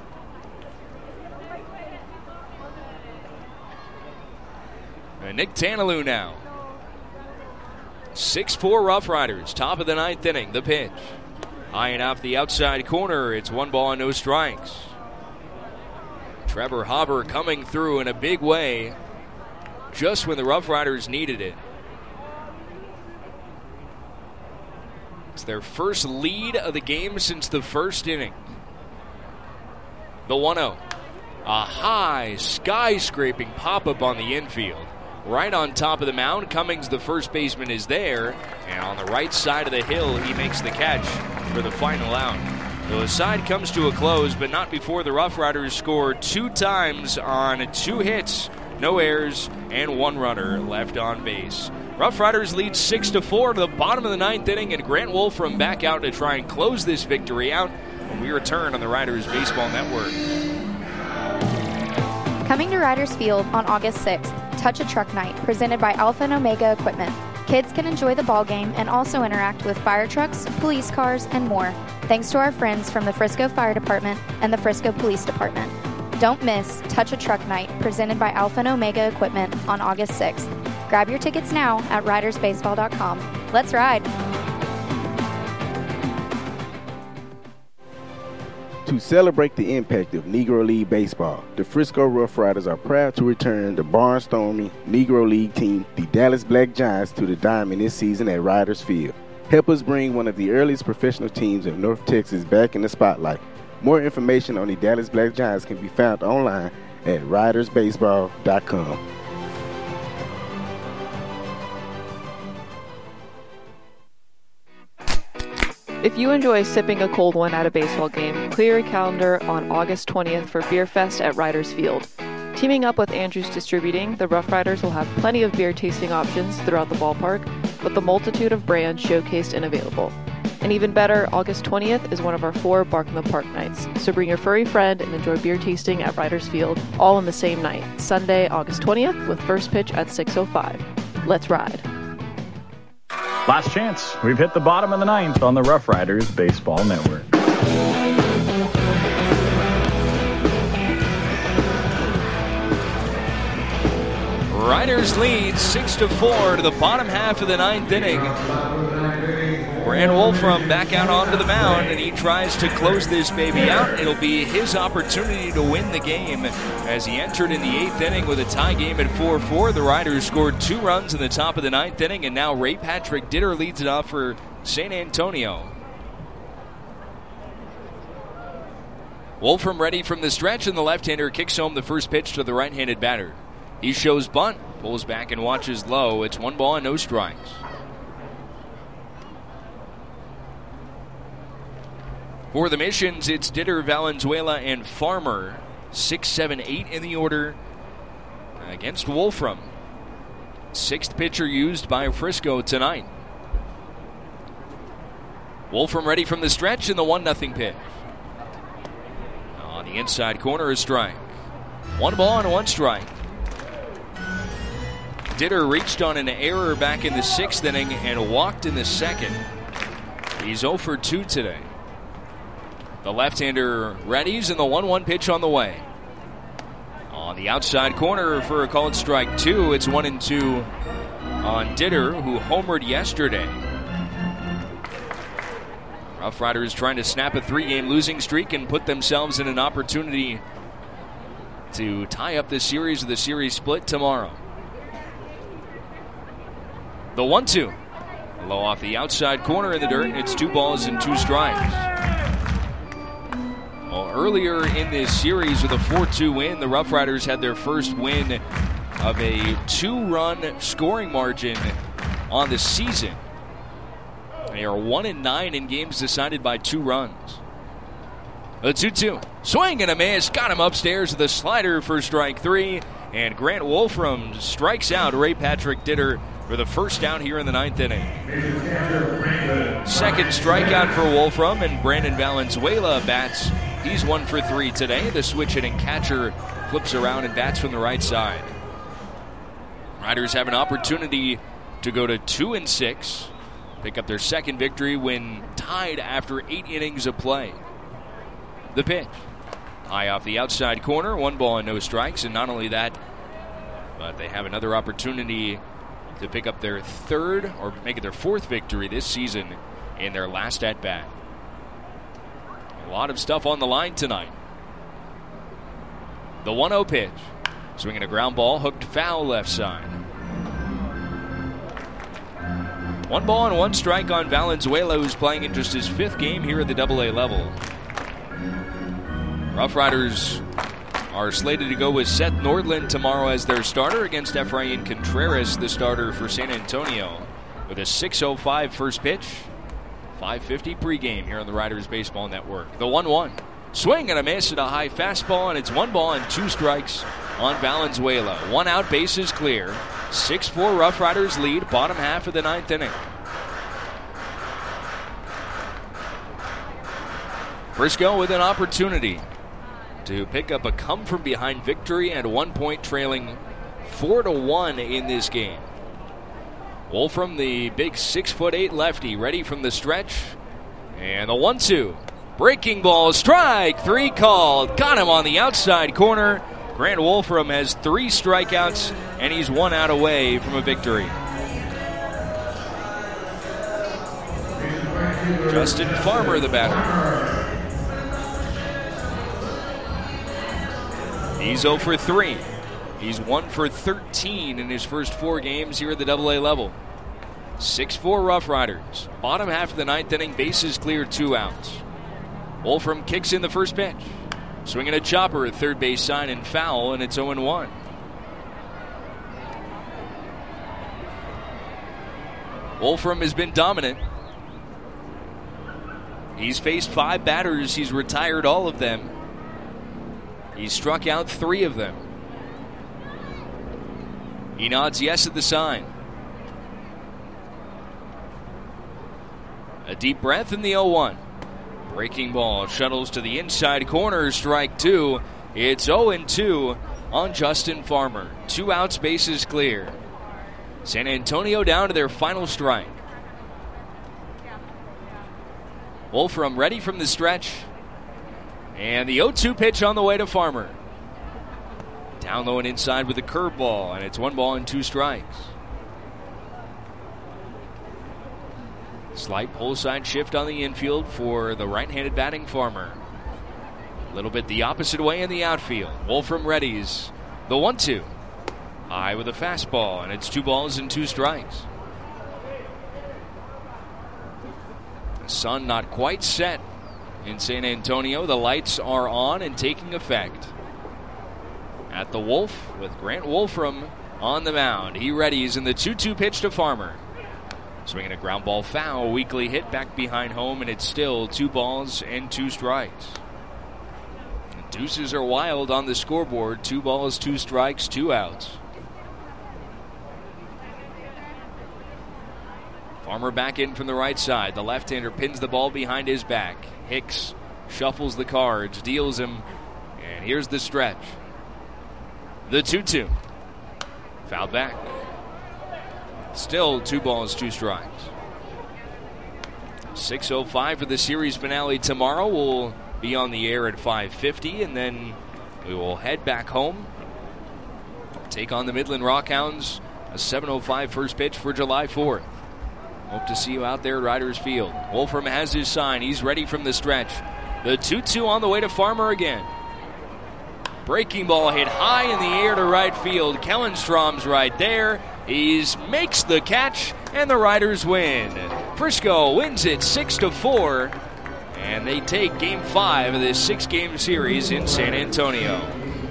And Nick Tanalou now. six four Rough Riders, top of the ninth inning. The pitch. High and off the outside corner. It's one ball and no strikes. Trevor Haver coming through in a big way just when the Rough Riders needed it. It's their first lead of the game since the first inning. The one oh. A high, skyscraping pop-up on the infield. Right on top of the mound, Cummings, the first baseman, is there. And on the right side of the hill, he makes the catch for the final out. The side comes to a close, but not before the Rough Riders score two times on two hits, no errors, and one runner left on base. Rough Riders lead six to four to the bottom of the ninth inning, and Grant Wolfram back out to try and close this victory out when we return on the Riders Baseball Network. Coming to Riders Field on August sixth, Touch a Truck Night, presented by Alpha and Omega Equipment. Kids can enjoy the ball game and also interact with fire trucks, police cars, and more, thanks to our friends from the Frisco Fire Department and the Frisco Police Department. Don't miss Touch a Truck Night, presented by Alpha and Omega Equipment on August sixth. Grab your tickets now at riders baseball dot com. Let's ride! To celebrate the impact of Negro League baseball, the Frisco Rough Riders are proud to return the barnstorming Negro League team, the Dallas Black Giants, to the diamond this season at Riders Field. Help us bring one of the earliest professional teams in North Texas back in the spotlight. More information on the Dallas Black Giants can be found online at riders baseball dot com. If you enjoy sipping a cold one at a baseball game, clear your calendar on August twentieth for Beer Fest at Riders Field. Teaming up with Andrews Distributing, the Rough Riders will have plenty of beer tasting options throughout the ballpark, with a multitude of brands showcased and available. And even better, August twentieth is one of our four Bark in the Park nights, so bring your furry friend and enjoy beer tasting at Riders Field, all on the same night, Sunday, August twentieth, with first pitch at six oh five. Let's ride. Last chance. We've hit the bottom of the ninth on the Rough Riders Baseball Network. Riders lead six to four to the bottom half of the ninth inning. Grant Wolfram back out onto the mound, and he tries to close this baby out. It'll be his opportunity to win the game as he entered in the eighth inning with a tie game at four four. The Riders scored two runs in the top of the ninth inning, and now Ray Patrick Ditter leads it off for San Antonio. Wolfram ready from the stretch, and the left-hander kicks home the first pitch to the right-handed batter. He shows bunt, pulls back and watches low. It's one ball and no strikes. For the Missions, it's Ditter, Valenzuela, and Farmer. Six, seven, eight in the order against Wolfram. Sixth pitcher used by Frisco tonight. Wolfram ready from the stretch, and the one nothing pitch. On the inside corner, a strike. One ball and one strike. Ditter reached on an error back in the sixth inning and walked in the second. He's oh for two today. The left-hander readies, and the one one pitch on the way. On the outside corner for a called strike two, it's one and two on Ditter, who homered yesterday. Rough Riders trying to snap a three-game losing streak and put themselves in an opportunity to tie up the series with a series split tomorrow. The one two. Low off the outside corner in the dirt. It's two balls and two strikes. Well, earlier in this series with a four two win, the Rough Riders had their first win of a two-run scoring margin on the season. They are one and nine in games decided by two runs. A two two. Swing and a miss. Got him upstairs with a slider for strike three. And Grant Wolfram strikes out Ray Patrick Ditter for the first out here in the ninth inning. Second strikeout for Wolfram, and Brandon Valenzuela bats. He's one for three today. The switch-hitting catcher flips around and bats from the right side. Riders have an opportunity to go to two and six, pick up their second victory when tied after eight innings of play. The pitch. High off the outside corner, one ball and no strikes, and not only that, but they have another opportunity to pick up their third or make it their fourth victory this season in their last at-bat. A lot of stuff on the line tonight. The one oh pitch. Swinging a ground ball, hooked foul left side. One ball and one strike on Valenzuela, who's playing in just his fifth game here at the double A level. Rough Riders are slated to go with Seth Nordland tomorrow as their starter against Efrain Contreras, the starter for San Antonio, with a six oh five first pitch. five fifty pregame here on the Riders Baseball Network. The one one. Swing and a miss at a high fastball, and it's one ball and two strikes on Valenzuela. One out, bases clear. six four Rough Riders lead, bottom half of the ninth inning. Frisco with an opportunity to pick up a come-from-behind victory and one point trailing four to one in this game. Wolfram, the big six foot eight lefty, ready from the stretch. And the one two. Breaking ball, strike three called. Got him on the outside corner. Grant Wolfram has three strikeouts, and he's one out away from a victory. Justin Farmer, the batter. He's oh for three. He's one for thirteen in his first four games here at the double A level. six four Rough Riders. Bottom half of the ninth inning, bases clear, two outs. Wolfram kicks in the first pitch. Swinging a chopper at third base side and foul, and it's oh and one. Wolfram has been dominant. He's faced five batters. He's retired all of them. He struck out three of them. He nods yes at the sign. A deep breath in the oh one. Breaking ball shuttles to the inside corner, strike two. It's oh and two on Justin Farmer. Two outs, bases clear. San Antonio down to their final strike. Wolfram ready from the stretch. And the oh two pitch on the way to Farmer. Down low and inside with the curveball, and it's one ball and two strikes. Slight pull side shift on the infield for the right-handed batting Farmer. A little bit the opposite way in the outfield. Wolfram readies the one two. High with a fastball, and it's two balls and two strikes. The sun not quite set in San Antonio. The lights are on and taking effect. At the Wolf with Grant Wolfram on the mound. He readies in the two two pitch to Farmer. Swinging a ground ball foul. Weekly hit back behind home, and it's still two balls and two strikes. The deuces are wild on the scoreboard. Two balls, two strikes, two outs. Farmer back in from the right side. The left-hander pins the ball behind his back. Hicks shuffles the cards, deals him, and here's the stretch. The two two. Fouled back. Still two balls, two strikes. six oh five for the series finale tomorrow. We'll be on the air at five fifty, and then we will head back home. Take on the Midland Rockhounds. A seven oh five first pitch for July fourth. Hope to see you out there at Riders Field. Wolfram has his sign. He's ready from the stretch. The two two on the way to Farmer again. Breaking ball hit high in the air to right field. Kellenstrom's right there. He makes the catch, and the Riders win. Frisco wins it six to four, and they take Game five of this six-game series in San Antonio.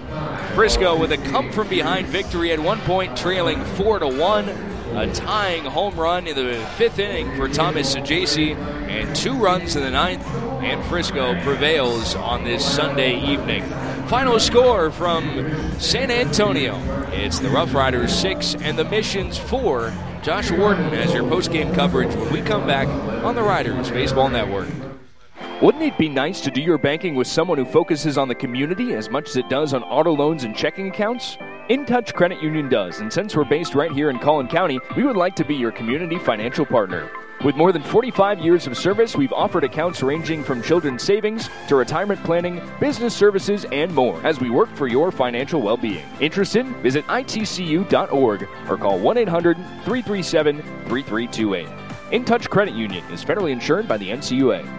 Frisco with a come-from-behind victory at one point, trailing four to one. A tying home run in the fifth inning for Thomas Sajaci, and two runs in the ninth, and Frisco prevails on this Sunday evening. Final score from San Antonio. It's the Rough Riders six and the Missions four. Josh Warden has your post-game coverage when we come back on the Riders Baseball Network. Wouldn't it be nice to do your banking with someone who focuses on the community as much as it does on auto loans and checking accounts? InTouch Credit Union does, and since we're based right here in Collin County, we would like to be your community financial partner. With more than forty-five years of service, we've offered accounts ranging from children's savings to retirement planning, business services, and more as we work for your financial well-being. Interested? Visit I T C U dot org or call one eight hundred three three seven three three two eight. InTouch Credit Union is federally insured by the N C U A.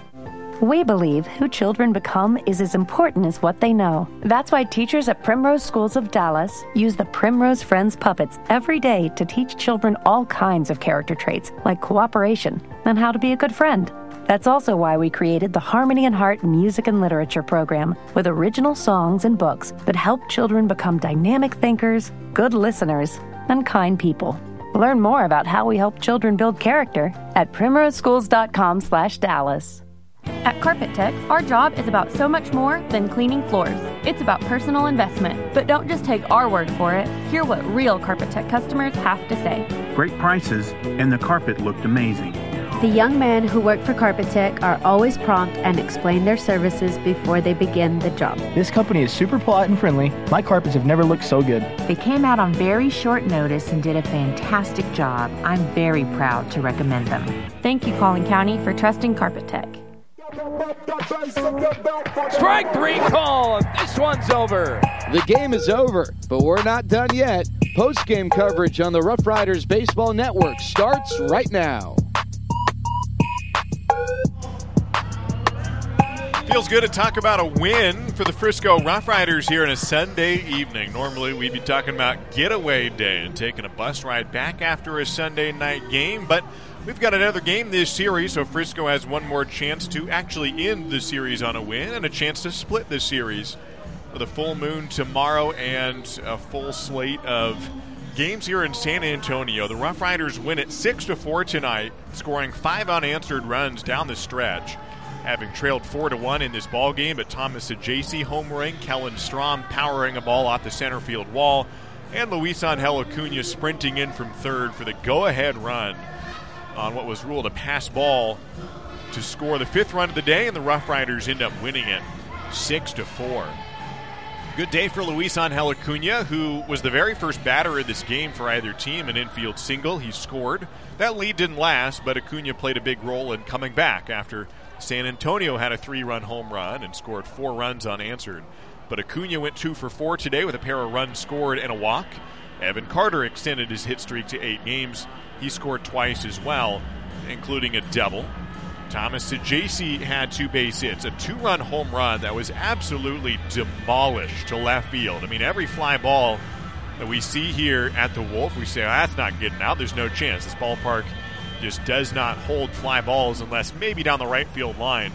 We believe who children become is as important as what they know. That's why teachers at Primrose Schools of Dallas use the Primrose Friends puppets every day to teach children all kinds of character traits, like cooperation and how to be a good friend. That's also why we created the Harmony and Heart Music and Literature program with original songs and books that help children become dynamic thinkers, good listeners, and kind people. Learn more about how we help children build character at primrose schools dot com slash Dallas. At Carpet Tech, our job is about so much more than cleaning floors. It's about personal investment. But don't just take our word for it. Hear what real Carpet Tech customers have to say. Great prices, and the carpet looked amazing. The young men who work for Carpet Tech are always prompt and explain their services before they begin the job. This company is super polite and friendly. My carpets have never looked so good. They came out on very short notice and did a fantastic job. I'm very proud to recommend them. Thank you, Collin County, for trusting Carpet Tech. Strike three call. This one's over. The game is over, but we're not done yet. Post-game coverage on the Rough Riders Baseball Network starts right now. Feels good to talk about a win for the Frisco Rough Riders here on a Sunday evening. Normally we'd be talking about getaway day and taking a bus ride back after a Sunday night game, but we've got another game this series, so Frisco has one more chance to actually end the series on a win and a chance to split the series with a full moon tomorrow and a full slate of games here in San Antonio. The Rough Riders win it six to four tonight, scoring five unanswered runs down the stretch. Having trailed four to one in this ball game, but Thomas Sajaci homering, Kellen Strom powering a ball off the center field wall, and Luis Angel Acuna sprinting in from third for the go-ahead run on what was ruled a pass ball to score the fifth run of the day, and the Rough Riders end up winning it six to four. Good day for Luis Angel Acuna, who was the very first batter of this game for either team, an infield single. He scored. That lead didn't last, but Acuna played a big role in coming back after San Antonio had a three-run home run and scored four runs unanswered. But Acuna went two for four today with a pair of runs scored and a walk. Evan Carter extended his hit streak to eight games. He scored twice as well. including a double. Thomas Sajaci had two base hits, a two-run home run that was absolutely demolished to left field. I mean, every fly ball that we see here at the Wolf, we say, oh, that's not getting out. There's no chance. This ballpark just does not hold fly balls unless maybe down the right field line.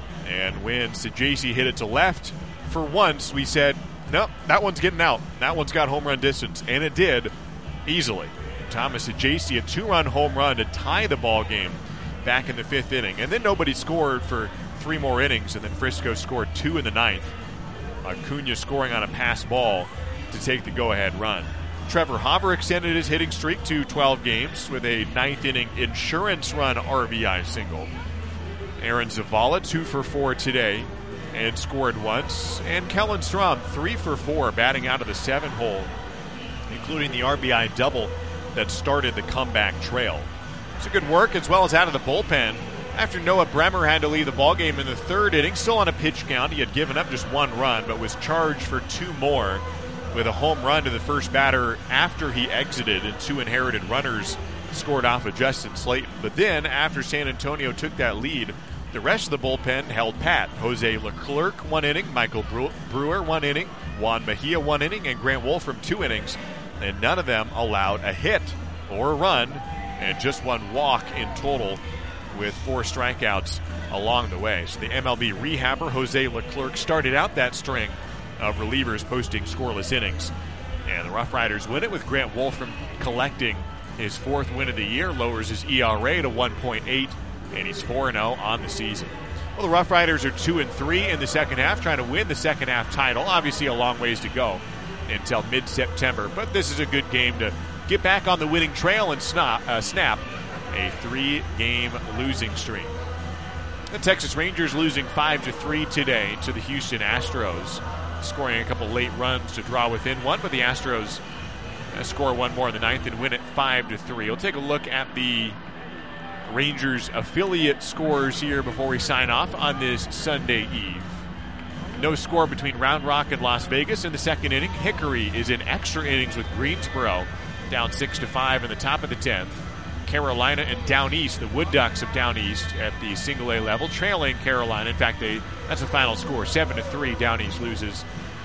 And when Sajaci hit it to left, for once we said, nope, that one's getting out. That one's got home run distance, and it did easily. Thomas Sajaci, a two-run home run to tie the ball game back in the fifth inning. And then nobody scored for three more innings, and then Frisco scored two in the ninth. Acuna scoring on a pass ball to take the go-ahead run. Trevor Hauver extended his hitting streak to twelve games with a ninth-inning insurance run R B I single. Aaron Zavala, two for four today, and scored once. And Kellen Strom, three for four, batting out of the seven hole, including the R B I double that started the comeback trail. It's a good work as well as out of the bullpen. After Noah Bremer had to leave the ballgame in the third inning, still on a pitch count. He had given up just one run, but was charged for two more with a home run to the first batter after he exited, and two inherited runners scored off of Justin Slayton. But then, after San Antonio took that lead, the rest of the bullpen held pat. Jose Leclerc, one inning. Michael Brewer, one inning. Juan Mejia, one inning. And Grant Wolfram, two innings. And none of them allowed a hit or a run, and just one walk in total with four strikeouts along the way. So the M L B rehabber Jose Leclerc started out that string of relievers posting scoreless innings. And the Rough Riders win it with Grant Wolfram collecting his fourth win of the year, lowers his E R A to one point eight, and he's four and oh on the season. Well, the Rough Riders are two and three in the second half, trying to win the second half title. Obviously a long ways to go until mid-September, but this is a good game to get back on the winning trail and snap, uh, snap a three-game losing streak. The Texas Rangers losing five to three today to the Houston Astros, scoring a couple late runs to draw within one, but the Astros uh, score one more in the ninth and win it five to three. We'll take a look at the Rangers affiliate scores here before we sign off on this Sunday Eve. No score between Round Rock and Las Vegas in the second inning. Hickory is in extra innings with Greensboro, down six to five in the top of the tenth. Carolina and Down East, the Wood Ducks of Down East at the single A level, trailing Carolina. In fact, they that's the final score, seven to three. Down East loses,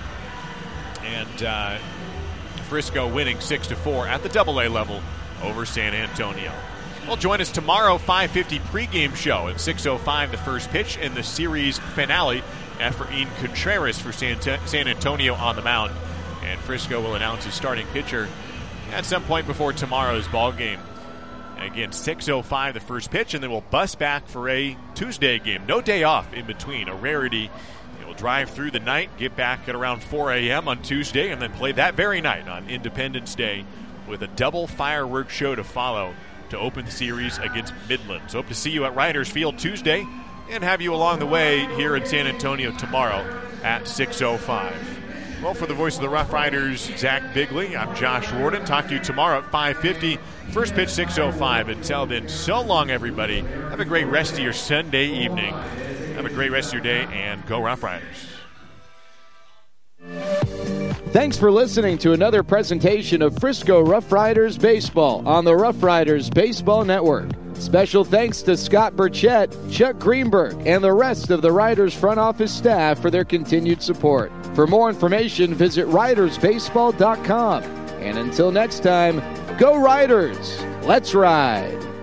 and uh, Frisco winning six to four at the double A level over San Antonio. Well, join us tomorrow, five fifty pregame show at six oh five. The first pitch in the series finale. Efrain Contreras for San, San Antonio on the mound, and Frisco will announce his starting pitcher at some point before tomorrow's ball game. Again, six oh five the first pitch, and then we'll bus back for a Tuesday game. No day off in between, a rarity. We'll drive through the night, get back at around four a.m. on Tuesday, and then play that very night on Independence Day with a double fireworks show to follow to open the series against Midland. So hope to see you at Riders Field Tuesday and have you along the way here in San Antonio tomorrow at six oh five. Well, for the voice of the Rough Riders, Zach Bigley, I'm Josh Warden. Talk to you tomorrow at five fifty. First pitch, six oh five. Until then, so long, everybody. Have a great rest of your Sunday evening. Have a great rest of your day, and go Rough Riders. Thanks for listening to another presentation of Frisco Rough Riders Baseball on the Rough Riders Baseball Network. Special thanks to Scott Burchett, Chuck Greenberg, and the rest of the Riders front office staff for their continued support. For more information, visit riders baseball dot com. And until next time, go Riders! Let's ride!